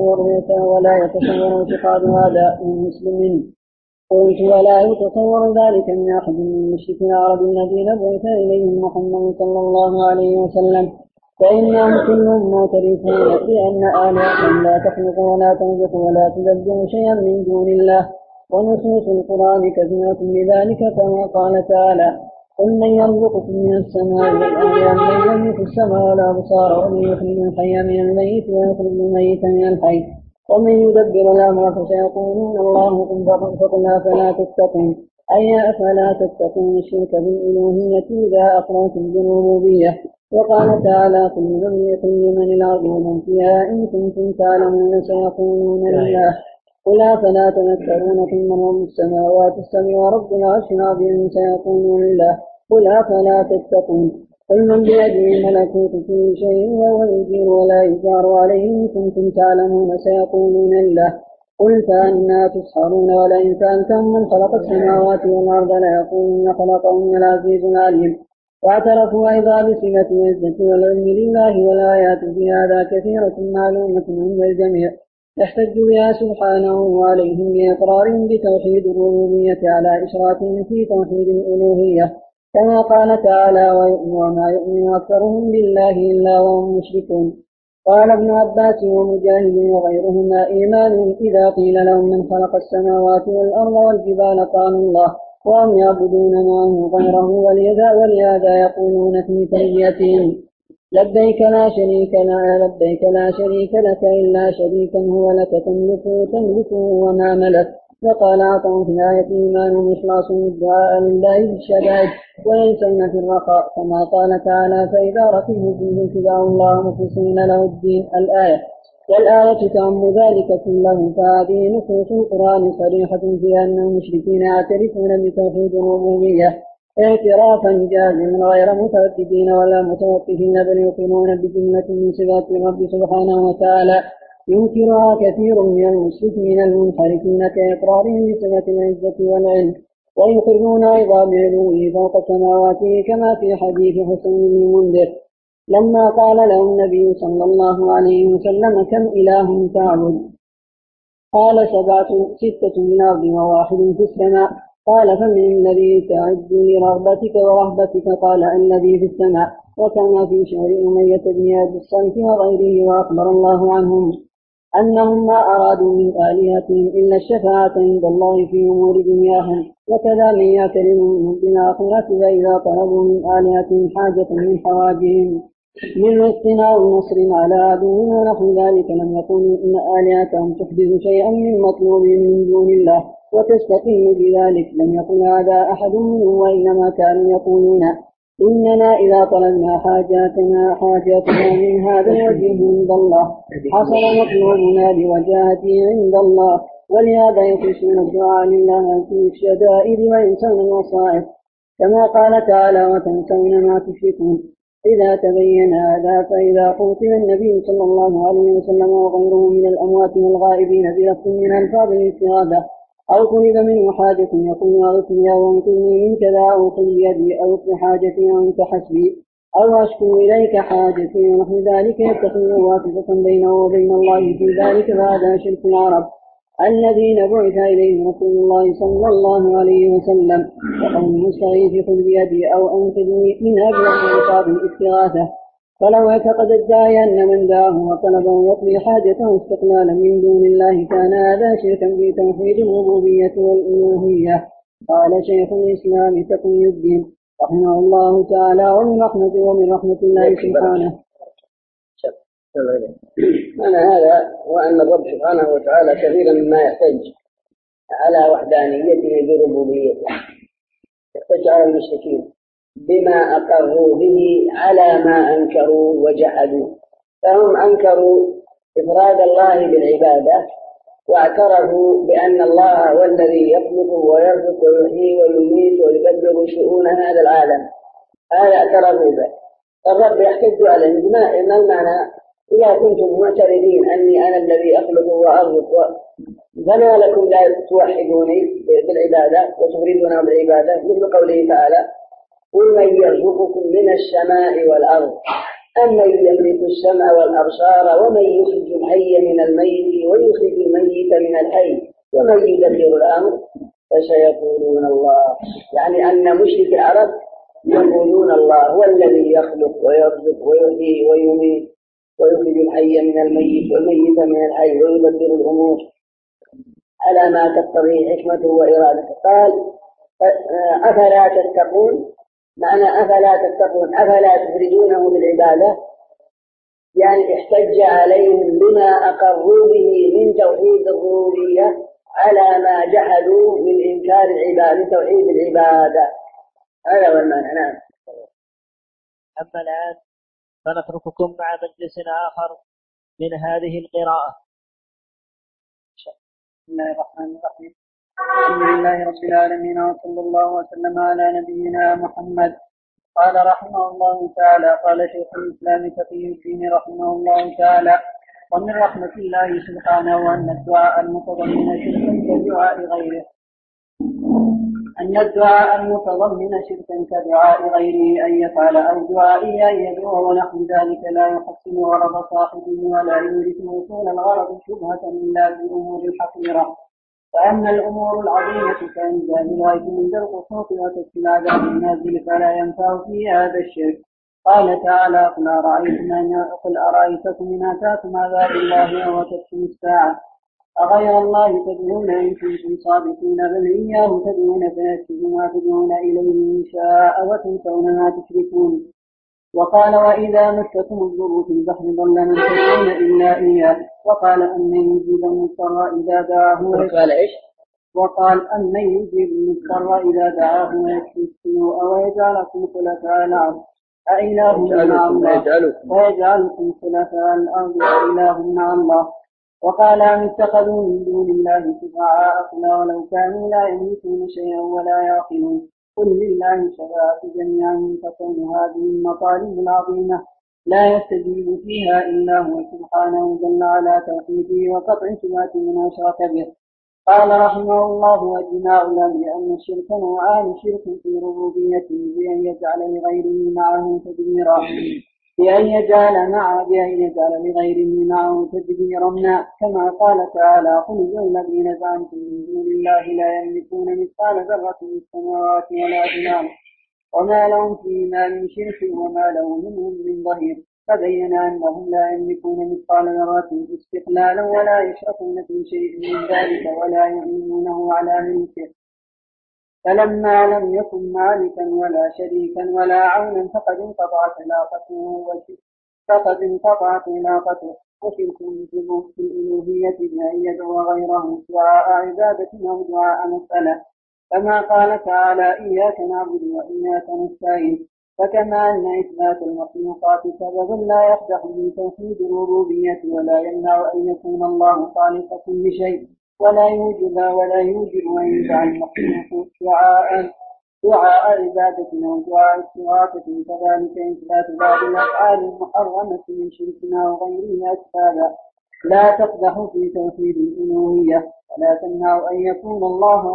يتصور اعتقاد هذا من مسلم. قلت: ولا يتصور ذلك من أحد من مشرك العرب الذين بعث إليهم محمد صلى الله عليه وسلم، فإنهم كلهم معترفون بأن آلهة لا تخلق ولا تنزق ولا تدبر شيئا من دون الله. ونصوص القرآن كثيرة بذلك، كما قال تعالى: قل من يرزقكم من السماء والأرض أم من يملك السمع والأبصار ومن يخرج الحي من الميت ويخرج الميت من الحي ومن يدبر الأمر، فسيقولون الله فقل أفلا تتقون، أي أفلا تتقون الشرك بالألوهية إذا أقررتم بالربوبية. وقال تعالى: قل من الأرض ومن فيها إن كنتم تعلمون، سيقولون لله، قل أفلا تذكرون ثم رب السماوات السبع ورب العرش العظيم، سيقولون لله، قل أفلا تتقون. قل من بيده ملكوت كل شيء وهو يجير ولا يجار عليه إن كنتم تعلمون، سيقولون لله، قل فأنى تسحرون. ولئن سألتهم من خلق السماوات والأرض ليقولون خلقهن العزيز العليم. واعترفوا أيضا بصفة العزة والعلم لله، والآيات في هذا كثيرة معلومة عند الجميع، يحتج بها سبحانه وعليهم بإقرارهم بتوحيد الربوبية على إشراكهم في توحيد الألوهية، كما قال تعالى: وما يؤمن أكثرهم بالله إلا وهم مشركون. قال ابن عباس ومجاهد وغيرهما: إيمان إذا قيل لهم من خلق السماوات والأرض والجبال قالوا الله، وهم يعبدون معه غيره، ولهذا يقولون في تلبيتهم: لبيك لا شريك لك إلا شريكا هو لك تملكه وما ملك. وقال عطاء في آية: إيمان إخلاص الدعاء لله بالشدائد وينسون في الرخاء، كما قال تعالى: فإذا ركبوا في الفلك دعوا الله مخلصين له الدين، الآية. والآية تعم ذلك كله، فهذه نصوص القرآن صريحة في أن المشركين يعترفون بتوحيد الربوبية اعترافا جازما غير مترددين ولا متوقفين، بل يقيمون بجملة من صفات الرب سبحانه وتعالى ينكرها كثير من المشركين المنحرفين، كإقرارهم بصفة العزة والعلم، ويقرون أيضا بعلوه فوق سماواته، كما في حديث حسين بن المنذر: لما قال له النبي صلى الله عليه وسلم كم إله تعبد؟ قال 7 6 من الأرض وواحد في السماء. قال فمن الذي تعد لرغبتك ورهبتك؟ قال الذي في السماء. وكان في شعر أمية بن أبي الصلت وغيره. وأخبر الله عنهم أنهم ما أرادوا من آلهتهم إلا الشفاعة عند الله في أمور دنياهم. وكذا من يكرمهم بالآخرة فإذا طلبوا من آلهتهم حاجة من حواجهم من رزق أو نصر على عدو ونحو ذلك لم يقولوا إن آلهتهم تحدث شيئا من مطلوب من دون الله وتستقيم بذلك. لم يقل هذا أحد منهم، وإنما كانوا يقولون إننا إذا طلبنا حاجاتنا من هذا الوجه عند الله حصل مطلوبنا بوجاهته عند الله. ولهذا يخلصون الدعاء لله في الشدائد وينسون المصائب، كما قال تعالى وتنسون ما تشركون. إذا تبين هذا فإذا خوطب النبي صلى الله عليه وسلم وغيره من الأموات والغائبين بلفظ من ألفاظ الاستغاثة أو طلب منه حاجة يقول أغثني أو انقذني من كذا أو خذ يدي أو اقض حاجتي وأنت حسبي أو أشكو إليك حاجتي ونحو ذلك يتخذ واسطة بينه وبين الله في ذلك، فهذا شرك العرب الذين بعث إليهم رسول الله صلى الله عليه وسلم. وقول المستغيث خذ بيدي أو أنقذني من أجل ألفاظ الاستغاثة. فلو اعتقد الداعي أن من دعاه وطلبه يقضي حاجته استقلالا من دون الله كان هذا شركا في توحيد الربوبية والألوهية. قال شيخ الإسلام تقي الدين رحمه الله تعالى ومن رحمة الله سبحانه. معنى هذا وأن الرب سبحانه وتعالى كثيرا مما يحتج على وحدانيته بربوبيته، يحتج على المشركين بما أقروا به على ما أنكروا وجحدوا. فهم أنكروا إفراد الله بالعبادة واعترفوا بأن الله هو الذي يخلق ويرزق ويحيي ويميت ويدبر شؤون هذا العالم، هذا اعترفوا به. الرب يحتج عليهم ما المعنى؟ إذا كنتم معترفين أني أنا الذي أخلق وأرزق فما لكم لا توحدوني بالعبادة وتفردون بالعبادة؟ مثل قوله تعالى قل من يرزقكم من السماء والأرض أمن يملك السمع والأبصار ومن يخرج الحي من الميت ويخرج الميت من الحي ومن يدبر الأمر فسيقولون الله. يعني أن مشرك العرب يقولون الله هو الذي يخلق ويرزق ويحيي ويميت ويخرج الحي من الميت والميت من الحي ويدبر الأمور على ما تقتضي حكمته وإرادته. قال أفلا تتقون؟ معنى أفلا تتقون أفلا تفردونه بالعبادة، يعني احتج عليهم بما أقروا به من توحيد الربوبية على ما جحدوا من إنكار العبادة توحيد العبادة. هذا هو المعنى. نعم. أما الآن فنترككم مع مجلس آخر من هذه القراءة. بسم الله الرحمن الرحيم. الحمد لله رب العالمين وصلى الله وسلم على نبينا محمد. قال رحمه الله تعالى قال شيخ الإسلام تقي الدين رحمه الله تعالى ومن رحمة الله سبحانه أن الدعاء المتضمن شركا كدعاء غيره أن يفعل أو دعائه أن يدعو ونحو ذلك لا يحسن غرض صاحبه ولا يورث وصول الغرض شبهة إلا في الأمور الحقيرة. فأما الأمور العظيمة كإنزال الغيث من ذي القسوط وتسكي العذاب النازل فلا ينفع فيه هذا الشرك. قال تعالى قل أرأيتكم إن أتاكم عذاب الله وتتكم الساعة أغير الله تدعون إن كنتم صادقين بل إياه تدعون فيكتب ما تدعون إليه إن شاء وتنسون ما تشركون. وقال وإذا مسكم الضر في البحر ضل من تدعون إلا إياه. وقال أن يجيب المضطر إذا دعاه ويكفي السوء ويجعلكم خلفاء الأرض أإله مع الله ويجعلكم خلفاء الأرض أإله مع الله. وقال أن اتخذوا من دون الله شفعاء قل ولو كانوا لا يملكون شيئا ولا يعقلون. قل لله الشفاعة جميعا فتكون هذه المطالب العظيمة لا يستجيب فيها إلا هو سبحانه جل على توحيده وقطع شبهة من أشرك به. قال رحمه الله وإجماع لأن الشرك نوعان: شرك في ربوبيته بأن يجعل لغيره معه تدبيرا بأن يجعل لغيره معه تدبيرا ما، كما قال تعالى: قل الذين زعمتم من دون الله لا يملكون مثقال ذرة في السماوات ولا في الأرض وما لهم فيما من شرك وما له منهم من ظهير. فبين أنهم لا يملكون مثقال ذرة استقلالا ولا يشركون في شيء من ذلك ولا يعينونه على ملكه. فلما لم يكن مالكا ولا شريكا ولا عونا فقد انقطعت علاقته وشركهم في الألوهية بأن يدعو غيره دعاء عبادة أو دعاء مسألة، كما قال تعالى: إياك نعبد وإياك نستعين. فكما أن إثبات المخلوقات سبب لا يقدح من توحيد الربوبية ولا يمنع أن يكون الله خالق كل شيء ولا يوجب أن يدعى المخلوق دعاء عبادة أو دعاء استغاثة، كذلك إثبات بعض الأفعال المحرمة من شركنا وغيرها أسبابا لا تقدح في توحيد الألوهية ولا تمنع أن يكون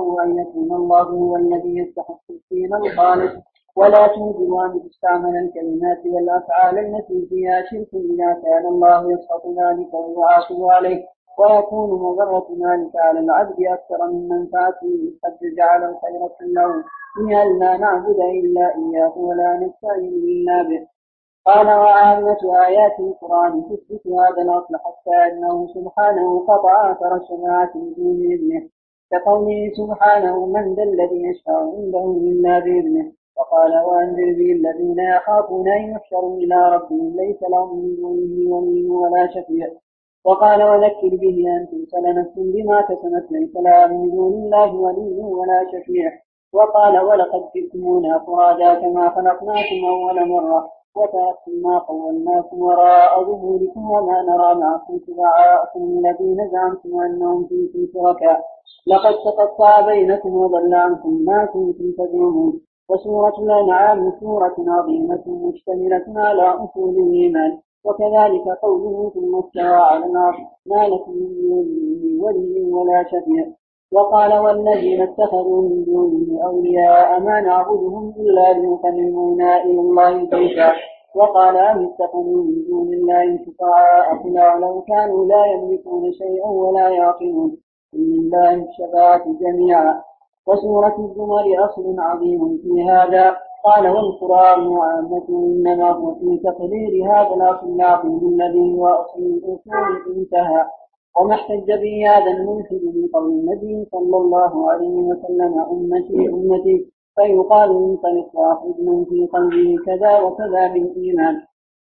الله هو الذي يستحق الدين الخالص، ولا توجب أن تستعمل الكلمات والأفعال التي فيها شرك إذا كان الله يسقط ذلك ويعاقب عليه، ويكون مضرة ذلك على العبد أكثر من منفعته قد جعل الخير كله بأن لا نعبد إلا إياه ولا نستعين إلا به. قال: وعامة آيات القرآن تثبت هذا الأصل، حتى أنه سبحانه قطع أثر الشفاعة بدون إذنه، كقوله سبحانه: من ذا الذي يشفع عنده إلا بإذنه. وقال: وأنذر به الذين يخافون أن يحشروا إلى ربهم ليس لهم من دونه ولي ولا شفيع. وقال: وذكر به أن تبسل نفس بما كسبت ليس لها من دون الله ولي ولا شفيع. وقال: ولقد جئتمونا فرادا كما خلقناكم أول مرة وتركتم ما خولناكم وراء ظهوركم وما نرى معكم شفعاءكم الذين زعمتم أنهم فيكم شركاء، لقد تقطع بينكم وضل عنكم ما كنتم تزعمون. وسورة الأنعام سورة عظيمة مشتملة على أصول الإيمان. وكذلك قوله: ثم استوى على العرش ما لكم من دونه ولي ولا شفيع. وقال: والذين اتخذوا من دونه أولياء ما نعبدهم إلا ليقربونا إلى الله زلفى. وقال: أم اتخذوا من دون الله شفعاء قل لو كانوا لا يملكون شيئا ولا يعقلون قل لله الشفاعة جميعا. وسورة الزمر أصل عظيم في هذا. قال: والقرآن وعامته إنما هو في تقرير هذا الأصل العظيم الذي هو أصل الأصول انتهى. وما احتج به هذا الملحد بقول النبي صلى الله عليه وسلم: أمتي أمتي، فيقال: انطلق واخذ من في قلبه كذا وكذا بالإيمان.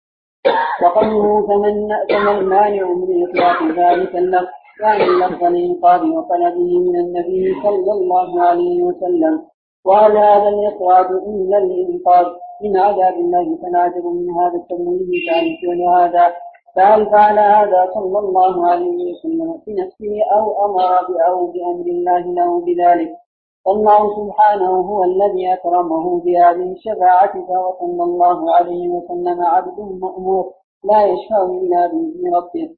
وقوله: فمن مانع من إطلاق ذلك اللفظ، يعني لفظ الإنقاذ وطلبه من النبي صلى الله عليه وسلم. وهل هذا الإخراج إلا الإنقاذ من عذاب الله؟ فنعجب من هذا التمويل فعل هذا. فهل فعل هذا صلى الله عليه وسلم في نفسه أو أمر بأمر الله له بذلك؟ فالله سبحانه هو الذي أكرمه بهذه الشفاعة، فصلى الله عليه وسلم عبد مأمور لا يشفع إلا بإذن ربه،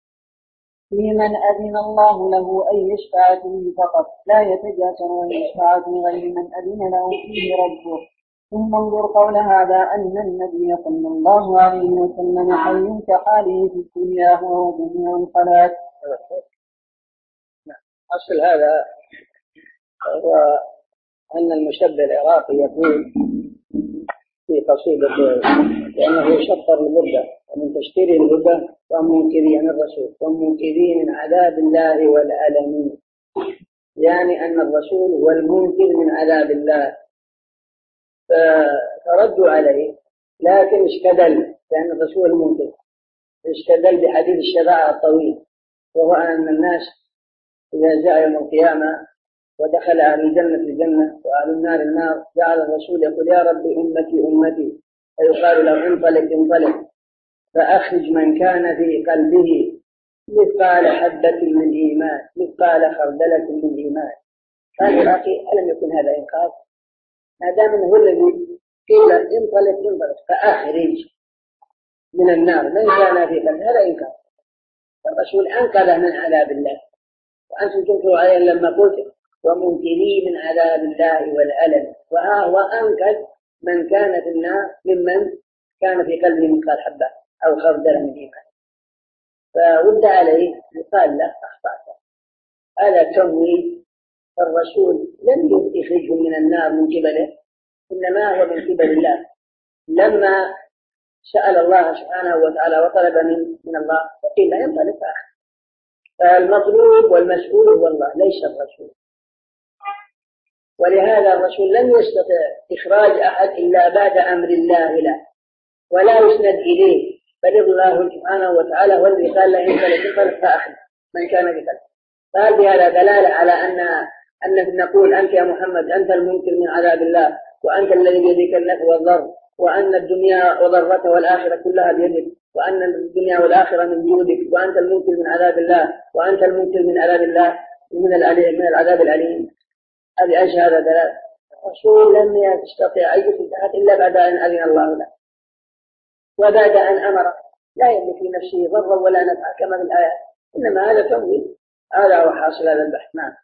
في من أذن الله له أن يشفع فيه فقط، لا يتجاسر أن يشفع في غير من أذن له فيه ربه. ثم انظر قول هذا أن النبي صلى الله عليه وسلم حي كحاله في الدنيا هو جميع الخلائق. أصل هذا هو أن المشبه العراقي يقول في قصيدة لأنه شطر البردة ومن تشتير البردة ومنكري عن الرسول ومنكري من عذاب الله والألم، يعني أن الرسول هو المنكر من عذاب الله، فردوا عليه لكن اشتدل لأن الرسول منكر، اشتدل بحديث الشفاعة الطويل، وهو أن الناس إذا جاء يوم القيامة ودخل أهل الجنة الجنة وأهل النار النار جعل الرسول يقول: يا رب أمتي أمتي، فيقال له: انطلق فأخرج من كان في قلبه مثقال حبة من إيمان، مثقال خردلة من إيمان. قال: يا أخي ألم يكن هذا إنقاذ؟ هذا من هو الذي قيل انطلق فأخرج من النار من كان في قلبه، هذا إنقاذ. الرسول أنقذه من عذاب الله، وأنتم تنكروا عليه لما قلت ومنكري من عذاب الله والألم، وأنقذ من كان في النار ممن كان في قلبه مثقال حبة أو خردل من إيمان، فود عليه يقال له أخطأت، هذا تمويل. الرسول لم يخرجهم من النار من قبله، إنما هو من قبل الله. لما سأل الله سبحانه وتعالى وطلب من الله وقيل لا ينطلق آخر، فالمطلوب والمسؤول هو الله ليس الرسول. ولهذا الرسول لم يستطع إخراج أحد إلا بعد أمر الله له، ولا يسند إليه، بل الله سبحانه وتعالى هو الذي قال له انطلق فأخذ من كان بقلبه. فهذه على دلالة على أن نقول أنت يا محمد أنت المنكر من عذاب الله، وأنت الذي بيدك النفع والضر، وأن الدنيا وضرتها والآخرة كلها بيدك، وأن الدنيا والآخرة من جودك، وأنت المنكر من عذاب الله، وأنت المنكر من عذاب الله من العذاب الأليم. هذه أيش هذا دلالة؟ الرسول لم يستطيع أن يفعل إلا بعد أن أذن الله له، وبعد أن أمر، لا يملك في نفسه ضرا ولا نفعا كما في الآية، إنما هذا تمويل. هذا هو حاصل هذا البحث. نعم.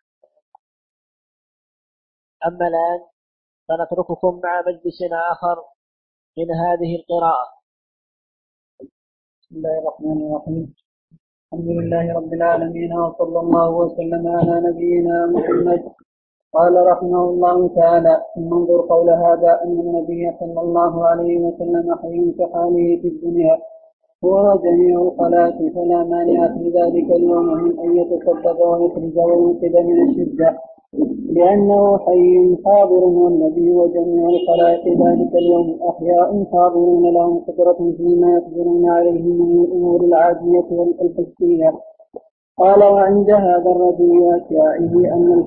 أما الآن فنترككم مع مجلس آخر من هذه القراءة. بسم الله الرحمن الرحيم. الحمد لله رب العالمين، وصلى الله وسلم على نبينا محمد. قال رحمه الله تعالى: ثم انظر قول هذا أن النبي صلى الله عليه وسلم حي كحاله في الدنيا هو جميع الخلائق، فلا مانع في ذلك اليوم من أن يتصدق ويخرج وينقذ من الشدة، لأنه حي حاضر، والنبي وجميع الخلائق ذلك اليوم أحياء حاضرون لهم قدرة فيما يقدرون عليه من الأمور العادية والحسية. قال: وعند هذا الرجل وأشيائه أن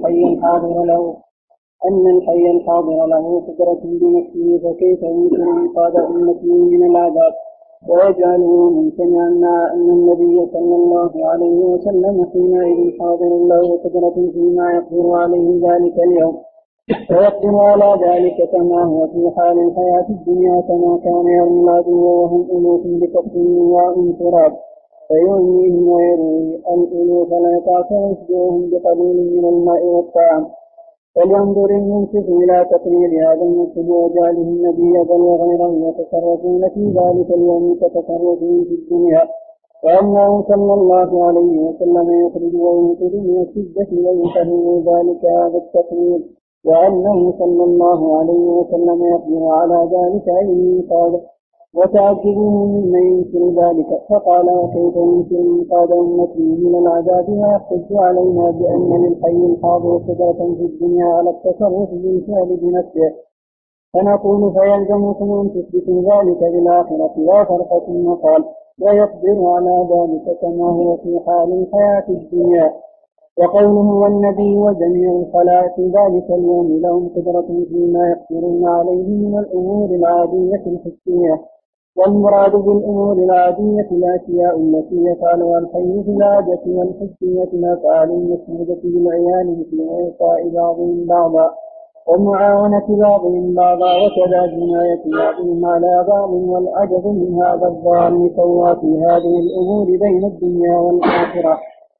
الحي الحاضر له قدرة بنفسه، فكيف يمكن إنقاذ أمته من العذاب ويجعله ممتنعا مع أن النبي صلى الله عليه وسلم حينئذ حاضر له قدرة فيما يقدر عليه ذلك اليوم، ويقدر على ذلك كما هو في حال الحياة الدنيا، كما كان يوم العدو وهم ألوف بكف من تراب فيؤمنهم ويروي الألوف لا يطاق ويشبعهم بقليل من الماء والطعام. فلينظر المنصف إلى تقرير هذا المنصب وجعله النبي بل وغيره يتصرفون في ذلك اليوم كتصرفهم في الدنيا، وأنه صلى الله عليه وسلم يخرج وينقذ من الشدة ويفهم ذلك هذا التقرير، وأنه صلى الله عليه وسلم يقدر على ذلك أي قال. وتعجبوه ممن ينكر ذلك، فقال: وكيف ينكر إنقاذ أمته من العذاب ويحتج علينا بأن للحي الحاضر قدرة في الدنيا على التصرف بالفعل بنفسه؟ فنقول: فيلزمكم أن تثبتوا ذلك بالآخرة لا فرق. ثم قال: ويقدر على ذلك كما هو في حال الحياة الدنيا. وقوله: والنبي وجميع الخلائق ذلك اليوم لهم قدرة فيما يقدرون عليه من الأمور العادية الحسية. والمراد بالأمور العادية الأشياء التي يفعلها الحي في العادة والحسية الأفعال المسمودة بالعيان مثل إعطاء بعضهم بعضا ومعاونة بعضهم بعضا وكذا جناية بعضهم على بعض، والعجب من هذا الظالم سوى في هذه الأمور بين الدنيا والآخرة،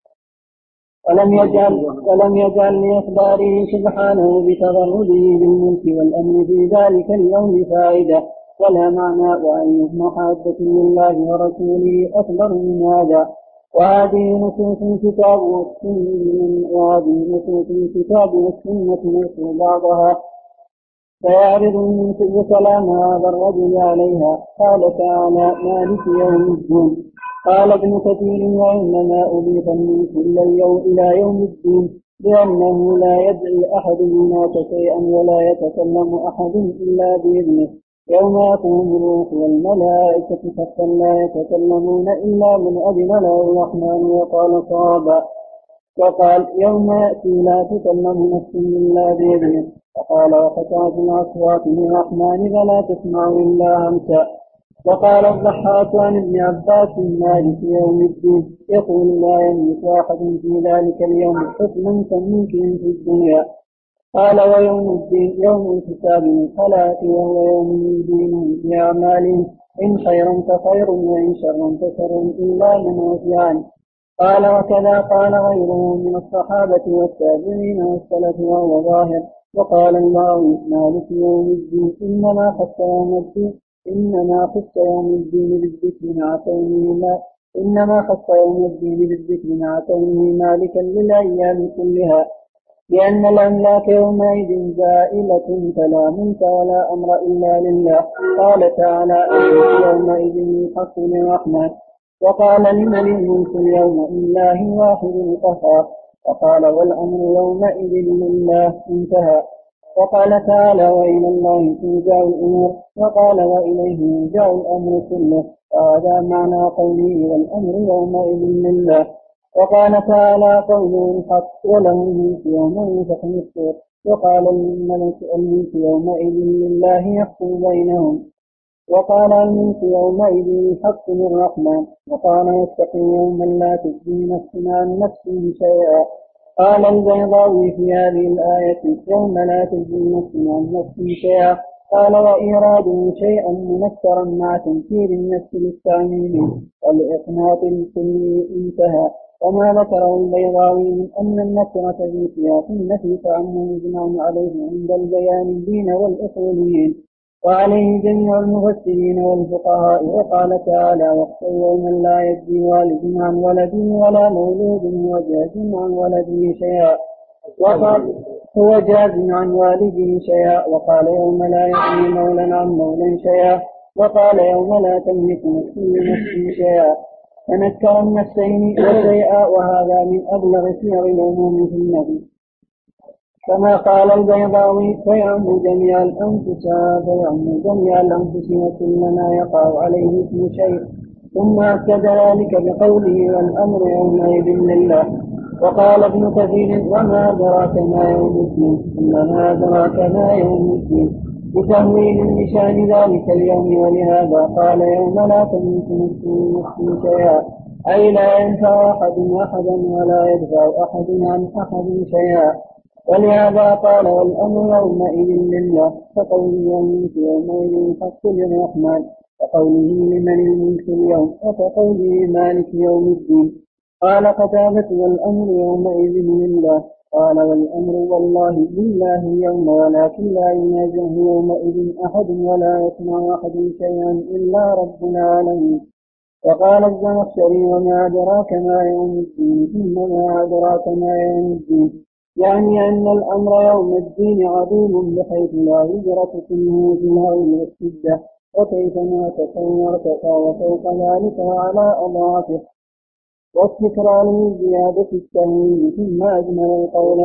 ولم يجعل لإخباره سبحانه بتضرره بالملك والأمن في ذلك اليوم فائدة ولا معنى، وأي محادة لله ورسوله أكبر من هذا. وهذه نصوص الكتاب والسنة نصر بعضها فيعرض من كل كلام هذا الرجل عليها. قال تعالى: مالك يوم الدين. قال ابن كثير: وإنما أضيف الملك إلى يوم الدين لأنه لا يدعي أحد هناك شيئا ولا يتكلم أحد إلا بإذنه، يوم يقوم الروح والملائكة صفا لا يتكلمون إلا من أذن له الرحمن وقال صوابا. وقال: يوم يأتي لا تكلم نفس إلا بإذنه. وقال: وخشعت الأصوات للرحمن فلا تسمع إلا همسا. وقال الضحاك عن ابن عباس: مالك يوم الدين، يقول: لا يملك أحد في ذلك اليوم حكما كممكن في الدنيا. قال: ويوم الدين يوم الحساب للخلائق، وهو يوم يدينهم بأعمالهم، إن خيرا فخير وإن شرا فشر إلا من عفي عنه. قال: وكذا قال غيره من الصحابة والتابعين والسلف وهو ظاهر. وقال الله: مالك يوم الدين، إنما خص يوم الدين إنما خص يوم الدين بالذكر مع كونه مالكا للأيام كلها، لأن الأملاك يومئذ زائلة فلا ملك ولا أمر إلا لله. قال تعالى: الملك يومئذ الحق للرحمن. وقال: لمن الملك اليوم؟ لله الواحد القهار. وقال: والأمر يومئذ لله. انتهى. وقال تعالى: وإلى الله ترجع الأمور. وقال: وإليه يرجع الأمر كله. وهذا معنى قوله: والأمر يومئذ لله. وقال تعالى: قوله الحق: وله الملك يوم ينفخ في الصور. وقال: الملك يومئذ لله يحكم بينهم. وقال: الملك يومئذ الحق للرحمن. وقال: واتقوا يوما لا تجزي نفس عن نفس شيئا. قال البيضاوي في هذه الآية: يوم لا تجزي نفس عن نفس شيئا. قال: وإيراده شيئا منكرا مع تنكير النفس للتعميم والإقناط الكلي. انتهى. وما ذكره البيضاوي من أن النكرة في سياق النفي تعم مجمع عليه عند البيان الدين والأصوليين، وعليه جميع المفسرين والفقهاء. وقال تعالى: واخشوا يوما لا يجزي والد عن ولده ولا مولود هو جاز عن ولده شيئا. وقال: هو جاز عن والده شيئا. وقال: يوم لا يغني مولا عن مولا شيئا. وقال: يوم لا تملك نفس لنفس شيئا. فنكر النفسين وشيئا، وهذا من أبلغ صيغ العموم في النبي. كما قال البيضاوي: فيعم جميع الأنفس وكل ما يقع عليه اسم شيء. ثم أكد ذلك بقوله: والأمر يومئذ لله. وقال ابن كثير: وما أدراك ما يوم الدين، إنما أدراك ما يوم الدين، بتهويل لشان ذلك اليوم. ولهذا قال: يوم لا تملك نفس لنفس شيئا، أي لا ينفع أحد أحدا ولا يدفع أحد عن أحد شيئا. ولهذا قال: والأمر يومئذ لله. كقوله: الملك يومئذ الحق للرحمن، وقوله: لمن الملك اليوم، وكقوله: مالك يوم الدين. قال قتادة: والأمر يومئذ لله. قال: والأمر والله لله اليوم، ولكن لا ينازعه يومئذ أحد ولا يسمع أحد شيئا إلا رب العالمين. وقال الزمخشري: وما أدراك ما يوم الدين، إنما أدراك ما يوم الدين، يعني أن الأمر يوم الدين عظيم بحيث لا يدرك كله في الهول والشدة، وكيفما تصورت وفوق ذلك على أضعافه. والتكرار لزيادة التهويل ثم أجمل القول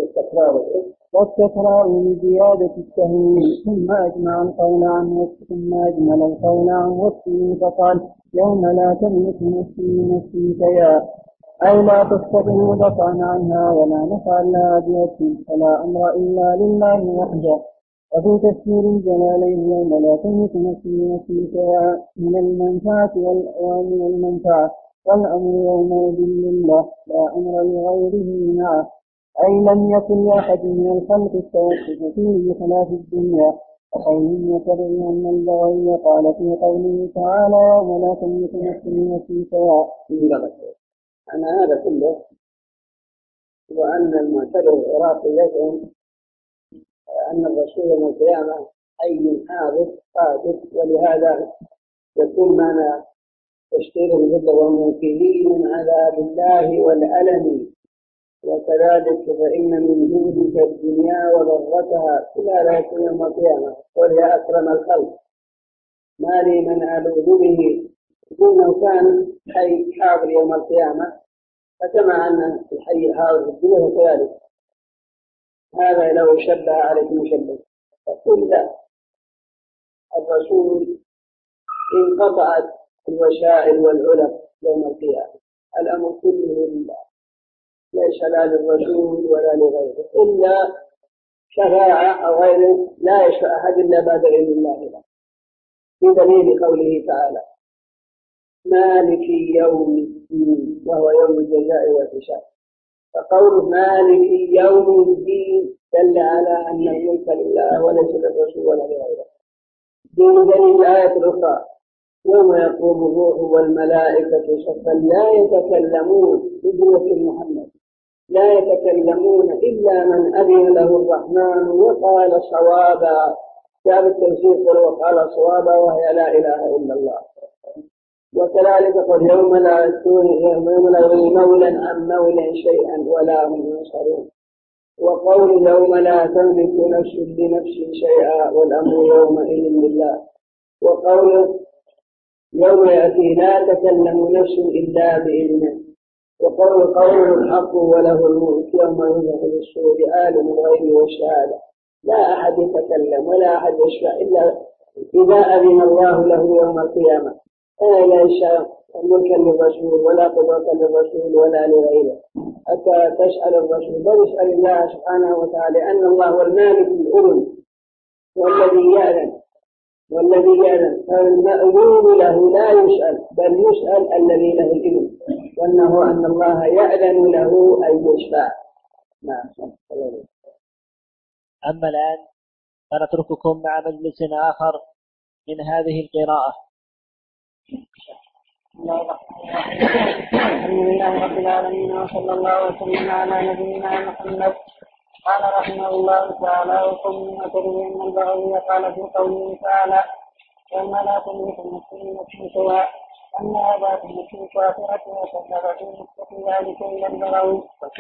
عن وصفه فقال: يوم لا تملك نفس لنفس شيئا، أي لا تستطيع دفعا عنها ولا نفعا لها بوجه، فلا أمر إلا لله وحده. وفي تفسير الجلالين: يوم لا تملك نفس لنفس شيئا من المنفعة والأمر يومئذ لله لا أمر لغيره معه، أي لم يكن لأحد من الخلق التوسط فيه بخلاف الدنيا. وقوله: يتبع أن البغي قال في قوله تعالى: يوم لا تملك نفس لنفس شيئا. أن هذا كله وأن المعتبر العراقي يزعم أن الرسول يوم القيامة حي حاضر قادر، ولهذا يكون معنى تشكيل الهدى والموكلين من عذاب الله والألم. وكذلك فإن من جودك الدنيا وضرتها إلى لا يكون يوم القيامة، وهي أكرم الخلق، ما لي من ألوذ به. إنه كان حي حاضر يوم القيامة، فكما أن الحي حاضر في الدنيا كذلك هذا لو شبه عليك مشبه. فقل لا، الرسول انقطعت الوسائل والعلم يوم القيامة، الأمر كله لله، ليس لا للرسول ولا لغيره، إلا شفاعة أو غيره لا يشفع أحد إلا بعد علم الله، في دليل قوله تعالى: مالك يوم الدين، وهو يوم الجزاء والحساب. فقوله مالك يوم الدين دل على أن الملك لله وليس للرسول ولا لغيره. دون دليل الآية الأخرى: يوم يقوم الروح والملائكة صفا لا يتكلمون بجملة محمد، لا يتكلمون إلا من أذن له الرحمن وقال صوابا. جاء بالتوثيق والوقال صوابا وهي لا إله إلا الله. وكذلك قل يوم لا يغني مولا عن مولا شيئا ولا هم ينصرون. وقول يوم لا تملك نفس لنفس شيئا والأمر يومئذ لله. وقول يوم يأتي لا تكلم نفس إلا بإذنه. وقول قوله الحق وله الملك يوم ينفخ في الصور عالم الغيب والشهادة لا أحد يتكلم ولا أحد يشفع إلا إذا أذن الله له يوم القيامة. أنا لا يشاء ملكا للرسول ولا قدرة للرسول ولا لغيره حتى تسأل الرسول بل يسأل الله سبحانه وتعالى أن الله هو المالك الأذن والذي يأذن فالمأذون له لا يسأل بل يسأل الذي له الإذن وأنه أن الله يأذن له أن يشفع. نعم. أما الآن فنترككم مع مجلس آخر من هذه القراءة. الحمد لله رب العالمين وصلى الله وسلم على نبينا محمد. قال رحمه الله تعالى وقل من أتري من البغوي قال في قوله تعالى وما لا تملك نفس سواء أن هذا تملك كافرة وكذب في نسبة ذلك إلى البغوي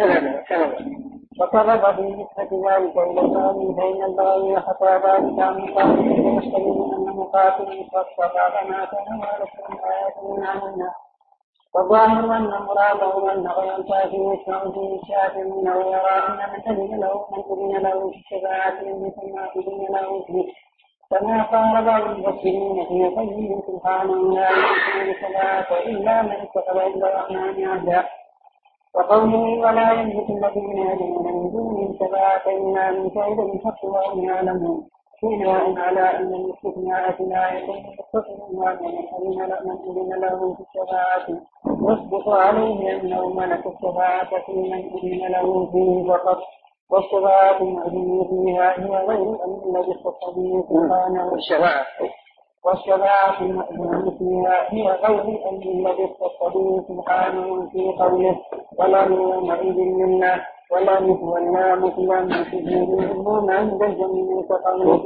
وكذب في نسبة ذلك إلى البغوي فإن البغوي خطأ ذلك عن قائل يشتبه أن مقاتل فاستطاع ما كان ولكن آيات من عنها وظاهر أن مراده أنه ينتهي يسمع فيه الشافعين ويرى أن من أذن له في الشفاعة مثل ما أذن له فيه كما قال بعض المفسرين في قوله سبحانه لا يمكن الصلاة إلا من اتخذ عند الرحمن عهدا وقوله ولا يملك الذين يدعون من دونه الشفاعة إلا من شهد بالحق وهم يعلمون بناء على أن الاستثناء لا يكون متصلا من أذن له في الشفاعة يصدق عليه أنه ملك الشفاعة في من أذن له فيه فقط والشفاعة المأذون فيها هي غير الأمر الذي اختص به سبحانه والشفاعة المأذون فيها هي غير الأمر الذي اختص به سبحانه في قوله ولم يومئذ منا ولم يتولى مثلا في الأمور عند الجميع كقوله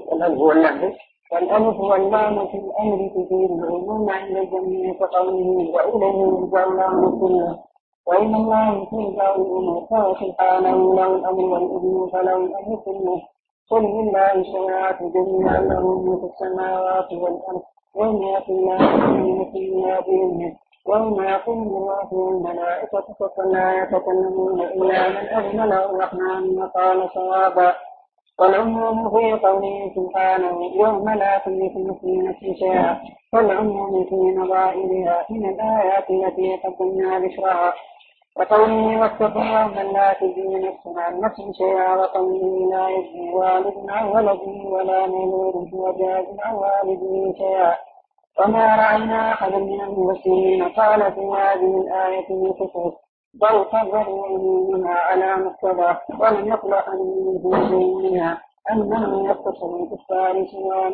والألف واللام في الأمر تفيد العموم عند الجميع كقوله وإليه يرجع الأمر كله وإن الله ترجع الأمور سبحانه له الأمر والإذن فله الأمر كله قل لله الشفاعة جميعا له ملك السماوات والأرض وما يكن الله من فيها بإذنه وما يكون الله والملائكة فلا يتكلمون إلا من أذن له الرحمن وقال صوابا والعموم في قوله سبحانه يوم لا تملك نفس لنفس شيئا والعموم في نظائرها من الآيات التي قدمنا ذكرها وقوله واتقوا يوما لا تجزي نفس عن نفس شيئا وقوله لا يجزي والد عن ولده ولا مولود هو جاز عن والده شيئا وما رأينا أحدا من المفسرين قال في هذه الآية الخصوص بل قرروا عمومها على مقتضى ولم يطلق من شيء منها أنه يختص بالكفار سوى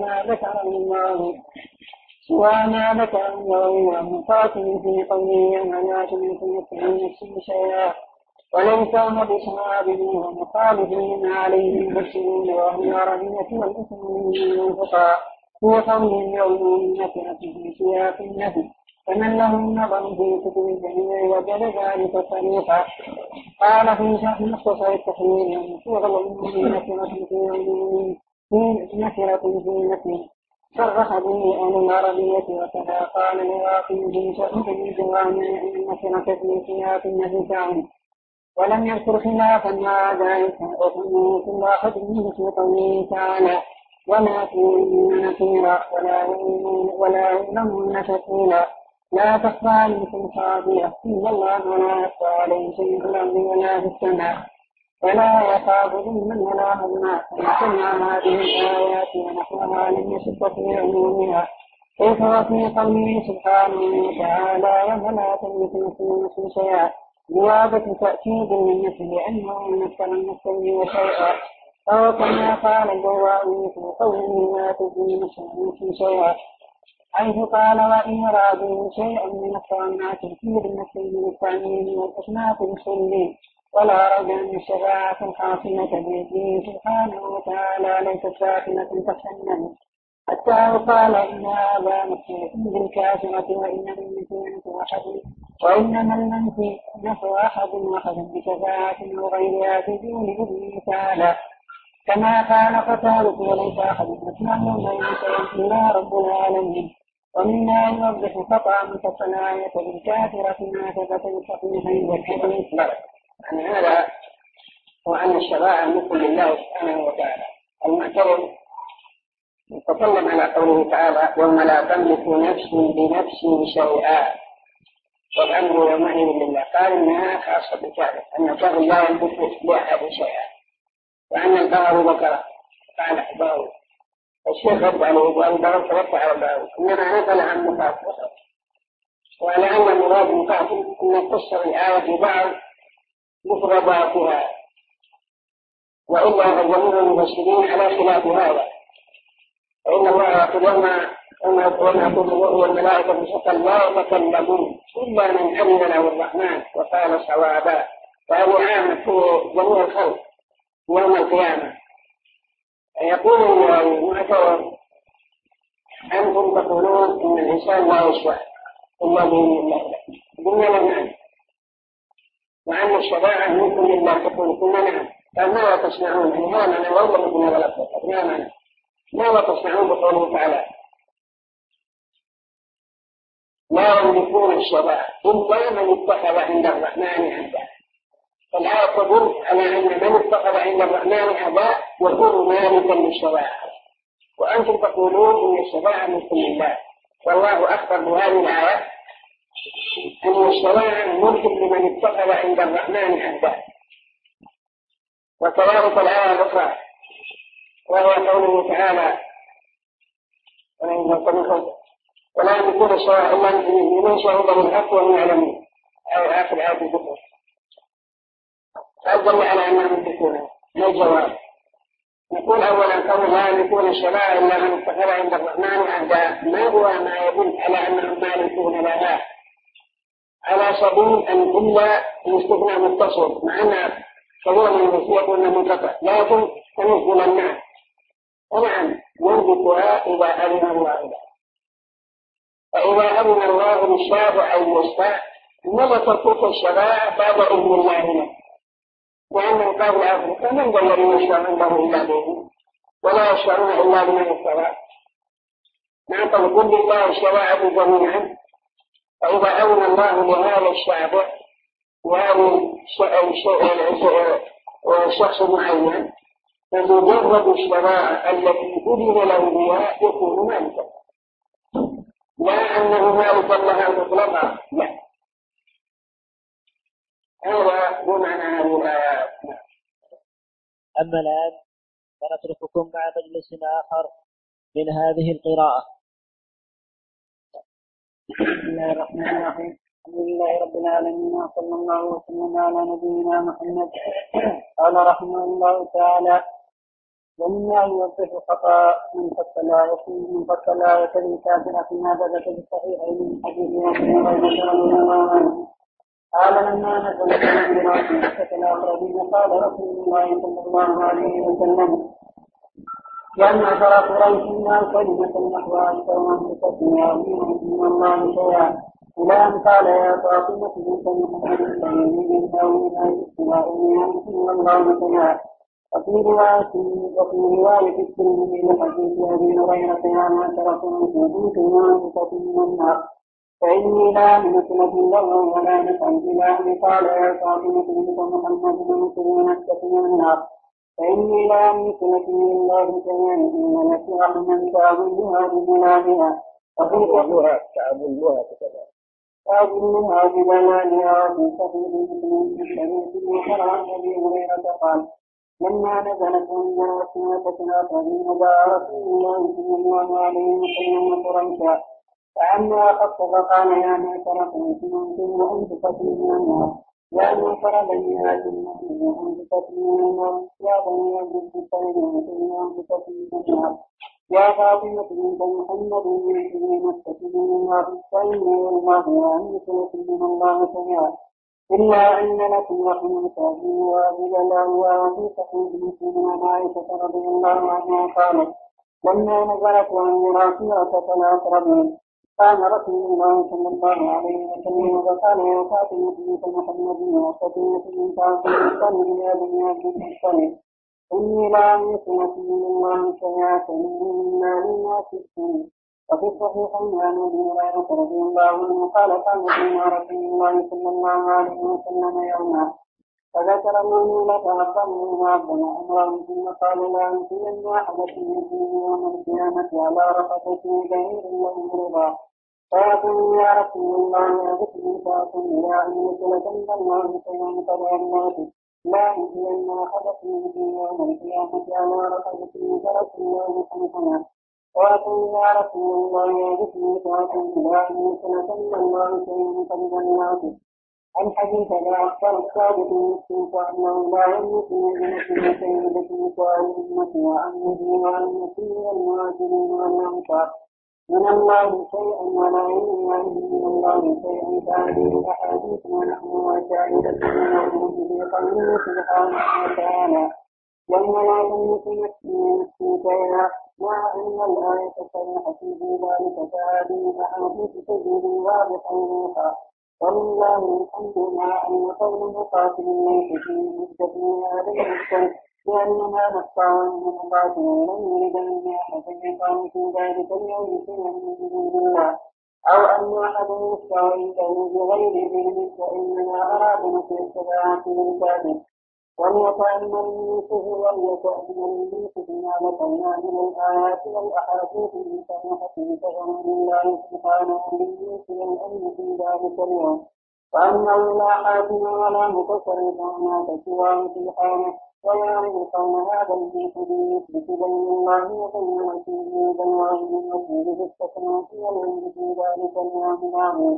ما ذكر النووي ومقاتل في قوله ولا تملك نفس شيئا وليس بصواب ومخالفين عليه المفسرون وهم العربية والمسلمين والفقهاء في قوله يوم النكرة في سياق النفي فمن له النظر في كتب الجميع وجد ذلك صريحا قال في شرح مختصر التحرير ومشهور العلوم نكرة في نفي صرح به أهل العربية وكذا قال العراقي في شرح الجوامع أن النكرة في سياق النفي تعني ولم يذكر خلافا مع ذلك وكله كل واحد منه في قوله تعالى وما كونوا نكيرا ولا يعلمون شكيلا لا تخفى عليكم خافية إن الله لا يخفى عليه شيء في الأرض ولا في السماء ولا يخاف ظلما ولا هضما فسمع هذه الآيات ونحوها لم يشك في عمومها كيف وفي قوله سبحانه وتعالى وما لا تملك نفس شيئا زيادة تأكيد للنفس لأنه مثل النفس وشيئا أو كما قال الجوائي في قوله لا تجزي نفس شيئا حيث قال وإن أرادوا شيئا من الطعامات في النفس بالتعميم والأصناف السلمين ولا رجل من الشفاعة الحاصلة بيده سبحانه وتعالى ليست ساكنة تحت النفس حتى قال إن هذا مكتوب بالكافرة وإنما المنفي أحد وإنما المنفي نفع أحد بشفاعة وغيرها في دون إذنه تعالى كما قال قتادة وليس أحد أسمع من شيء إلا رب العالمين. ومما يوضح خطأ مفصل الآية بالكافرة ما ثبت بالصحيحين والحديث. يعني هذا هو أن الشفاعة ملك لله سبحانه وتعالى. المعترض يتكلم على قوله تعالى يوم لا تملك نفس بنفس شيئا والأمر يومئذ لله، قال إنها خاصة بالكافر، أن الكافر لا يملك لأحد شيئا، وأن البار ذكر قال أحباره الشيخ رد عليه والبار ترد على البار إنما نزل عن مقاتل، وعلى أن مراد مقاتل أن تفسر الآية ببعض مفرداتها، وإلا فجميع المفسرين على خلاف هذا، فإن الله يقول وما يقول الروح والملائكة بشكل لا يتكلمون إلا من أذن له الرحمن وقال صوابا، فهذه عامة في جميع الخلق يوم القيامة. يقول المعترض أنتم تقولون إن الإنسان لا يشفع إلا بإذن الله، قلنا لا نعم، وأن الشفاعة ممكن لله، تقول كنا نعم، فماذا تصنعون؟ ما معنى والله مثل هذا الأفضل، ما معنى ماذا تصنعون بقوله تعالى لا يملكون الشفاعة إلا من اتخذ عند الرحمن عهدا. فالآية تدل على أن من اتخذ عند الرحمن عهدا يكون مالكا للشفاعة، وأنتم تقولون إن الشفاعة ملك لله، والله أخبر بهذه الآية أن الشفاعة ملك لمن اتخذ عند الرحمن عهدا. وكذلك الآية الأخرى وهي قوله تعالى ولا يملكون الشفاعة إلا من شهد بالحق وهم يعلمون، أو آخر آية الذكر، فأدل على أنهم يملكونها. ما الجواب؟ نقول أولا كون لا يملكون الشفاعة إلا من اتخذ عند الرحمن عهدا ما هو ما يدل على أنهم مالكون لها، على سبيل أن إلا الاستثناء متصل، مع أن كثير من المسيح أنه منقطع، لكن تنزل النعم ونعم يملكها إذا أذن الله له، فإذا أذن الله للشافع أو يشفع ملك تلك الشفاعة بعد إذن الله له، وأنه قال أفريقيا من ذا الذي يشفع عنده إلا بإذنه ولا يشفعون إلا بمن ارتضى. نعم قل لله الشفاعة جميعا، فإذا أذن الله لهذا الشافع وهذا الشخص معين فمجرد الشفاعة التي أذن له بها يكون مالكا، لا أنه مالكا لها مطلقا، لا. هذا هو معنى هذه الآيات. أما الآن فنترككم مع مجلس آخر من هذه القراءة. بسم الله الرحمن الرحيم. الحمد لله رب العالمين وصلى الله وسلم على نبينا محمد. قال رحمه الله تعالى ومما يوضح خطأ من فصل آية الكافرة ما ثبت بالصحيحين من حديث أبي هريرة رضي الله عنه قال لما نزلت الأمراض مكة الأقربين قال رسول الله صلى الله عليه وسلم جمع قريش الناس كلمة نحوها أنفسكم وأبيهم الله شيئا إلى أن قال يا فاطمة بنت محمد فإني أو من الاجتماع من الله شيئا. وفي رواية الترمذي لحديث أبي هريرة يا معشر قريش أنتم أنفسكم من النار فإني لا أملك لكم ضرا ولا نفعا إلى أن قال يا فاطمة بنت محمد أنتم نفسك من النار فإني لا أملك لكم من الله شيئا إن لك رحما تعبدها بجلالها تعبدها بجلالها وفي صحيح مسلم من حديث وقرأ أبي هريرة قال لما نزلت أنزلت سورة الآخرين دعا رسول الله صلى الله عليه وسلم قريشا فعما خف فقال يا معشر قريش أنتم أنفسكم من النار يا معشر بني هاشم أنتم أنفسكم من النار يا بني عبد المطلب أنتم أنفسكم من النار يا فاطمة بنت محمد أنتم نفسكم من النار فإني والله لا أملك لكم من الله شيئا إلا أن لكم وحنا تأتي وأبي الله وفي صحيح مسلم عن عائشة رضي الله عنها قالت لما نزلت عن راسية الأقربين قام رسول الله صلى الله عليه وسلم وقال يا فاطمة بنت محمد وصفية بنت عبد المطلب يا بني عبد المطلب إني لا أملك لكم من الله شيئا من مال وستين. وفي الصحيحين عن ابي هريرة رضي الله عنه قال قام بنا رسول الله صلى الله عليه وسلم يوما فذكر المؤمن فأقام ربنا أمره ثم قال لا أنسين أحدكم منكم يوم القيامة على رفقة بعير له رضا فيقول يا رسول الله أغثني فأقول لا أملك لك من الله شيئا فلا لا أنسين أحدكم منكم يوم القيامة على رفقة فرس الله خمسنا وأقول يا رسول الله أغثني فأقول لا أملك لك من الله شيئا فلا عن حديث لا أخبر الثابت المسلم وأنه لا يملك من مسلمتين التي سؤال أمته وأمه وأمته والمهاجرين والأنصار من الله شيئا ولا يملك من الله شيئا فهذه الأحاديث ونحن شاهدة من الموت في قوله سبحانه وتعالى يوم لا تملك نفس شيئا مع أن الآية صريحة في ذلك فهذه الأحاديث تجد واضحا وروحا والله الحمد مع أن قول مقاتل ليس في مدة هذا المجتمع لأنما نقطع من مقاتل ولم يرد أن أحد يقام في ذلك اليوم شيئا من دون الله أو أن أحد يشفع عنده بغير علم فإنما أراد نفي الشفاعة للكافر وليتأمل يوسف وليتأمل يوسف ما ذكرنا من الآيات والأحاديث المصححة بفضل الله سبحانه ليوسف الأمر في ذلك اليوم وأنه لا حاكم ولا متصرف وما سواه في حاله ويعرف قول هذا الجيش يثبت بين الله وبين رسوله بالوعد والرسول بالتكليف والعلم في ذلك اليوم معه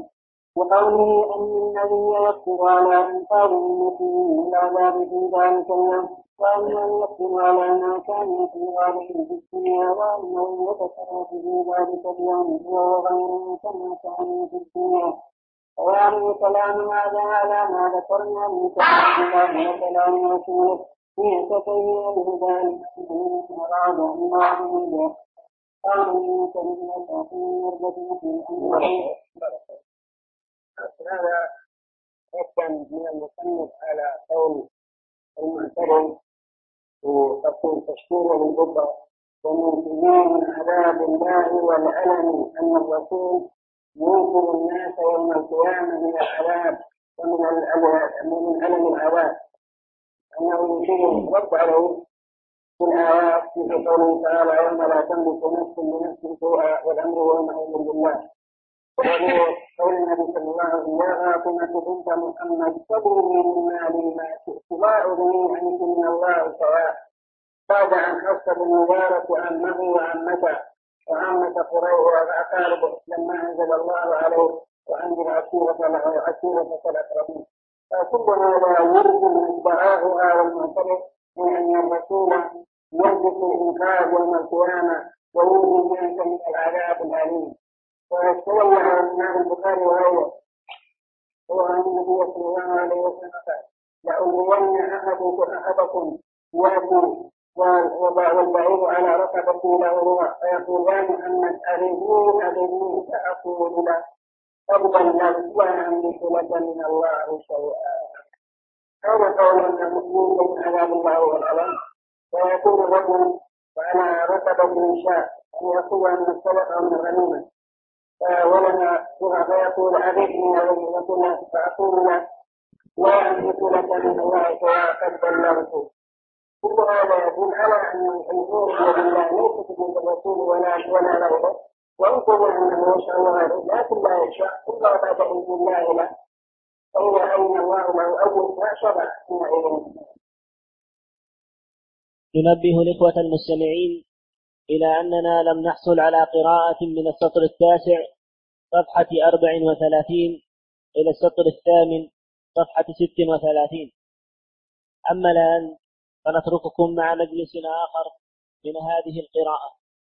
وقوله أن النبي يكتب على أنصار أمته العذاب في ذلك اليوم وأنه يكتب على ما كان يكتب عليه في الدنيا وأنه يتصرف في ذلك اليوم هو وغيره كما كان في الدنيا ويعني كلام هذا على ما ذكرنا من كلام الله وكلام رسوله هي تتبين الهدى لمن أراد الله منه قال إنك من الأخير مرضة في الأمر. هذا حكم من المصنف على قول المعترض وتكون تشكير للبضع ومن تمام عذاب الله والألم أن الرسول ينكر الناس يوم القيامة من العذاب ومن ألم العذاب أنه يشير رد عليه في الآيات في قوله تعالى يوم لا تملك نفس لنفس سوءا والأمر يومئذ لله وهو قول النبي صلى الله عليه وسلم يا فاطمة بنت محمد خذي من مالي ما شئت لا أغني عنك من الله سواء بعد أن خص بالمبارك عمه وعمته وعمة قريش وأقاربه لما أنزل الله عليه وأنزل عشيرة الأقربين فكل هذا ورد من براءها والمعترف من أن الرسول يهدف الإنقاذ يوم القيامة ويوجد ذلك من العذاب الأليم ويتولى الإمام البخاري وغيره هو أن النبي صلى الله عليه وسلم قال لأولين أحدكم يأتي والبعيد على ركبته له روح فيقول يا محمد أرني فأقول له أفضل له ولا أملك لك من الله شيئا. هذا قول المسلمين من عذاب الله والعذاب ويكون الرجل وعلى ركبة شاء أن يكون من السلف أو من الغنيمة ولنا فيقول أرني ويقول فأقول له لا أملك لك من الله شيئا قد بلغته. كل هذا يدل على أن الحضور بالله ليس من الرسول ولا غيره وانظروا أنه يشاء الله لكن لا يشاء إلا بعد إذن الله له فإذا أين الله له أول ما شرع حينئذ. ننبه الإخوة المستمعين إلى أننا لم نحصل على قراءة من السطر 9 صفحة 34 إلى السطر 8 صفحة 36. أما الآن فنترككم مع مجلس آخر من هذه القراءة.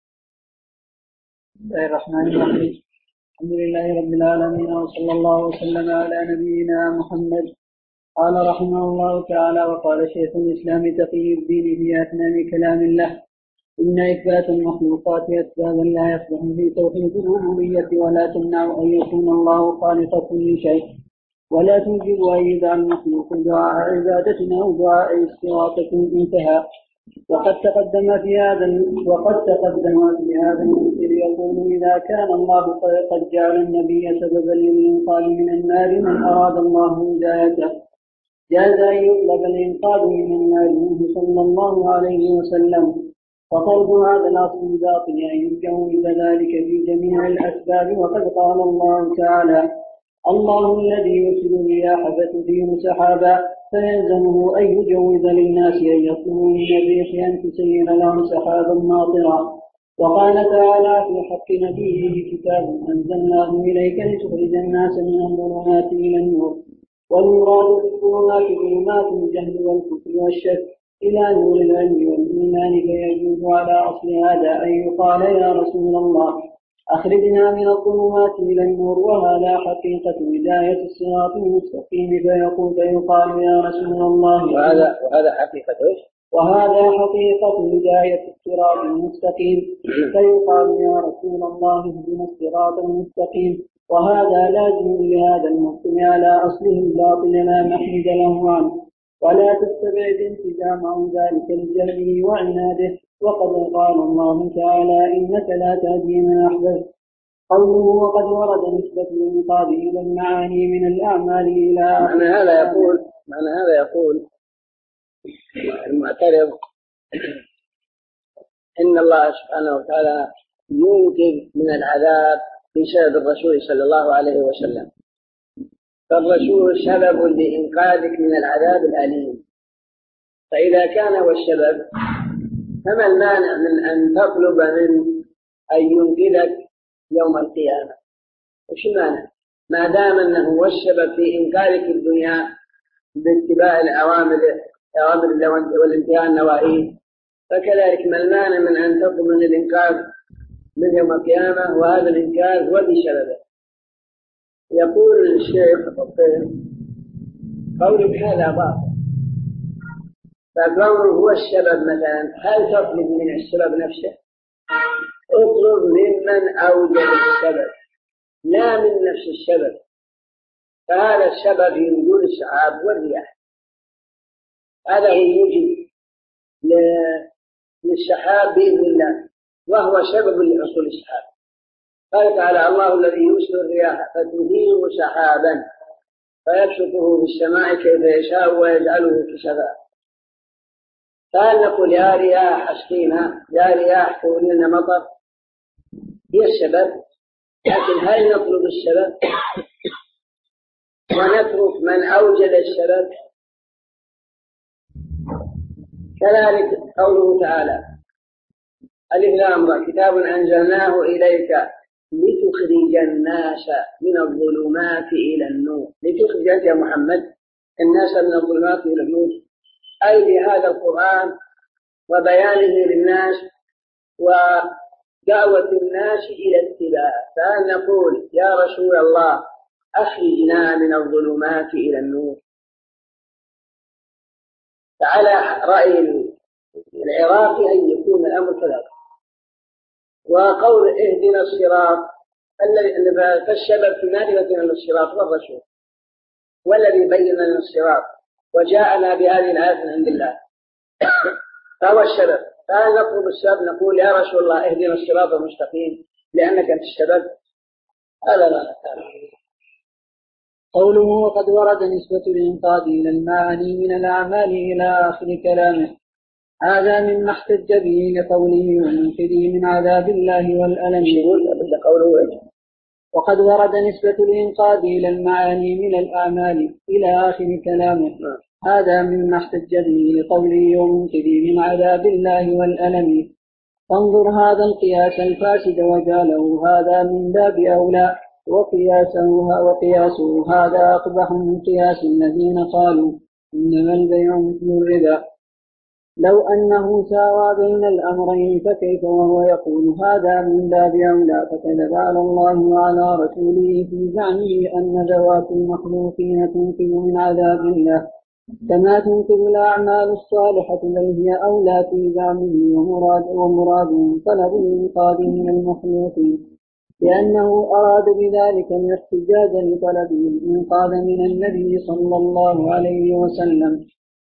بسم الله الرحمن الرحيم. الحمد لله رب العالمين وصلى الله وسلم على نبينا محمد قال رحمه الله تعالى: وقال شيخ الإسلام تقي الدين في أثناء كلام الله: إن إثبات المخلوقات أسبابا لا يصلح في توحيد الربوبية ولا تمنع أن يكون الله خالق كل شيء، ولا توجب أن يدعى المخلوق دعاء عبادة أو دعاء استغاثة. انتهى. وقد تقدم في هذا المثل يقول: إذا كان الله قد جعل النبي سببا للإنقاذ من النار من أراد الله هدايته، جاز أن يطلب الإنقاذ من النار منه صلى الله عليه وسلم. وقول هذا الأصل باطل أن يجوز ذلك في جميع الأسباب. وقد قال الله تعالى: الله الذي يرسل الرياح فتثير سحابا، فيلزمه أن يجوز للناس أن يطلبوا من الريح أن تسير لهم سحابا ماطرا. وقال تعالى في حق نبيه: كتاب أنزلناه إليك لتخرج الناس من الظلمات إلى النور. والمراد بالظلمات ظلمات الجهل والكفر والشك إلى نور العلم والإيمان. فيجوز على أصل هذا أن يقال: يا رسول الله أخرجنا من الظلمات إلى النور، وهذا حقيقة هداية الصراط المستقيم. فيقال: يا رسول الله وهذا حقيقة وهذا حقيقة هداية الصراط المستقيم. فيقال: يا رسول الله اهدنا الصراط المستقيم. وهذا لازم لهذا المحكم على أصله الباطل لا محمد له عنه، ولا تستبعد انتزاعه ذلك لجهله وعناده. وقد قال الله تعالى: إنك لا تهدي من أحببت. قوله: وقد ورد نسبة الإنقاذ إلى المعاني من الأعمال إلى معنى هذا يقول المعترض إن الله سبحانه وتعالى ينقذ من العذاب بسبب الرسول صلى الله عليه وسلم، فالرسول سبب لإنقاذك من العذاب الأليم. فإذا كان هو السبب، فما المانع من أن تطلب منه أن ينقذك يوم القيامة؟ وش المانع؟ ما دام أنه هو السبب في إنقاذك الدنيا باتباع الأوامر والانتهاء النواهي، فكذلك ما المانع من أن تطلب من الإنقاذ من يوم القيامة، وهذا الإنقاذ هو بسببه. يقول الشيخ الطيب: قولك هذا باطل. فكونه هو السبب مثلا، هل تطلب من السبب نفسه؟ اطلب ممن أوجد السبب لا من نفس السبب. فهذا السبب في وجود السحاب والرياح، هذا هو يوجد للسحاب بإذن الله، وهو سبب لحصول السحاب. قال تعالى: الله الذي يرسل الرياح فتثير سحابا فيبسطه في السماء كيف يشاء ويجعله كسفا. فهل نقول: يا رياح اسقينا، يا رياح كون لنا مطر؟ هي السبب، لكن هل نطلب السبب ونترك من أوجد السبب؟ كذلك قوله تعالى: ألف لام را، كتاب أنزلناه إليك لتخرج الناس من الظلمات إلى النور. لتخرج أنت يا محمد الناس من الظلمات إلى النور، أي بهذا القرآن وبيانه للناس ودعوة الناس إلى اتباع. فهل نقول: يا رسول الله أخرجنا من الظلمات إلى النور؟ فعلى رأي العراقي أن يكون الأمر كذلك. وقول اهدنا الصراط، فالسبب في معرفة أن الصراط والرسول والذي بين لنا الصراط وجاءنا بهذه الآية من عند الله، فهو السبب. فهل نطلب السبب نقول: يا رسول الله اهدنا الصراط المستقيم لأنك أنت السبب؟ هذا لا نتعلم. قوله: وقد ورد نسبة الإنقاذ إلى المعاني من الأعمال إلى آخر كلامه، هذا مما احتج به لقوله: ومنقذه من عذاب الله والألم. وقد ورد نسبة الإنقاذ إلى المعاني من الأعمال إلى آخر كلامه، هذا مما احتج به لقوله: ومنقذه من عذاب الله والألم. فانظر هذا القياس الفاسد وجعله هذا من باب أولى، وقياسه هذا أقبح من قياس الذين قالوا إنما البيع مثل الربا. لو أنه ساوى بين الأمرين فكيف وهو يقول هذا من باب أولى، فكذب على الله وعلى رسوله في زعمه أن ذوات المخلوقين تنقذ من عذاب الله كما تنقذ الأعمال الصالحة، بل هي أولى في زعمه ومراده طلب الإنقاذ من المخلوقين، لأنه أراد بذلك الاحتجاج لطلبه الإنقاذ من النبي صلى الله عليه وسلم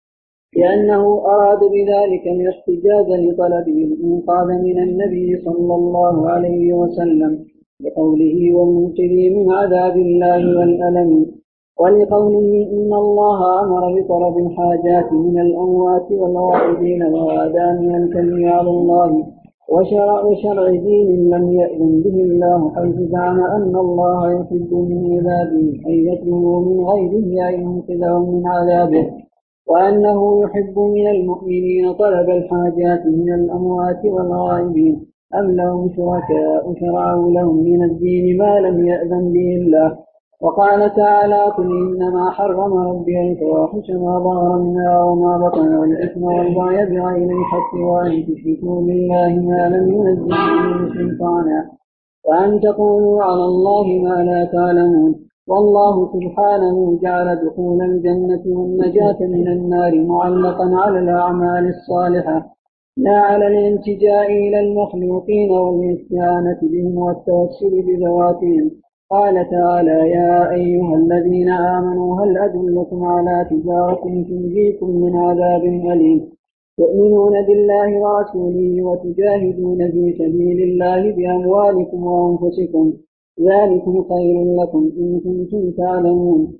لأنه أراد بذلك الاحتجاج لطلبه الإنقاذ من النبي صلى الله عليه وسلم لقوله ومنقذي من عذاب الله والألم، ولقوله إن الله أمر بطلب الحاجات من الأموات والغائبين وهذا من الكذب على الله وشرع دين لم يأذن به الله، حيث زعم أن الله يحب من عباده أن يطلبوا من غيره أن ينقذهم من عذابه، وأنه يحب من المؤمنين طلب الحاجات من الأموات والغائبين، أم لهم شركاء شرعوا لهم من الدين ما لم يأذن به الله. وقال تعالى قل إنما حرم ربي الفواحش ما ظهر منها وما بطن والإثم والبغي بغير الحق وأن تشركوا بالله ما لم ينزل به سلطانا وأن تقولوا على الله ما لا تعلمون. والله سبحانه جعل دخول الجنة والنجاة من النار معلقا على الأعمال الصالحة لا على الالتجاء إلى المخلوقين والاستعانة بهم والتوسل بذواتهم. قال تعالى يا أيها الذين آمنوا هل أدلكم على تجارة تنجيكم من عذاب أليم تؤمنون بالله ورسوله وتجاهدون في سبيل الله بأموالكم وأنفسكم ذلكم خير لكم إن كنتم تعلمون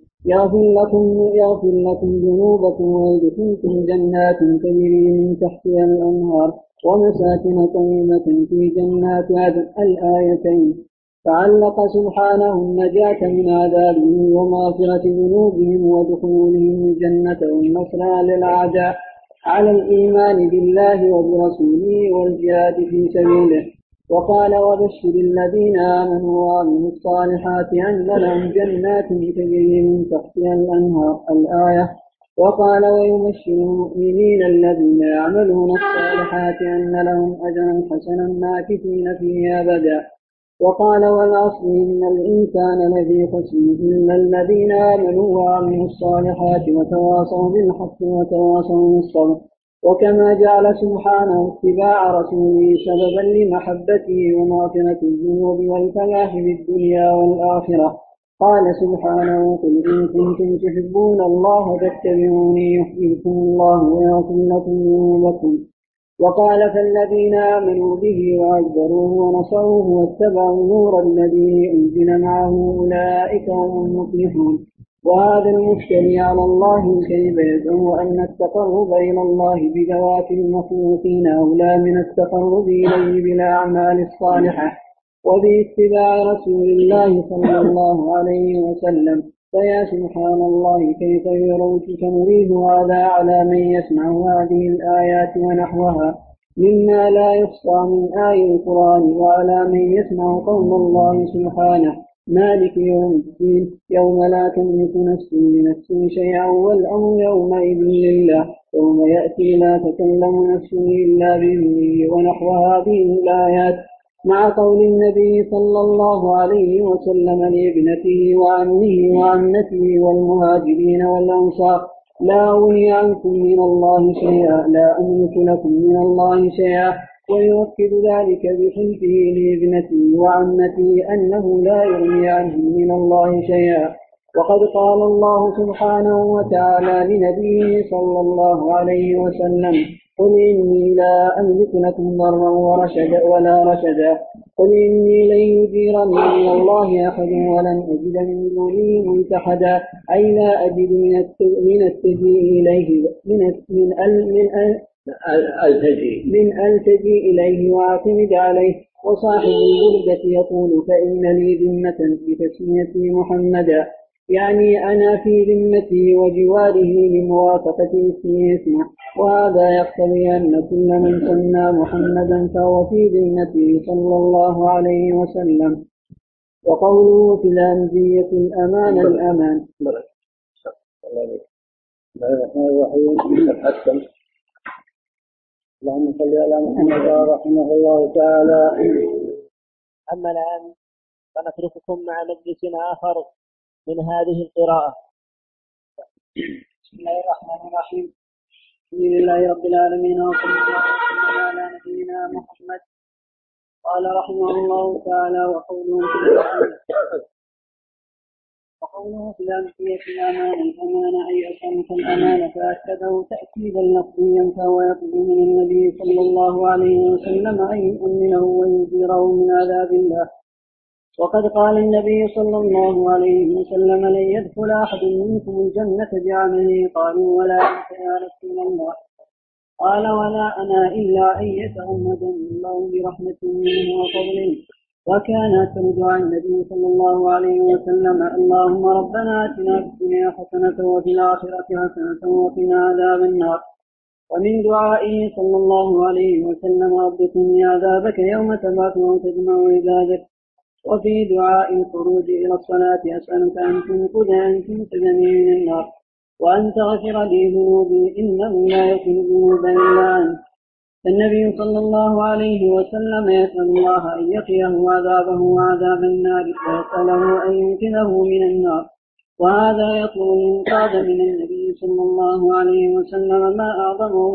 يغفر لكم ذنوبكم ويدخلكم جنات تجري من تحتها الأنهار ومساكن طيبة في جنات عدن الآيتين. فعلق سبحانه النجاة من عذابه ومغفرة ذنوبهم ودخولهم الجنة والنصر على الأعداء على الإيمان بالله وبرسوله والجهاد في سبيله. وقال وبشر الذين آمنوا وعملوا الصالحات أن لهم جنات تجري من تحتها الأنهار الآية. وقال ويبشر المؤمنين الذين يعملون الصالحات أن لهم أجرا حسنا ماكثين فيه أبدا. وقال والعصر إن الإنسان لفي خسر إلا الذين آمنوا وعملوا الصالحات وتواصوا بالحق وتواصوا بالصبر. وكما جعل سبحانه اتباع رسوله سببا لمحبته ومغفرة الذنوب والفلاح في الدنيا والآخرة، قال سبحانه قل إن كنتم تحبون الله فاتبعوني يحببكم الله ويغفر لكم ذنوبكم. وقال فالذين آمنوا به وعزروه ونصروه واتبعوا النور الذي أنزل معه أولئك هم المفلحون. وهذا المفتري على الله الكذب يزعم أن التقرب إلى الله بذوات المخلوقين أولى من التقرب إليه بالأعمال الصالحة وباتباع رسول الله صلى الله عليه وسلم. فيا سبحان الله كيف نريد هذا على من يسمع هذه الآيات ونحوها مما لا يحصى من آي القرآن، وعلى من يسمع قول الله سبحانه مالك يوم الدين يوم لا تملك نفس لنفس شيئا والأمر يومئذ لله يوم يأتي لا تكلم نفس إلا بإذنه ونحو هذه الآيات، مع قول النبي صلى الله عليه وسلم لابنته وعمه وعمته والمهاجرين والأنصار لا أغني عنكم من الله شيئا لا أملك لكم من الله شيئا، ويؤكد ذلك بحلفه لابنته وعمته أنه لا يغني عنه من الله شيئا. وقد قال الله سبحانه وتعالى لنبيه صلى الله عليه وسلم قل إني لا أملك لكم ضرا ولا رشدا قل إني لن يجيرني من الله أحد ولن أجد من دونه ملتحدا، أي لا أجد من التجيء إليه من ألتجي إليه وأعتمد عليه. وصاحب البردة يقول فإن لي ذمة بتسميتي محمدا، يعني أنا في ذمتي وجواره لموافقة اسمه، وهذا يقتضي أن كل من سمى محمدا فهو في ذمته صلى الله عليه وسلم. وقوله في الأنبية الأمان الأمان. اللهم صل على محمد رحمه الله تعالى. أما الآن فنترككم مع مجلس آخر من هذه القراءة. بسم الله الرحمن الرحيم. الحمد لله رب العالمين وصلى الله وسلم على نبينا محمد. قال رحمه الله تعالى: وقوله في الأمثية الأمانة أي أصنف الأمانة، فأكده تأكيدا لفظيا، فهو يطلب من النبي صلى الله عليه وسلم أن يؤمنه وينذره من عذاب الله. وقد قال النبي صلى الله عليه وسلم: لن يدخل أحد منكم الجنة بعمله. قالوا: ولا أنت يا رسول الله؟ قال: ولا أنا إلا أن يتغمدني الله برحمة منه وفضل. وكان أكثر دعاء النبي صلى الله عليه وسلم: اللهم ربنا آتنا في الدنيا حسنة وفي الآخرة حسنة وقنا عذاب النار. ومن دعائه صلى الله عليه وسلم: رب قني عذابك يوم تبعث وتجمع عبادك. وفي دعاء الخروج إلى الصلاة: أسألك أن تنقذني من النار وأن تغفر لي ذنوبي إنه لا يغفر الذنوب إلا أنت. النبي صلى الله عليه وسلم يسأل الله أن يقيه عذابه وعذاب النار، ويسأله أن ينقذه من النار، وهذا يطلب الإنقاذ من النبي صلى الله عليه وسلم ما أعظمه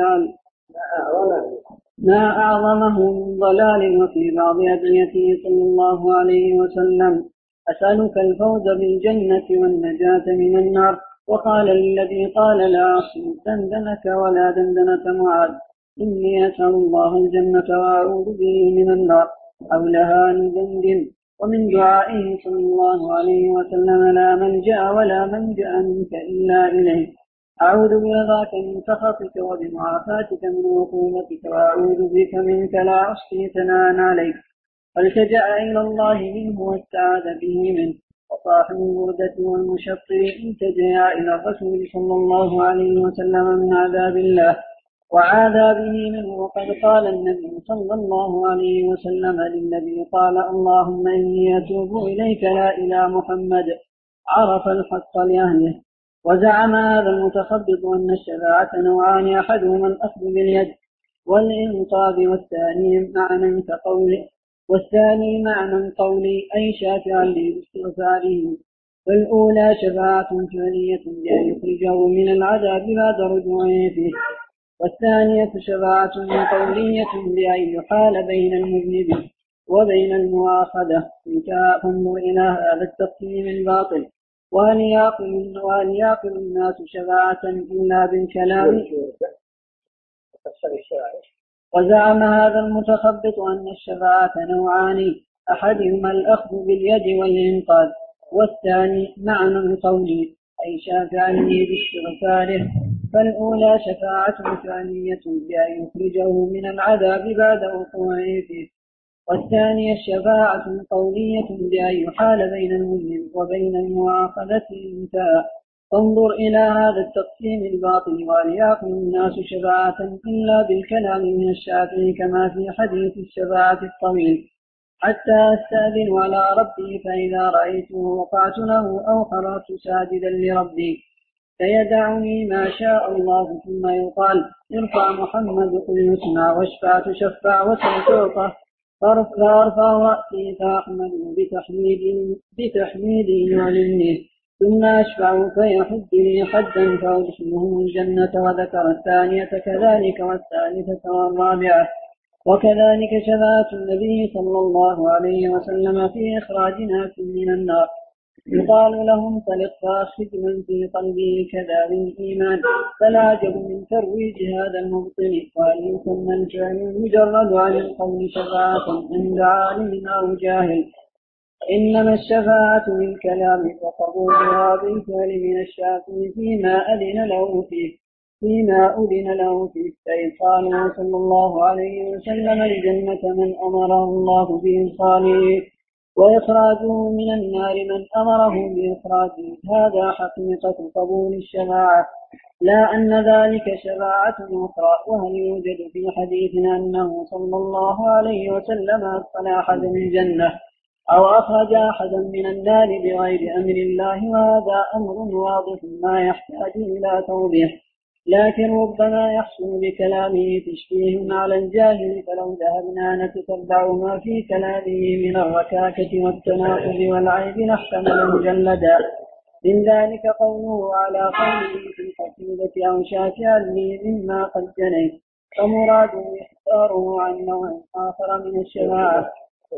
من ضلال. وفي بعض أدعيته صلى الله عليه وسلم: أسألك الفوز بالجنة والنجاة من النار. وقال للذي قال: لا أصل دندنك ولا دندنة معاذ: إني أسأل الله الجنة وأعوذ به من النار، أو لها ندندن. ومن دعائه صلى الله عليه وسلم: لا ملجأ ولا منجأ منك إلا إليك، أعوذ برضاك من سخطك وبمعافاتك من عقوبتك، وأعوذ بك منك لا أحصي ثناء عليك. فالتجأ إلى الله منه واستعاذ به منه. وصاحب البردة والمشطر التجأ إلى الرسول صلى الله عليه وسلم من عذاب الله وعاذ به منه. وقد قال النبي صلى الله عليه وسلم للنبي قال: اللهم إني أتوب إليك لا إلى محمد، عرف الحق لأهله. وزعم هذا المتخبط أن الشفاعة نوعان: أحدهما الأخذ باليد والإنقاذ، والثاني معنى قولي أي شافعا لي باستغفاره. فالأولى شفاعة فعلية بأن يخرجه من العذاب بعد رجوعه فيه، والثانية شفاعة قولية بأن يحال بين المذنب وبين المؤاخذة. فانظر إلى هذا التقسيم الباطل. وهل يعقل الناس شفاعة إلا بالكلام؟ وزعم هذا المتخبط أن الشفاعة نوعان: أحدهما الأخذ باليد والإنقاذ، والثاني معنى قولي أي شافعا لي باستغفاره. فالأولى شفاعة فعلية بأن يخرجه من العذاب بعد وقوعه فيه، والثانية الشفاعة قولية بأن يحال بين المذنب وبين المؤاخذة انتهى. فانظر إلى هذا التقسيم الباطل. وهل يعقل الناس شفاعة إلا بالكلام من الشافعي كما في حديث الشفاعة الطويل: حتى أستأذن على ربي فإذا رأيته وقعت له أو خرجت ساجدا لربي فيدعني ما شاء الله، ثم يقال: ارفع محمد قل يسمع، واشفع تشفع، وسل تعطى. فأرفع رأسي فأحمد بتحميدي يعلمني، ثم أشفع فيحد لي حدا فأدخله الجنة. وذكر الثانية كذلك، والثالثة والرابعة. وكذلك شفاعة النبي صلى الله عليه وسلم في إخراج ناس من النار. يقال لهم: طلق فأخرج من في قلبه كذا من إيمان. فالعجب من ترويج هذا المبطل. وأن يسمى الفعل المجرد عن القول شفاعة عند عالم أو جاهل. إنما الشفاعة بالكلام، وقبولها بالفعل من الشافعي فيما أذن له فيه. فإذ قال صلى الله عليه وسلم: الجنة من أمره الله بإدخاله، وإخراجه من النار من أمره بإخراجه. هذا حقيقة قبول الشفاعة، لا أن ذلك شفاعة أخرى. وهل يوجد في حديثنا أنه صلى الله عليه وسلم أدخل أحدا الجنة أو أخرج أحدا من النار بغير أمر الله؟ وهذا أمر واضح ما يحتاج إلى توضيح، لكن ربما يحصل بكلامه تشبيه على الجاهل، فلو ذهبنا نتتبع ما في كلامه من الركاكة والتناقض والعيب لاحتمل مجلدا. من ذلك قوله على قوله في القصيدة أو شافعا لي مما قد جنيت، فمراده إخباره عن نوع آخر من الشفاعة.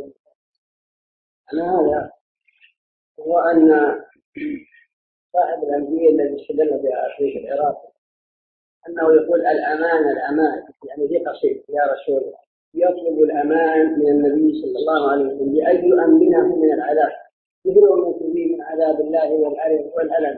هذا هو أن صاحب الأنبياء الذي استدل بها في العراق أنه يقول الأمان يعني في قصيد يا رسول الله يطلب الأمان من النبي صلى الله عليه وسلم لأن يؤمنه من العذاب يهرم به من عذاب الله والألم.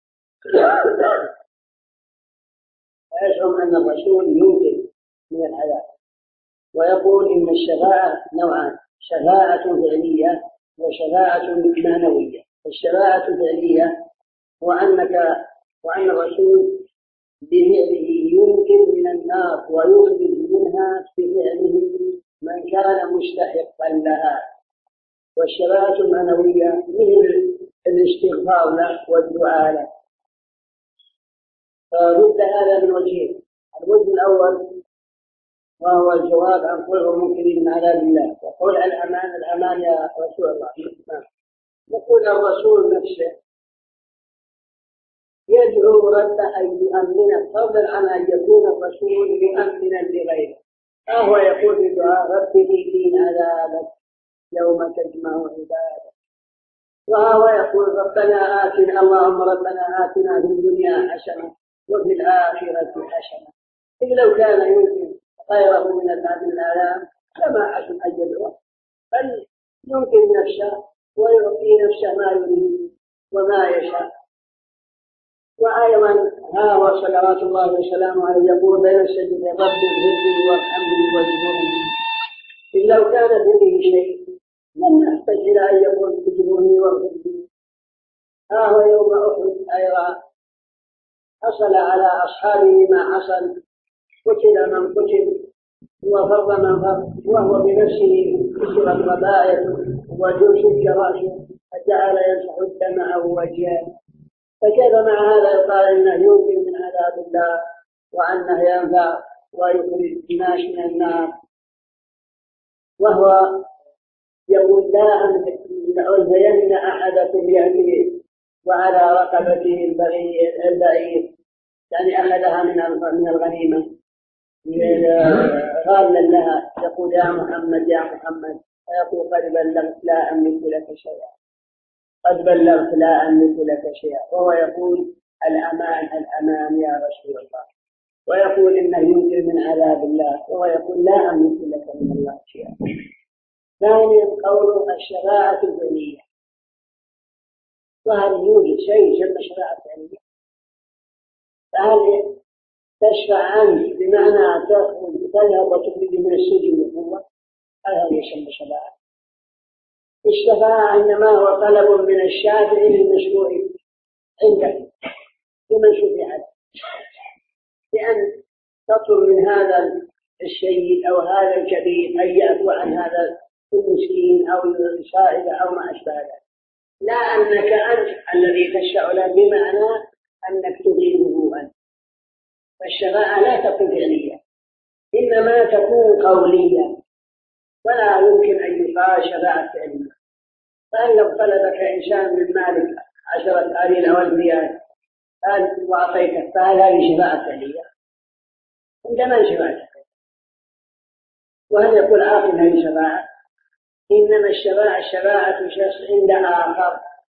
ويزعم أن الرسول ينقذ من العذاب، ويقول إن الشفاعة نوعان: شفاعة فعلية وشفاعة معنوية. الشفاعة الفعلية وأن الرسول بفعله ينقذ من النار ويخرج منها بفعله من كان مستحقا لها. والشفاعة المعنوية مثل الاستغفار له والدعاء له. فرد هذا من وجهين: الوجه الأول وهو الجواب عن قوله المنكرين من عذاب الله، وقول الأمان يا رسول الله. نقول الرسول نفسه يدعو ربه أن يؤمنه فضلا عن أن يكون الرسول مؤمنا لغيره. فهو يقول في الدعاء: رب قِنِي عذابك يوم تجمع عبادك. وهو يقول اللهم ربنا آتنا في الدنيا حسنة وفي الآخرة حسنة. إذ لو كان يمكن غيره من الآلام لما حسن أن يدعوه، بل يمكن نفسه ويعطي نفسه ما يريد وما يشاء. وأيضا ها هو صلوات الله وسلامه عليه يقول بين السجدين: رب اغفر لي وارحمني واجبرني. إذ لو كان به شيء لم يحتج إلى أن يقول اجبرني واغفر لي. ها هو يوم أحد أيضا حصل على أصحابه ما حصل: قتل من قتل وفر من فر، وهو بنفسه كسرت ربايته وشج رأسه فجعل يمسح الدم عن وجهه. فكيف مع هذا يقال إنه يمكن من عذاب الله وأنه ينفع ويخرج الناس من النار؟ وهو يقول: لا ألزين أحدكم يهديه وعلى رقبته البعير، يعني أخذها من الغنيمة غالا لها، يقول: يا محمد يا محمد، فيقول: قد بلغت لا أملك لك شيئا، قد بلغت لا أملك لك شيئا. وهو يقول: الأمان يا رسول الله. ويقول إنه ينكر من عذاب الله، وهو يقول: لا أملك لك من الله شيئا. ثانيا قول الشفاعة الفعلية. وهل يوجد شيء يسمى شفاعة فعلية؟ فهل تشفع عنه بمعنى تذهب وتخرج من السجن والقوة؟ هذا يسمى شفاعة. الشفاعة إنما هو طلب من الشافع للمشروع عنده لمن شفع له، بأن تطلب من هذا الشيء أو هذا الكبير أن يعفو عن هذا المسكين أو السائل أو ما أشبه ذلك، لا أنك أنت الذي تشفع له بمعنى أنك تغيبه أنت. فالشفاعة لا تكون فعلية، إنما تكون قولية، ولا يمكن أن يقال شفاعة فعلية. فأن لو طلبك إنسان من مالك 10,000 أو 1,000 ريال وأعطيته، فهل هذه شفاعة فعلية؟ عندما شفاعة فعلية. وهل يقول عاقل هذه شفاعة؟ إنما الشفاعة شخص عند آخر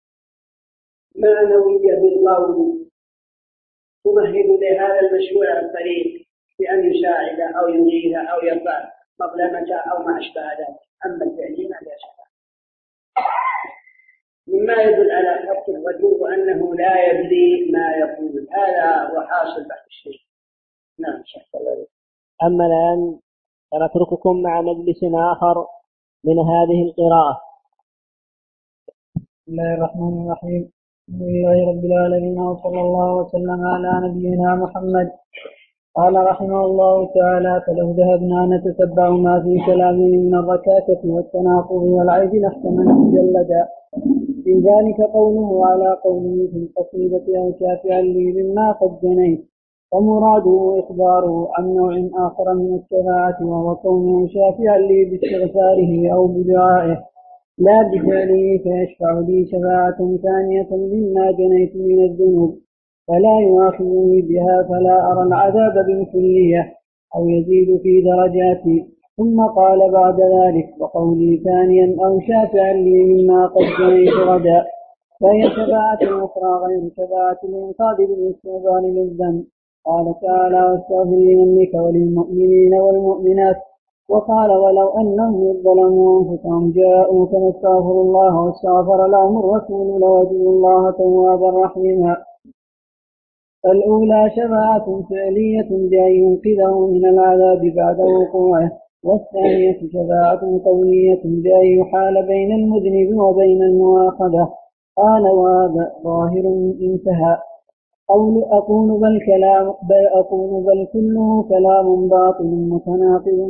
معنوية بالقول، تمهد لهذا المشروع الطريق بأن يساعد أو ينجيه أو يرفع مظلمته أو ما أشبه ذلك. أما الفعلية لا شفاعة. مما يدل على حق الرجل وأنه لا يدري ما يقول. هذا هو حاصل بحث الشيء. نعم شاء الله. أما الآن سنترككم مع مجلس آخر من هذه القراءة. بسم الله الرحمن الرحيم. الحمد لله رب العالمين، وصلى الله وسلم على نبينا محمد. قال رحمه الله تعالى: فلو ذهبنا نتتبع ما في كلامه من الركاكة والتناقض والعيب لاحتمل مجلدا. في ذلك قوله على قوله في القصيدة: أو شافعا لي مما قد جنيت، فمراده إخباره عن نوع آخر من الشفاعة وهو كونه شافعا لي باستغفاره أو بدعائه لا بفعله فيشفع لي شفاعة ثانية مما جنيت من الذنوب فلا يؤاخذني بها فلا أرى العذاب بالكلية أو يزيد في درجاتي. ثم قال بعد ذلك وقولي ثانيا أو شافعا لي مما قد جنيت غدا فهي شفاعة أخرى غير شفاعة الإنقاذ بالاستغفار للذنب. قال تعالى واستغفر لذنبك وللمؤمنين والمؤمنات. وقال ولو أنهم ظلموا أنفسهم جاءوك فاستغفروا الله واستغفر لهم الرسول لوجدوا الله توابا رحيما. الأولى شفاعة فعلية بأن ينقذه من العذاب بعد وقوعه، والثانية شفاعة قولية بأن يحال بين المذنب وبين المؤاخذة. قال وهذا ظاهر انتهى. أقول بل كله كلام باطل متناقض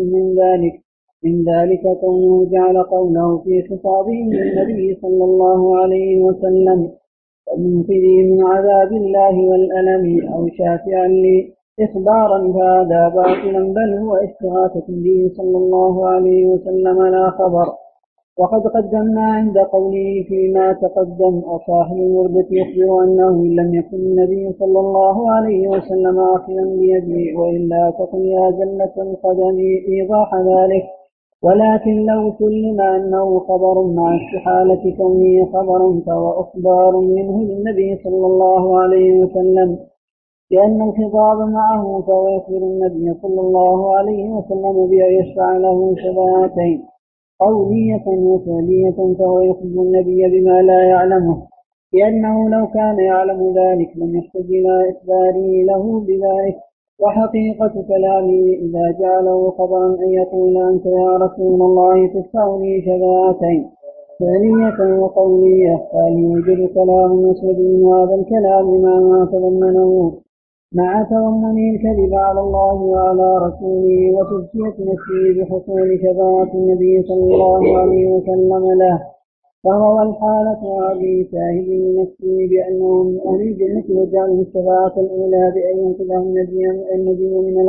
من ذلك كونه جعل قوله في خطابه للنبي صلى الله عليه وسلم ومنقذي من عذاب الله والألم أو شافعا لي إخبارا فهذا باطلا بل هو استغاثة به صلى الله عليه وسلم لا خبر. وقد قدمنا عند قوله فيما تقدم وصاحب الوردة يخبر أنه إن لم يكن النبي صلى الله عليه وسلم آخذا بيده وإلا تكن يا زلة القدم إيضاح ذلك، ولكن لو سلم أنه خبر مع استحالة كونه خبرا فهو أخبار منه للنبي صلى الله عليه وسلم لأن الخطاب معه، فهو يخبر النبي صلى الله عليه وسلم بأن يشفع له شفاعتين قولية وفعلية، فهو يخبر النبي بما لا يعلمه لأنه لو كان يعلم ذلك لم يحتج إلى إخباره له بذلك. وحقيقة كلامه إذا جعله خبرا أن يقول أنت يا رسول الله تشفع لي شفاعتين فعلية وقولية، فهل يوجد كلام يسند من هذا الكلام ما تضمنه مع تضمن الكذب على الله وعلى رسوله وتزكية نفسه بحصول شفاعة النبي صلى الله عليه وسلم له، فهو الحالة هذه شاهد لنفسه بأنه من أهل الجنة وجعله الشفاعة الأولى بأن ينقذه النبي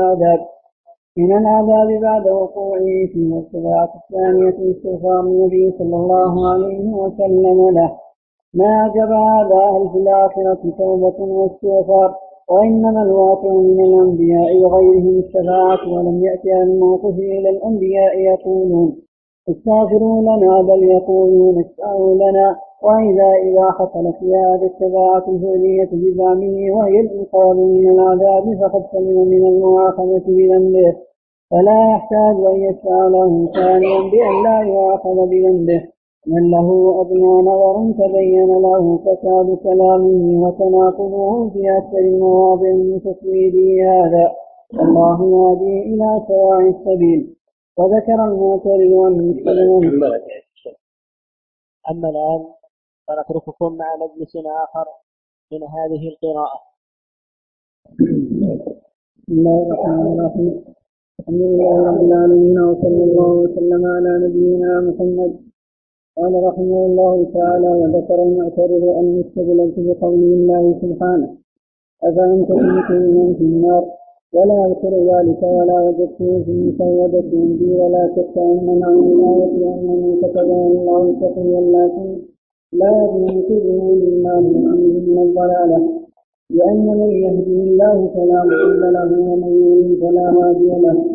من العذاب بعد وقوعه فيه، والشفاعة الثانية استغفار النبي صلى الله عليه وسلم له. ما أعجب هذا في الآخرة توبة واستغفار، وإنما الواقع من الأنبياء وغيرهم الشفاعة، ولم يأتي الموقف إلى الأنبياء يقولون استغفروا لنا بل يقولون اشفعوا لنا. وإذا حصل في هذا الشفاعة الفعلية بزعمه وهي الإنقاذ من العذاب فقد سلم من المؤاخذة بذنبه، فلا يحتاج أن يشفع له ثانيا بأن لا يؤاخذ بذنبه. من له أدنى نظر تبين له فساد كلامه وتناقضه في أكثر المواضع من تسويده هذا، الله يهدي إلى سواء السبيل. وذكر المعترض والمسلمون. أما الآن فنترككم مع مجلس آخر من هذه القراءة. بسم الله الرحمن الرحيم. الحمد لله رب العالمين وصلى الله وسلم على نبينا محمد. قال رحمه الله تعالى وذكر المعترض أن استدللت بقول الله سبحانه أفأنت تملك من في النار ولا يذكر ذلك ولا وجدته في مسودة عندي ولا شك أن عن الآية أن من كتبه الله تقيا لكن لا ينقذه مما من أمره من الضلالة، لأن من يهدي الله فلا مضل له ومن يضلل فلا هادي له.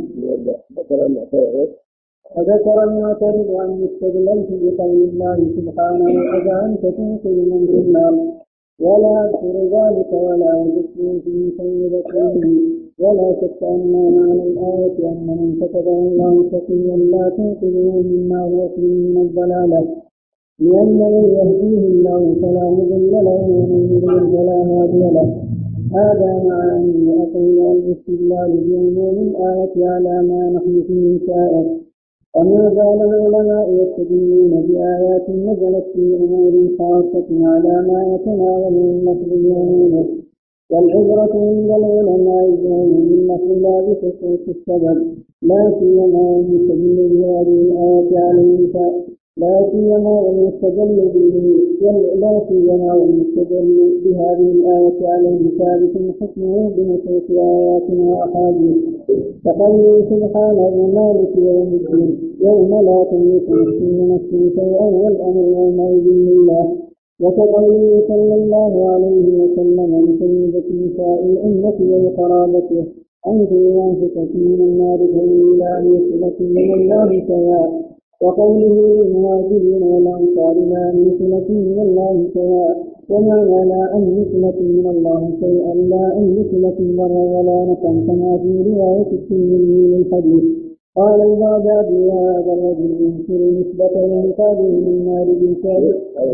فذكر المعترض أن استدللت بقول الله سبحانه أفأنت تنقذ من في النار ولا يذكر ذلك ولا وجدته في مسودة ولا شك أن معنى الآية أن من كتبه الله تقيا لا تنقذه مما هو فيه من الضلالة، لأن من يهديه الله فلا مضل له ومن يضلل فلا هادي له. هذا مع أن أقول الاستدلال بعموم الآية على ما نحن فيه سائر، وما زال العلماء يستدلون بآيات نزلت في أمور خاصة على ما يتناول اللفظ بعمومه، والعبرة عند العلماء بعموم اللفظ لا بخصوص السبب، لا سيما يستدل بهذه الآية عليه والمستدل به لا سيما والمستدل بهذه الآية عليه ثابت حكمه بنصوص آيات وأحاديث. فقوله سبحانه مالك يوم الدين يوم لا تملك نفس لنفس شيئا والأمر يومئذ لله. وكقوله صلى الله عليه وسلم لسيدة نساء الأمة وقرابته أنت أنفسك من النار فإن لا مثلة من الله سواء. وقوله للمهاجرين والأنصار لا مثلة من الله سواء. ومعنى لا أن مثلة من الله شيئا لا أن مثلة ضرا ولا نفعا كما في رواية الترمذي للحديث. قال البغدادي وهذا الرجل ينكر نسبة الانقاذ من النار بالكافر.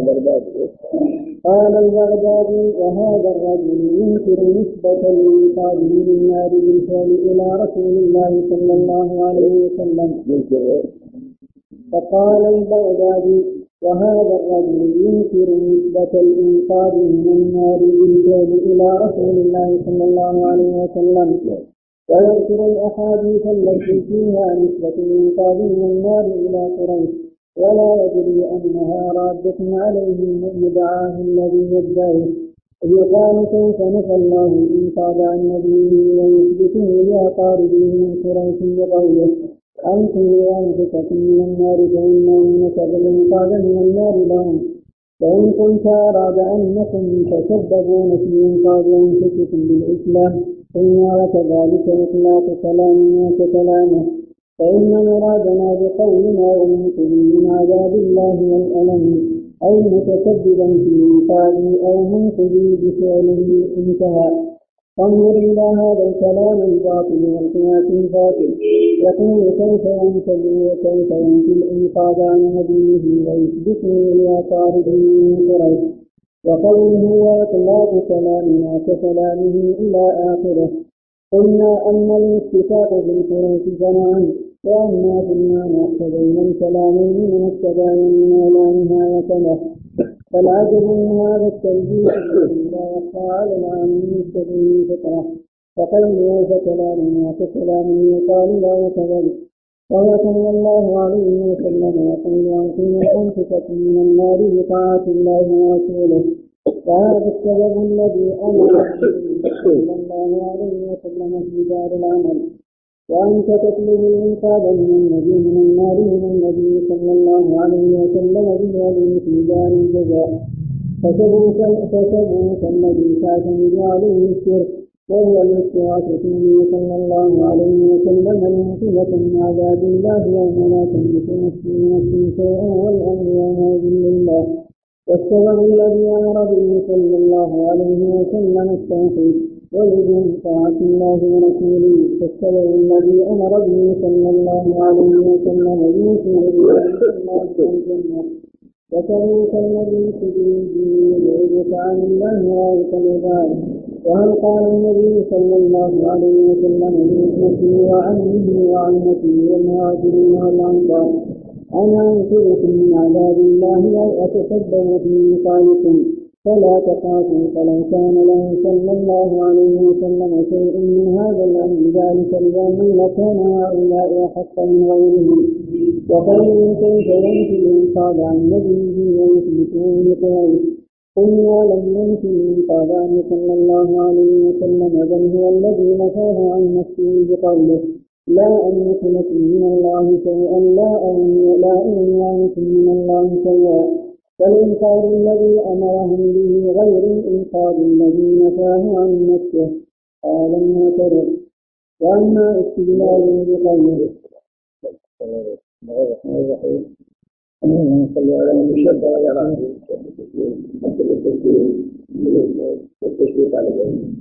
قال البغدادي وهذا الرجل ينكر نسبة الانقاذ من النار بالكافر إلى رسول الله صلى الله عليه وسلم. فقال البغدادي وهذا الرجل ينكر نسبة الإنقاذ من النار بالكافر إلى رسول الله صلى الله عليه وسلم. ويذكر الأحاديث التي فيها نسبة الإنقاذ من النار إلى قريش ولا يدري أنها رادة عليه مدعاه الذي يدعيه. يقال كيف نفى الله الإنقاذ عن نبيه ويثبته لأقاربه من قريش بقوله أنتم أنفسكم من النار فإنه نسب الإنقاذ من النار لهم. فإن كنت أراد أنكم تسببون في إنقاذ أنفسكم بالإسلام قلنا وكذلك إطلاق كلامنا ككلامه. فإن مرادنا بقولنا ومنكم من عذاب الله والألم أي متسببا في إنقاذ أو منقذ بفعله انتهى. فانظر إلى هذا الكلام الباطل والقياس الباطل يقول كيف ينتبه وكيف ينفي الإنقاذ عن نبيه ويثبته لأقاربه من قريش. وقوله وإطلاق كلامنا ككلامه إلى آخره. قلنا أن الاتفاق بالقريش جمعا وأما بالمعنى فبين الكلامين من التباين ولا نهاية له. فالعجب من هذا التنبيه لا يخفى على العالم المستدين فطرة. فقوله فكلامنا ككلامه يقال لا يكذب. وهو صلى الله عليه وسلم يقول أنتم أنفسكم من النار بطاعة الله ورسوله. فهذا السبب الذي أمر صلى الله عليه وسلم في دار العمل. وأنت تطلب الإنقاذ من النبي من النار من النبي صلى الله عليه وسلم باليد في دار الجزاء. فسبوك الذي تعتمد عليه الشرك وهو الاستغاثة به صلى الله عليه وسلم المنقذة من عذاب الله يوم لا تملك نفس لنفس شيئا والأمر يومئذ لله. والسبب الذي أمر به صلى الله عليه وسلم التوحيد ولزوم طاعة الله ورسوله. فالسبب الذي أمر به صلى الله عليه وسلم يوصل الله والجنة. وسبب الذي تدري به يعرضك عن الله وعرض العباد. وهل قال النبي صلى الله عليه وسلم لابنته وعمه وعمته والمهاجرين والأنصار أنا أنقذكم من عذاب الله أو أتسبب في إنقاذكم فلا تخافوا. فلو كان له صلى الله عليه وسلم شيء من هذا الأمر ذلك اليوم لكان هؤلاء أحق من غيرهم. وقالوا كيف ينفي الإنقاذ عن نبيه ويثبتون لقريش. قلنا لم ينفي الإنقاذ عنه صلى الله عليه وسلم بل هو الذي نفاه عن نفسه بقوله لا أملك لكم من الله شيئا لا أملك من الله شيئا. فالإنقاذ الذي أمرهم به غير الإنقاذ الذي نفاه عن نفسه. قال المعترض وأما استدلاله بقوله صلى على المشبه ويراه التشريف على العلم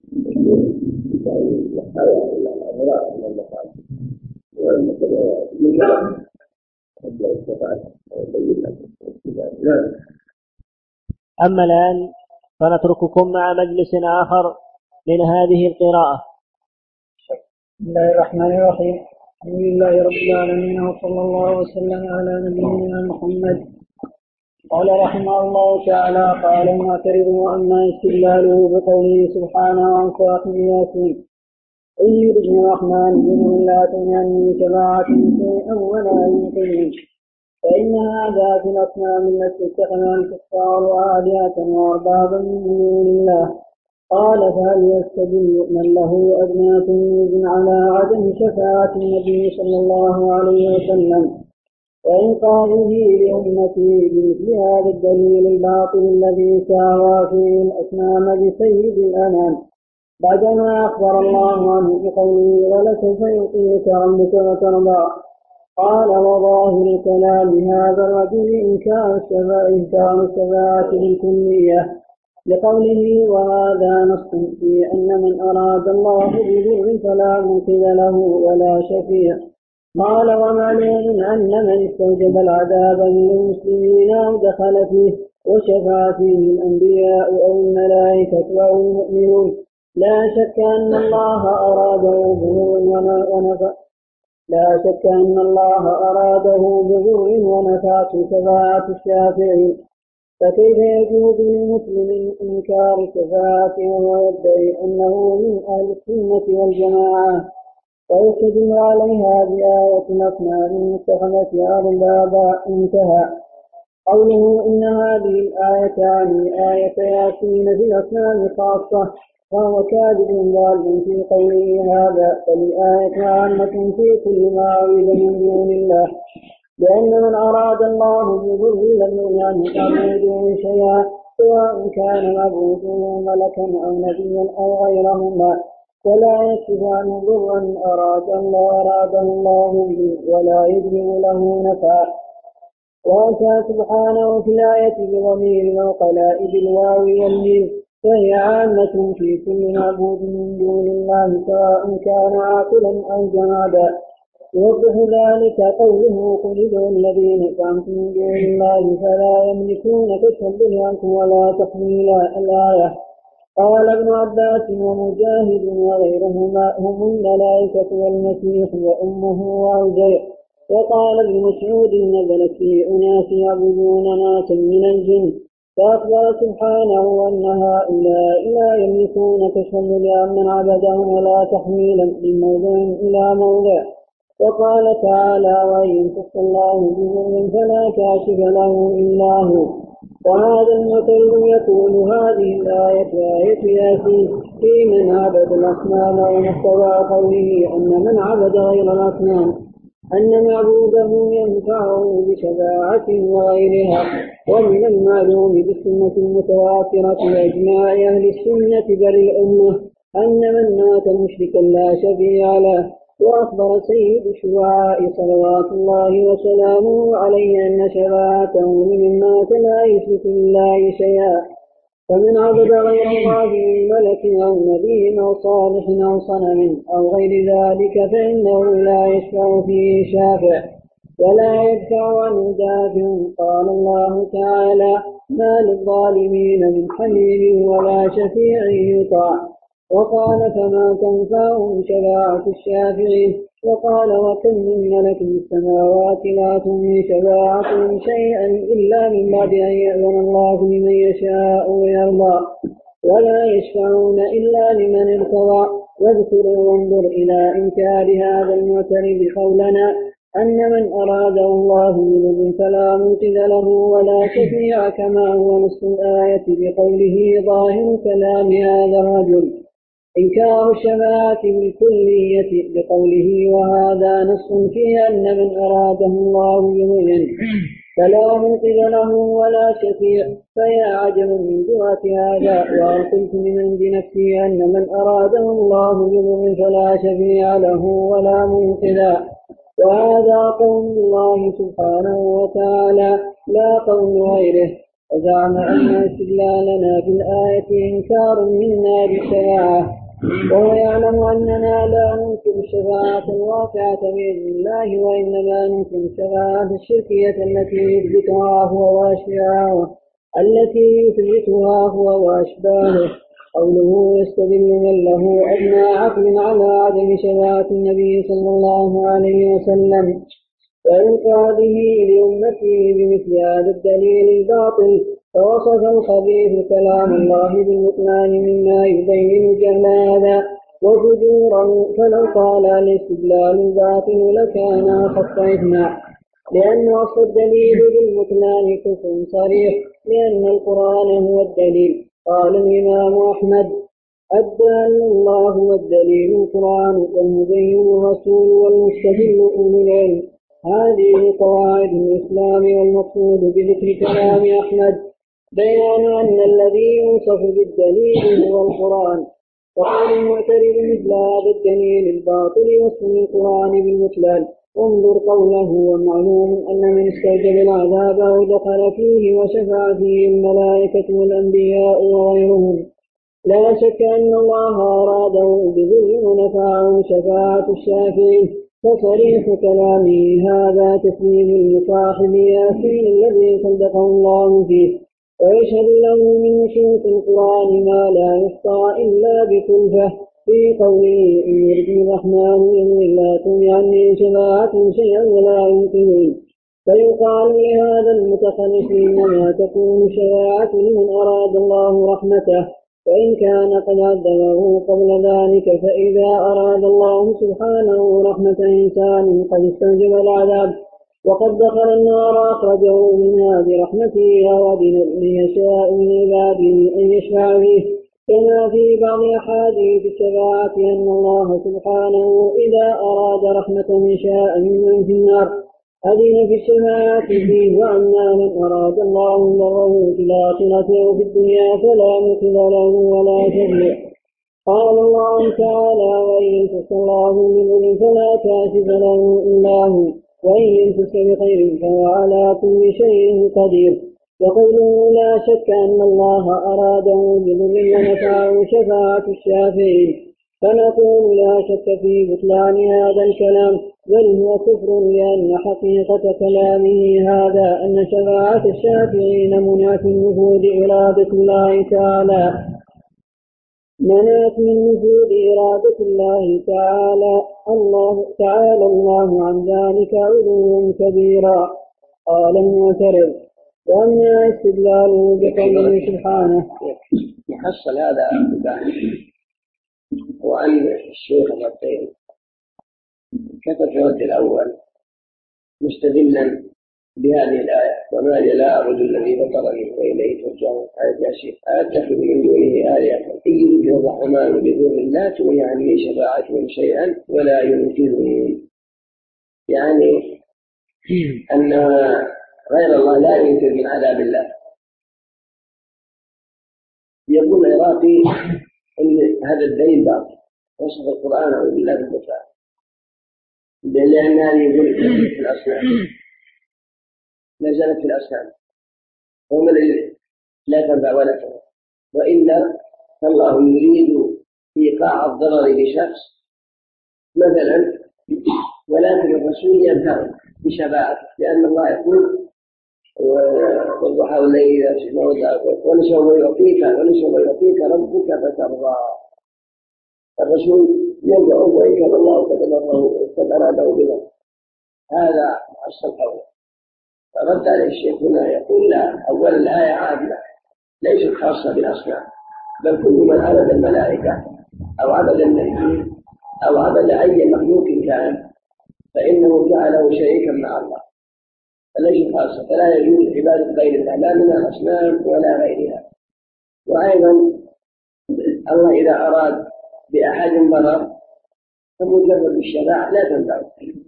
أما الآن فنترككم مع مجلس آخر من هذه القراءة. بسم الله الرحمن الرحيم. الحمد لله رب العالمين وصلى الله وسلم على نبينا محمد. قال رحمه الله تعالى قال المعترض وأما استدلاله بقوله سبحانه عن صاحب ياسين إن يردني الرحمن بهم لا تنعني شفاعة شيئا ولا ينقذني. فإن هذا في الأصنام التي اتخذها الكفار آلهة وأربابا من دون الله. قال فهل يستدل من له أدنى تمييز على عدم شفاعة النبي صلى الله عليه وسلم وإنقاذه لأمته بمثل هذا الدليل الباطل الذي ساوى فيه الأصنام بسيد الأنام بعدما أخبر الله عنه بقوله ولسوف يعطيك ربك فترضى؟ قال وظاهر كلام هذا الرجل إنكار الشفاعة بالكلية لقوله وهذا نص في أن من أراد الله بضر فلا منقذ له ولا شفيع. قال ومعلوم أن من استوجب العذاب من المسلمين أو دخل فيه وشفع فيه الأنبياء أو الملائكة أو المؤمنون لا شك أن الله أراده بضر ونفعته شفاعة الشافعين. فكيف يجوز لمسلم إنكار شفاعته ويدعي أنه من أهل السنة والجماعة؟ ويستدل عليها بآية الأصنام المتخذة أربابا. انتهى. قوله إن هذه الآية يعني آية ياسين في الأصنام خاصة فهو كاذب ضال في قوله هذا، فالآية عامة في كل ما عبد من دون الله، لأن من أراد الله بضر لم يغن عنه تعبده شيئا سواء كان معبوده ملكا أو نبيا أو غيرهما، ولا يكشف عنه ضرا أراده الله به ولا يجلب له نفعا. وأتى سبحانه في الآية بضمير العقلاء بالواو والميم، فهي عامة في كل معبود من دون الله سواء كان عاقلا أو جمادا. يوضح ذلك قوله قل ادعوا الذين زعمتم من دون الله فلا يملكون كشفا عنكم ولا تحويلا. الآية. قال ابن عباس ومجاهد وغيرهما هم الملائكة والمسيح وأمه وعزير. وقال ابن مسعود نزلت في أناس يعبدون ناسا من الجن، فأخبر سبحانه أن هؤلاء لا يملكون كشفا لمن عبدهم ولا تحويلا من موضع إلى موضع. وقال تعالى وإن يمسك الله بضر فلا كاشف له إلا هو. وهذا المثل يقول هذه الآية آية ياسين في من عبد الأصنام ومقتضى قوله أن من عبد غير الأصنام أن معبوده ينفعه بشفاعة وغيرها. ومن المعلوم بالسنة المتواترة وإجماع أهل السنة بل الأمة أن من مات مشركا لا شفيع له. وأخبر سيد الشفعاء صلوات الله وسلامه عليه أن شفاعته لمن مات لا يشرك بالله شيئا. فمن عبد غير الله من ملك أو نبي أو صالح أو صنم أو غير ذلك فإنه لا يشفع فيه شافع ولا يدفع عنه دافع. قال الله تعالى ما للظالمين من حميم ولا شفيع يطاع. وقال فما تنفعهم شفاعة الشافعين. وقال وكم من ملك في السماوات لا تغني شفاعتهم شيئا إلا من بعد أن يأذن الله لمن يشاء ويرضى ولا يشفعون إلا لمن ارتضى. واذكر وانظر إلى إنكار هذا المعترض قولنا أن من أراده الله بضر فلا منقذ له ولا شفيع كما هو نص الآية بقوله ظاهر كلام هذا الرجل إنكار الشفاعة بالكلية بقوله وهذا نص فيه أن من أراده الله بضر فلا منقذ له ولا شفيع. فيا عجبا من جرأة هذا. وقلت من عند نفسي أن من أراده الله بضر فلا شفيع له ولا منقذ، وهذا قول الله سبحانه وتعالى لا قول غيره. وزعم أن استدلالنا في الآية إنكار منا بالشفاعة، وهو يعلم أننا لا ننكر الشفاعة الواقعة بإذن الله وإنما ننكر الشفاعة الشركية التي يثبتها هو وأشباهه. قوله يستدل من له أدنى عقل على عدم شفاعة النبي صلى الله عليه وسلم وإنقاذه لأمته بمثل هذا الدليل الباطل. فوصف الخبيث كلام الله بالبطلان مما يبين جهل هذا وفجورا. فلو قال الاستدلال الباطل لكان أخف إثما. لأن أصل الدليل بالبطلان كفر صريح لأن القرآن هو الدليل. قال الإمام أحمد: الدال الله والدليل القرآن والمبين الرسول والمستدل أولو العلم. هذه قواعد الإسلام، والمقصود بذكر كلام أحمد بيان أن الذي يوصف بالدليل هو القرآن. وقول المعترض مثل هذا الدليل الباطل وصف القرآن بالبطلان. انظر قوله: ومعلوم أن من استوجب العذاب أو دخل فيه وشفع فيه الملائكة والأنبياء وغيرهم. لا شك أن الله أراده بذل ونفعه شفاعة الشافعين، فصريح كلامه هذا تسليم لصاحب ياسين الذي صدقه الله فيه، ويشهد له من نصوص القرآن ما لا يحصى إلا بكلفة في قوله: إن يرد الرحمن إن لا تغني عني شفاعة شيئا ولا ينقذون. فيقال لهذا المتخلف: إنما تكون الشفاعة لمن أراد الله رحمته، وإن كان قد عذبه قبل ذلك. فإذا أراد الله سبحانه رحمة إنسان قد استوجب العذاب وقد دخل النار أخرجه منها برحمته، أو أذن ليشاء من عباده أن يشفع فيه، كما في بعض أحاديث الشفاعة أن الله سبحانه إذا أراد رحمة من شاء ممن في النار أذن في الشفاعة فيه. وأما من أراد الله ضره في الآخرة أو في الدنيا فلا مقل له ولا شفيع. قال الله تعالى: وإن يمسك الله بضر فلا كاشف له إلا هو، وإن يمسك بخير فهو على كل شيء قدير. وقوله: لا شك أن الله أراده بضر ونفعه شفاعة الشافعين. فنقول: لا شك في بطلان هذا الكلام، بل هو كفر، لأن حقيقة كلامه هذا أن شفاعة الشافعين مناف من نفوذ إرادة الله تعالى، مناف من نفوذ إرادة الله تعالى. الله عن ذلك علوا كبيرا. قال المعترض: وأما استدلاله بقوله سبحانه. يحصل هذا بباحث، وأن الشيخ الربيعي كتب في الرد الأول مستدلا بهذه الآية: وما لا أعبد الذي فطرني وإليه ترجعون. آية ياسين: أتخذ من دونه آلهة إن يرد الرحمن بضر لا تغني عني شفاعتهم شيئا ولا ينقذني. يعني أن غير الله لا ينقذ من عذاب الله. يقول العراقي إن هذا الدين باطل، وصف القرآن أعوذ بالله بالبطلان، لأن هذه يقول في الأصنام نزلت في الأصنام، هم الذين لا تنفع ولا تنفع، وإلا فالله يريد إيقاع الضرر لشخص مثلا، ولكن الرسول ينفع بشفاعته، لأن الله يقول: والضحى والليل إذا سجى ولسوف يعطيك ربك فترضى. الرسول ينفع وإن كان الله قد أراده بذلك. هذا أصل القول. فرد عليه الشيخ هنا يقول: لا، أول الآية عامة ليست خاصة بالأصنام، بل كل من عبد الملائكة أو عبد النبيين أو عبد أي مخلوق كان فإنه جعله شريكا مع الله، فليس خاصة، فلا يجوز عبادة غير الله لا من الأصنام ولا غيرها. وأيضا الله إذا أراد بأحد ضرر فمجرد الشفاعة لا تنفعه.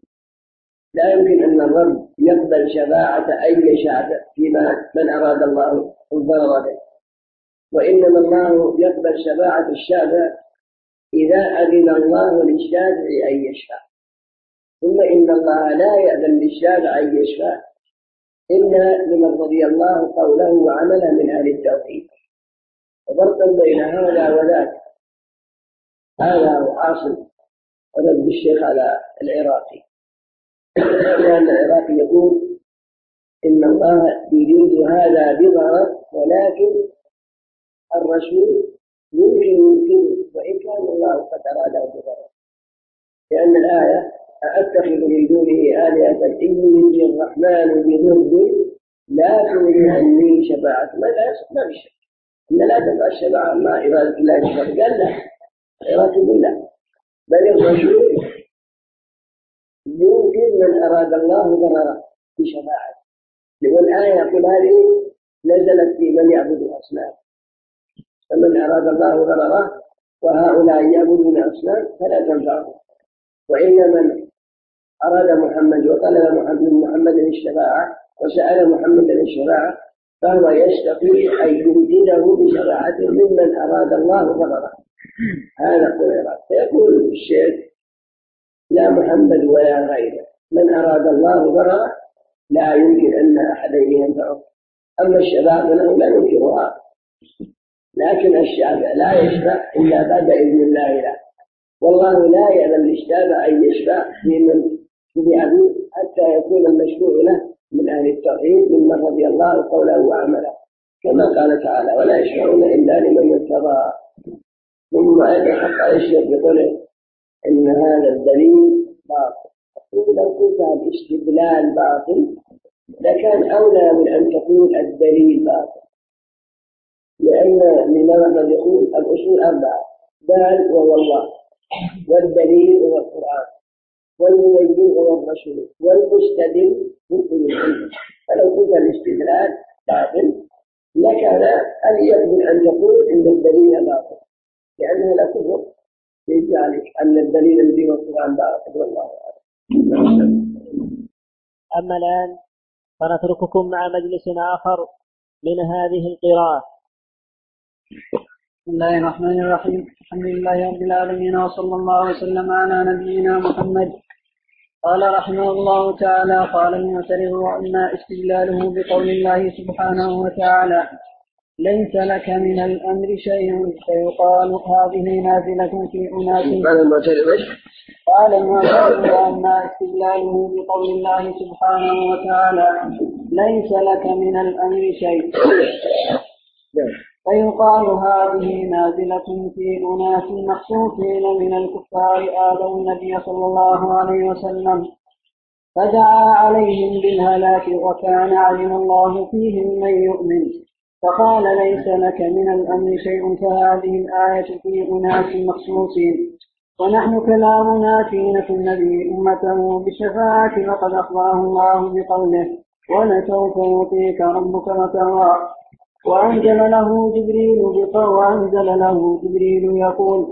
لا يمكن أن الرب يقبل شفاعة أي شافع فيما من أراد الله الضرر به، وإنما الله يقبل شفاعة الشافع إذا أذن الله للشافع أن يشفع. ثم إن الله لا يأذن للشافع أن يشفع إلا لمن رضي الله قوله وعمله من أهل التوحيد. وفرقا بين هذا وذاك، هذا هو حاصل رد الشيخ على العراقي، لأن العراقي يقول إن الله يريد هذا بضرر، ولكن الرسول يمكن وإن كان الله قد أراده بضرر، لأن الآية: أأتخذ من دونه آلهة إن يرد الرحمن بضر لا تغني عني شفاعة. ما في شك إن لا تنفع الشفاعة مع إرادة الله تعالى. قال لا، إرادة الله، بل الرسول يمكن من أراد الله ضرره، بشفاعته. والآية يقول هذه نزلت في من يعبد الأصنام، فمن أراد الله ضرره وهؤلاء يعبدون الأصنام فلا تنفعهم. وإن من أراد محمد وطلب من محمد الشفاعة وسأل محمد الشفاعة فهو يستطيع أن يمدده بشفاعته ممن أراد الله ضرره. هذا هو الإرادة. فيقول الشيخ لا محمد ولا غيره، من أراد الله ضرره لا يمكن أن أحدا ينفعه. أما الشفاعة فنحن لا ننكرها، لكن الشافع لا يشفع إلا بعد إذن الله له، والله لا يأذن للشافع أن يشفع في من بعبيد حتى يكون المشفوع له من أهل التوحيد ممن رضي الله قوله وعمله، كما قال تعالى ولا يشفعون إلا لمن ارتضى. ثم أيضا حق الشيخ بقوله إن هذا الدليل باطل. لو كنت الاستدلال باطل لكان أولى من أن تقول الدليل باطل، لأن الإمام يقول الأصول أربعة: دال وهو الله، والدليل هو القرآن، والمبين هو الرسول، والمستدل هو العلم. فلو كنت الاستدلال باطل لكان أليق من أن تقول إن الدليل باطل، لأنه لا كفر في ذلك أن الدليل الذي هو القرآن باطل. والله أعلم. أما الآن فنترككم مع مجلس آخر من هذه القراءة. بسم الله الرحمن الرحيم. الحمد لله رب العالمين، وصلى الله وسلم على نبينا محمد. قال رحمه الله تعالى: قال المعترض: وأما استدلاله بقول الله سبحانه وتعالى: ليس لك من الأمر شيء، فيقال هذه نازلة في أناس. قال المعترض: وأما استدلاله بقول الله سبحانه وتعالى: ليس لك من الأمر شيء، فيقال هذه نازلة في أناس مخصوصين من الكفار آذوا النبي صلى الله عليه وسلم فدعا عليهم بالهلاك، وكان علم الله فيهم من يؤمن، فقال ليس لك من الأمر شيء، فهذه الآية في أناس مخصوصين. ونحن كلامنا في نفي النبي أمته بالشفاعة، وقد أخبره الله بقوله: ولسوف يعطيك ربك فترضى. وأنزل له جبريل يقول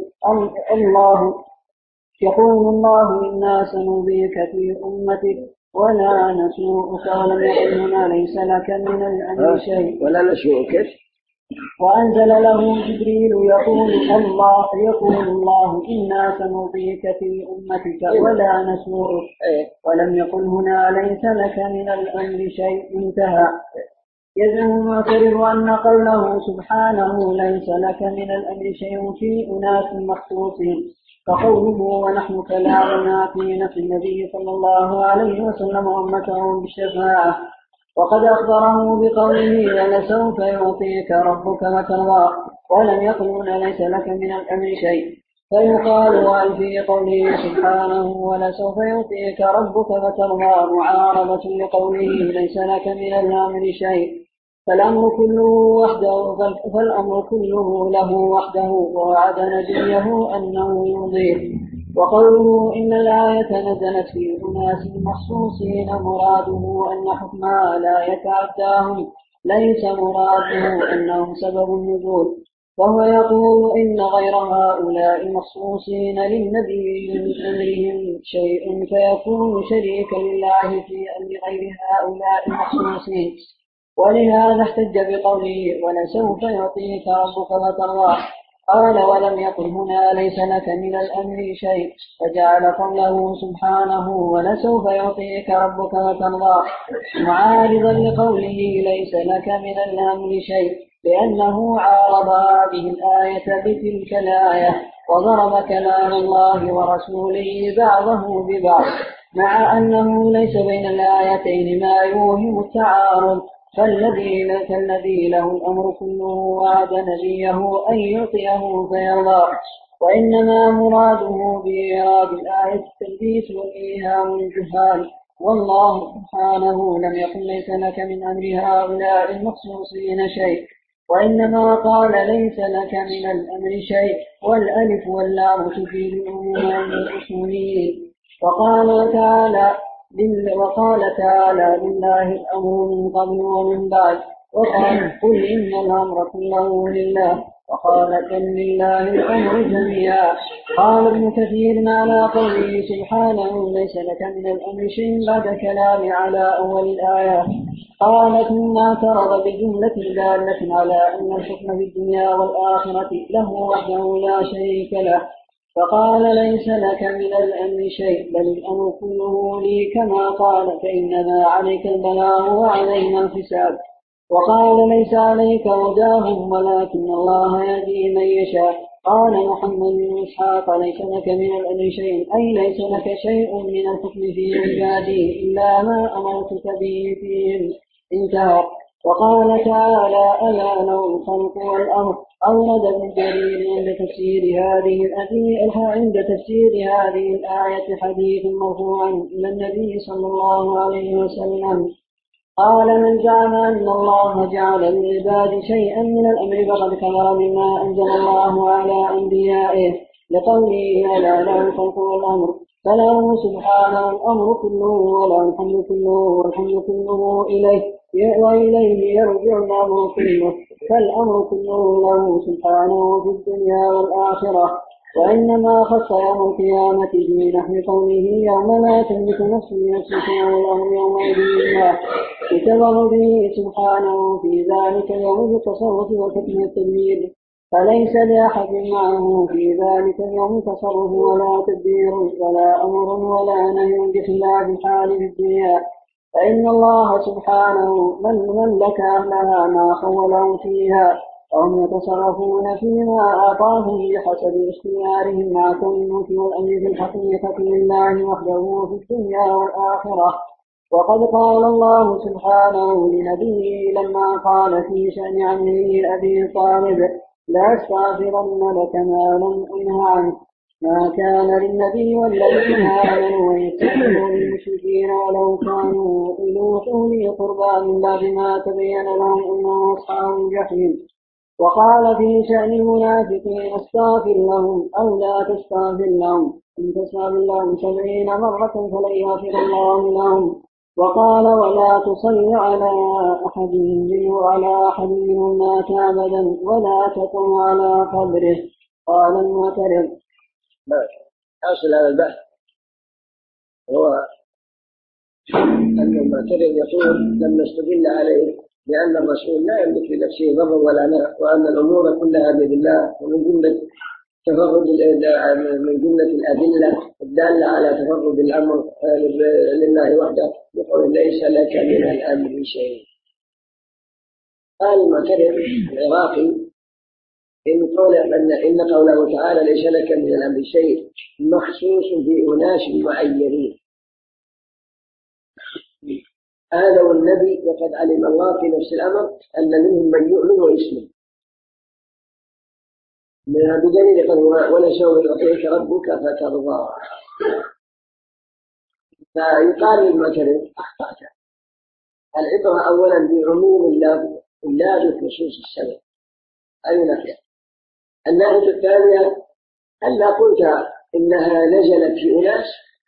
الله إنا سنضيك في أمتك ولا نسوءك، ولم يقل هنا ليس لك من الأمر شيء. ولا نسوءك. وأنزل له جبريل يقول الله إنا سنضيك في أمتك ولا نسوءك، ولم يقل هنا ليس لك من الأمر شيء. انتهى. يزعم المعترض أن قوله سبحانه ليس لك من الأمر شيء في أناس مخصوصين، فقوله ونحن كلامنا في نفي النبي صلى الله عليه وسلم أمته بالشفاعة، وقد أخبره بقوله ولسوف يعطيك ربك فترضى، ولم يقل ليس لك من الأمر شيء. فيقال وأن في قوله سبحانه ولسوف يعطيك ربك فترضى معارضة لقوله ليس لك من الأمر شيء، فالأمر كله له وحده، ووعد نبيه أنه يرضيه. وقوله إن الآية نزلت في أناس مخصوصين مراده أن حكمها لا يتعداهم، ليس مراده أنهم سبب النزول. وهو يقول إن غير هؤلاء مخصوصين للنبي من أمرهم شيء فيكون شريكا لله في أمر غير هؤلاء المخصوصين. ولهذا احتج بقوله ولسوف يعطيك ربك فترضى. قال ولم يقل هنا ليس لك من الأمر شيء، فجعل قوله سبحانه ولسوف يعطيك ربك فترضى معارضا لقوله ليس لك من الأمر شيء، لأنه عارض هذه الآية بتلك الآية، وضرب كلام الله ورسوله بعضه ببعض، مع أنه ليس بين الآيتين ما يوهم التعارض. فالذي له الأمر كله وعد نبيه أن يعطيه فيرضى، وإنما مراده بإيراد الآية التلبيس والإيهام للجهال، والله سبحانه لم يقل ليس لك من أمر هؤلاء المخصوصين شيء، وإنما قال ليس لك من الأمر شيء، والألف واللام تفيد العموم عند الأصوليين. وقال تعالى وقال تعالى لله الأمر من قبل ومن بعد. وقال قل إن الأمر كله لله. وقال بل لله الأمر جميعا. قال ابن كثير على قوله سبحانه ليس لك من الأمر شيء بعد كلام على أول الآية. قال ثم اعترض بجملة دالة على أن الحكم في الدنيا والآخرة له وحده لا شريك له، فقال ليس لك من الأمر شيء بل الأمر كله لي، كما قال فإنما عليك البلاغ وعلينا الحساب. وقال ليس عليك هداهم ولكن الله يهدي من يشاء. قال محمد بن إسحاق ليس لك من الأمر شيء أي ليس لك شيء من الحكم في عباده إلا ما أمرتك به فيهم. انتهى. وقال تعالى ألا له الخلق والأمر. أورد ابن جرير عند تفسير هذه الآية حديث مرفوعا إلى النبي صلى الله عليه وسلم قال من زعم أن الله جعل للعباد شيئا من الأمر فقد كفر بما أنزل الله على أنبيائه، لقوله ألا له الخلق والأمر، فله سبحانه الأمر كله وله الحمد كله والحمد كله إليه وإليه يرجع الأمر كله، فالأمر كله له سبحانه في الدنيا والآخرة. وإنما خص يوم القيامة بنحو قوله يوم لا تملك نفس لنفس شيئا والأمر يومئذ لله، بتفرده سبحانه في ذلك اليوم بالتصرف والحكم والتدبير، فليس لأحد معه في ذلك اليوم تصرف ولا تدبير ولا أمر ولا نهي بخلاف الحال في الدنيا، فإن الله سبحانه من ملك أهلها ما خولهم فيها، وهم يتصرفون فيما أعطاهم بحسب اختيارهم مع كون الملك والأمر في الحقيقة لله وحده في الدنيا والآخرة. وقد قال الله سبحانه لنبيه لما قال في شأن عمه أبي طالب لا أستغفرن لك ما لم أنه عنه، ما كان للنبي والذين آمنوا ويستغفروا للمشركين ولو كانوا أولي قربى من بعد ما تبين لهم أنهم أصحاب الجحيم. وقال في شأن المنافقين استغفر لهم أو لا تستغفر لهم إن تستغفر لهم 70 مرة فلن يغفر الله لهم. وقال ولا تصل على أحد منهم مات أبدا ولا تقم على قبره. قال المعترض أصل هذا البحث هو أن المعترض يقول لما استدل عليه لأن الرسول لا يملك لنفسه ضرا ولا نفع، وأن الأمور كلها بيد الله، ومن جملة الأدلة الدالة على تفرد الأمر لله وحده يقول ليس لك من الأمر شيء. قال المعترض العراقي إن قوله تعالى ليس لك من الأمر شيء مخصوص بأناس معينين، هذا والنبي وقد علم الله في نفس الأمر أن منهم من يؤمن ويسلم، بدليل قوله ولسوف يعطيك ربك فترضى. فيقال للمعترض أخطأت، العبرة أولا بعموم اللفظ لا بخصوص السبب، أي نفي. الناحية الثانية هل قلت إنها نزلت في أناس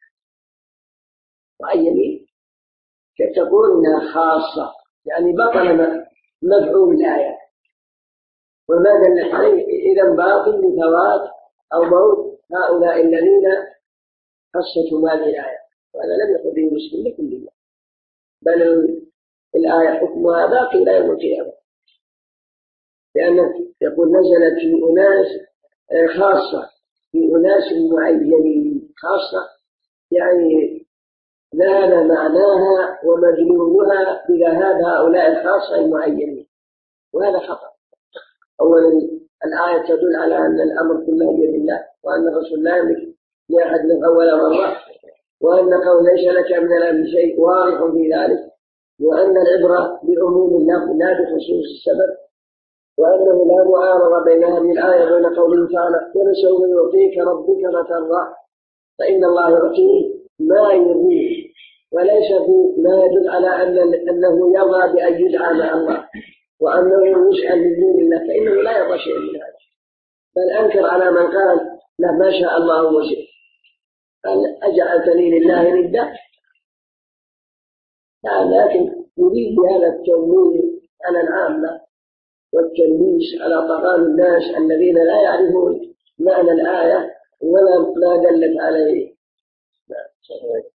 معينين كيف تقول إنها خاصة، يعني بطل مفعول الآية، وما دلت عليه إذا باطل لفوات أو موت هؤلاء الذين خصتهم هذه الآية، وهذا لم يكن به مسلم لكل الله، بل الآية حكمها باقي إلى يوم القيامة، لأنه يقول نزلت في أناس خاصة، في أناس معينين، خاصة يعني ذهب معناها ومدلولها بذهاب هؤلاء الخاصة المعينين، وهذا خطأ. أولا الآية تدل على أن الأمر كله بيد الله، وأن الرسول لا يملك لأحد من أول مرة، وأن قول ليس لك من الأمر شيء واضح في ذلك، وأن العبرة بعموم اللفظ لا بخصوص السبب، وأنه لا معارضة بين هذه الآية وبين قوله تعالى ولسوف يعطيك ربك فترضى، فإن الله يعطيه ما يريد، وليس فيه ما يدل على أنه يرضى بأن يدعى مع الله وأنه يسأل من دون الله، فإنه لا يرضى شيئا من هذا، بل أنكر على من قال لا ما شاء الله وشئت، قال أجعلتني لله ندا، لكن يريد بهذا التمويه على العامة والتلبيش على طغام الناس الذين لا يعرفون معنى الآية ولا ما دلت عليه.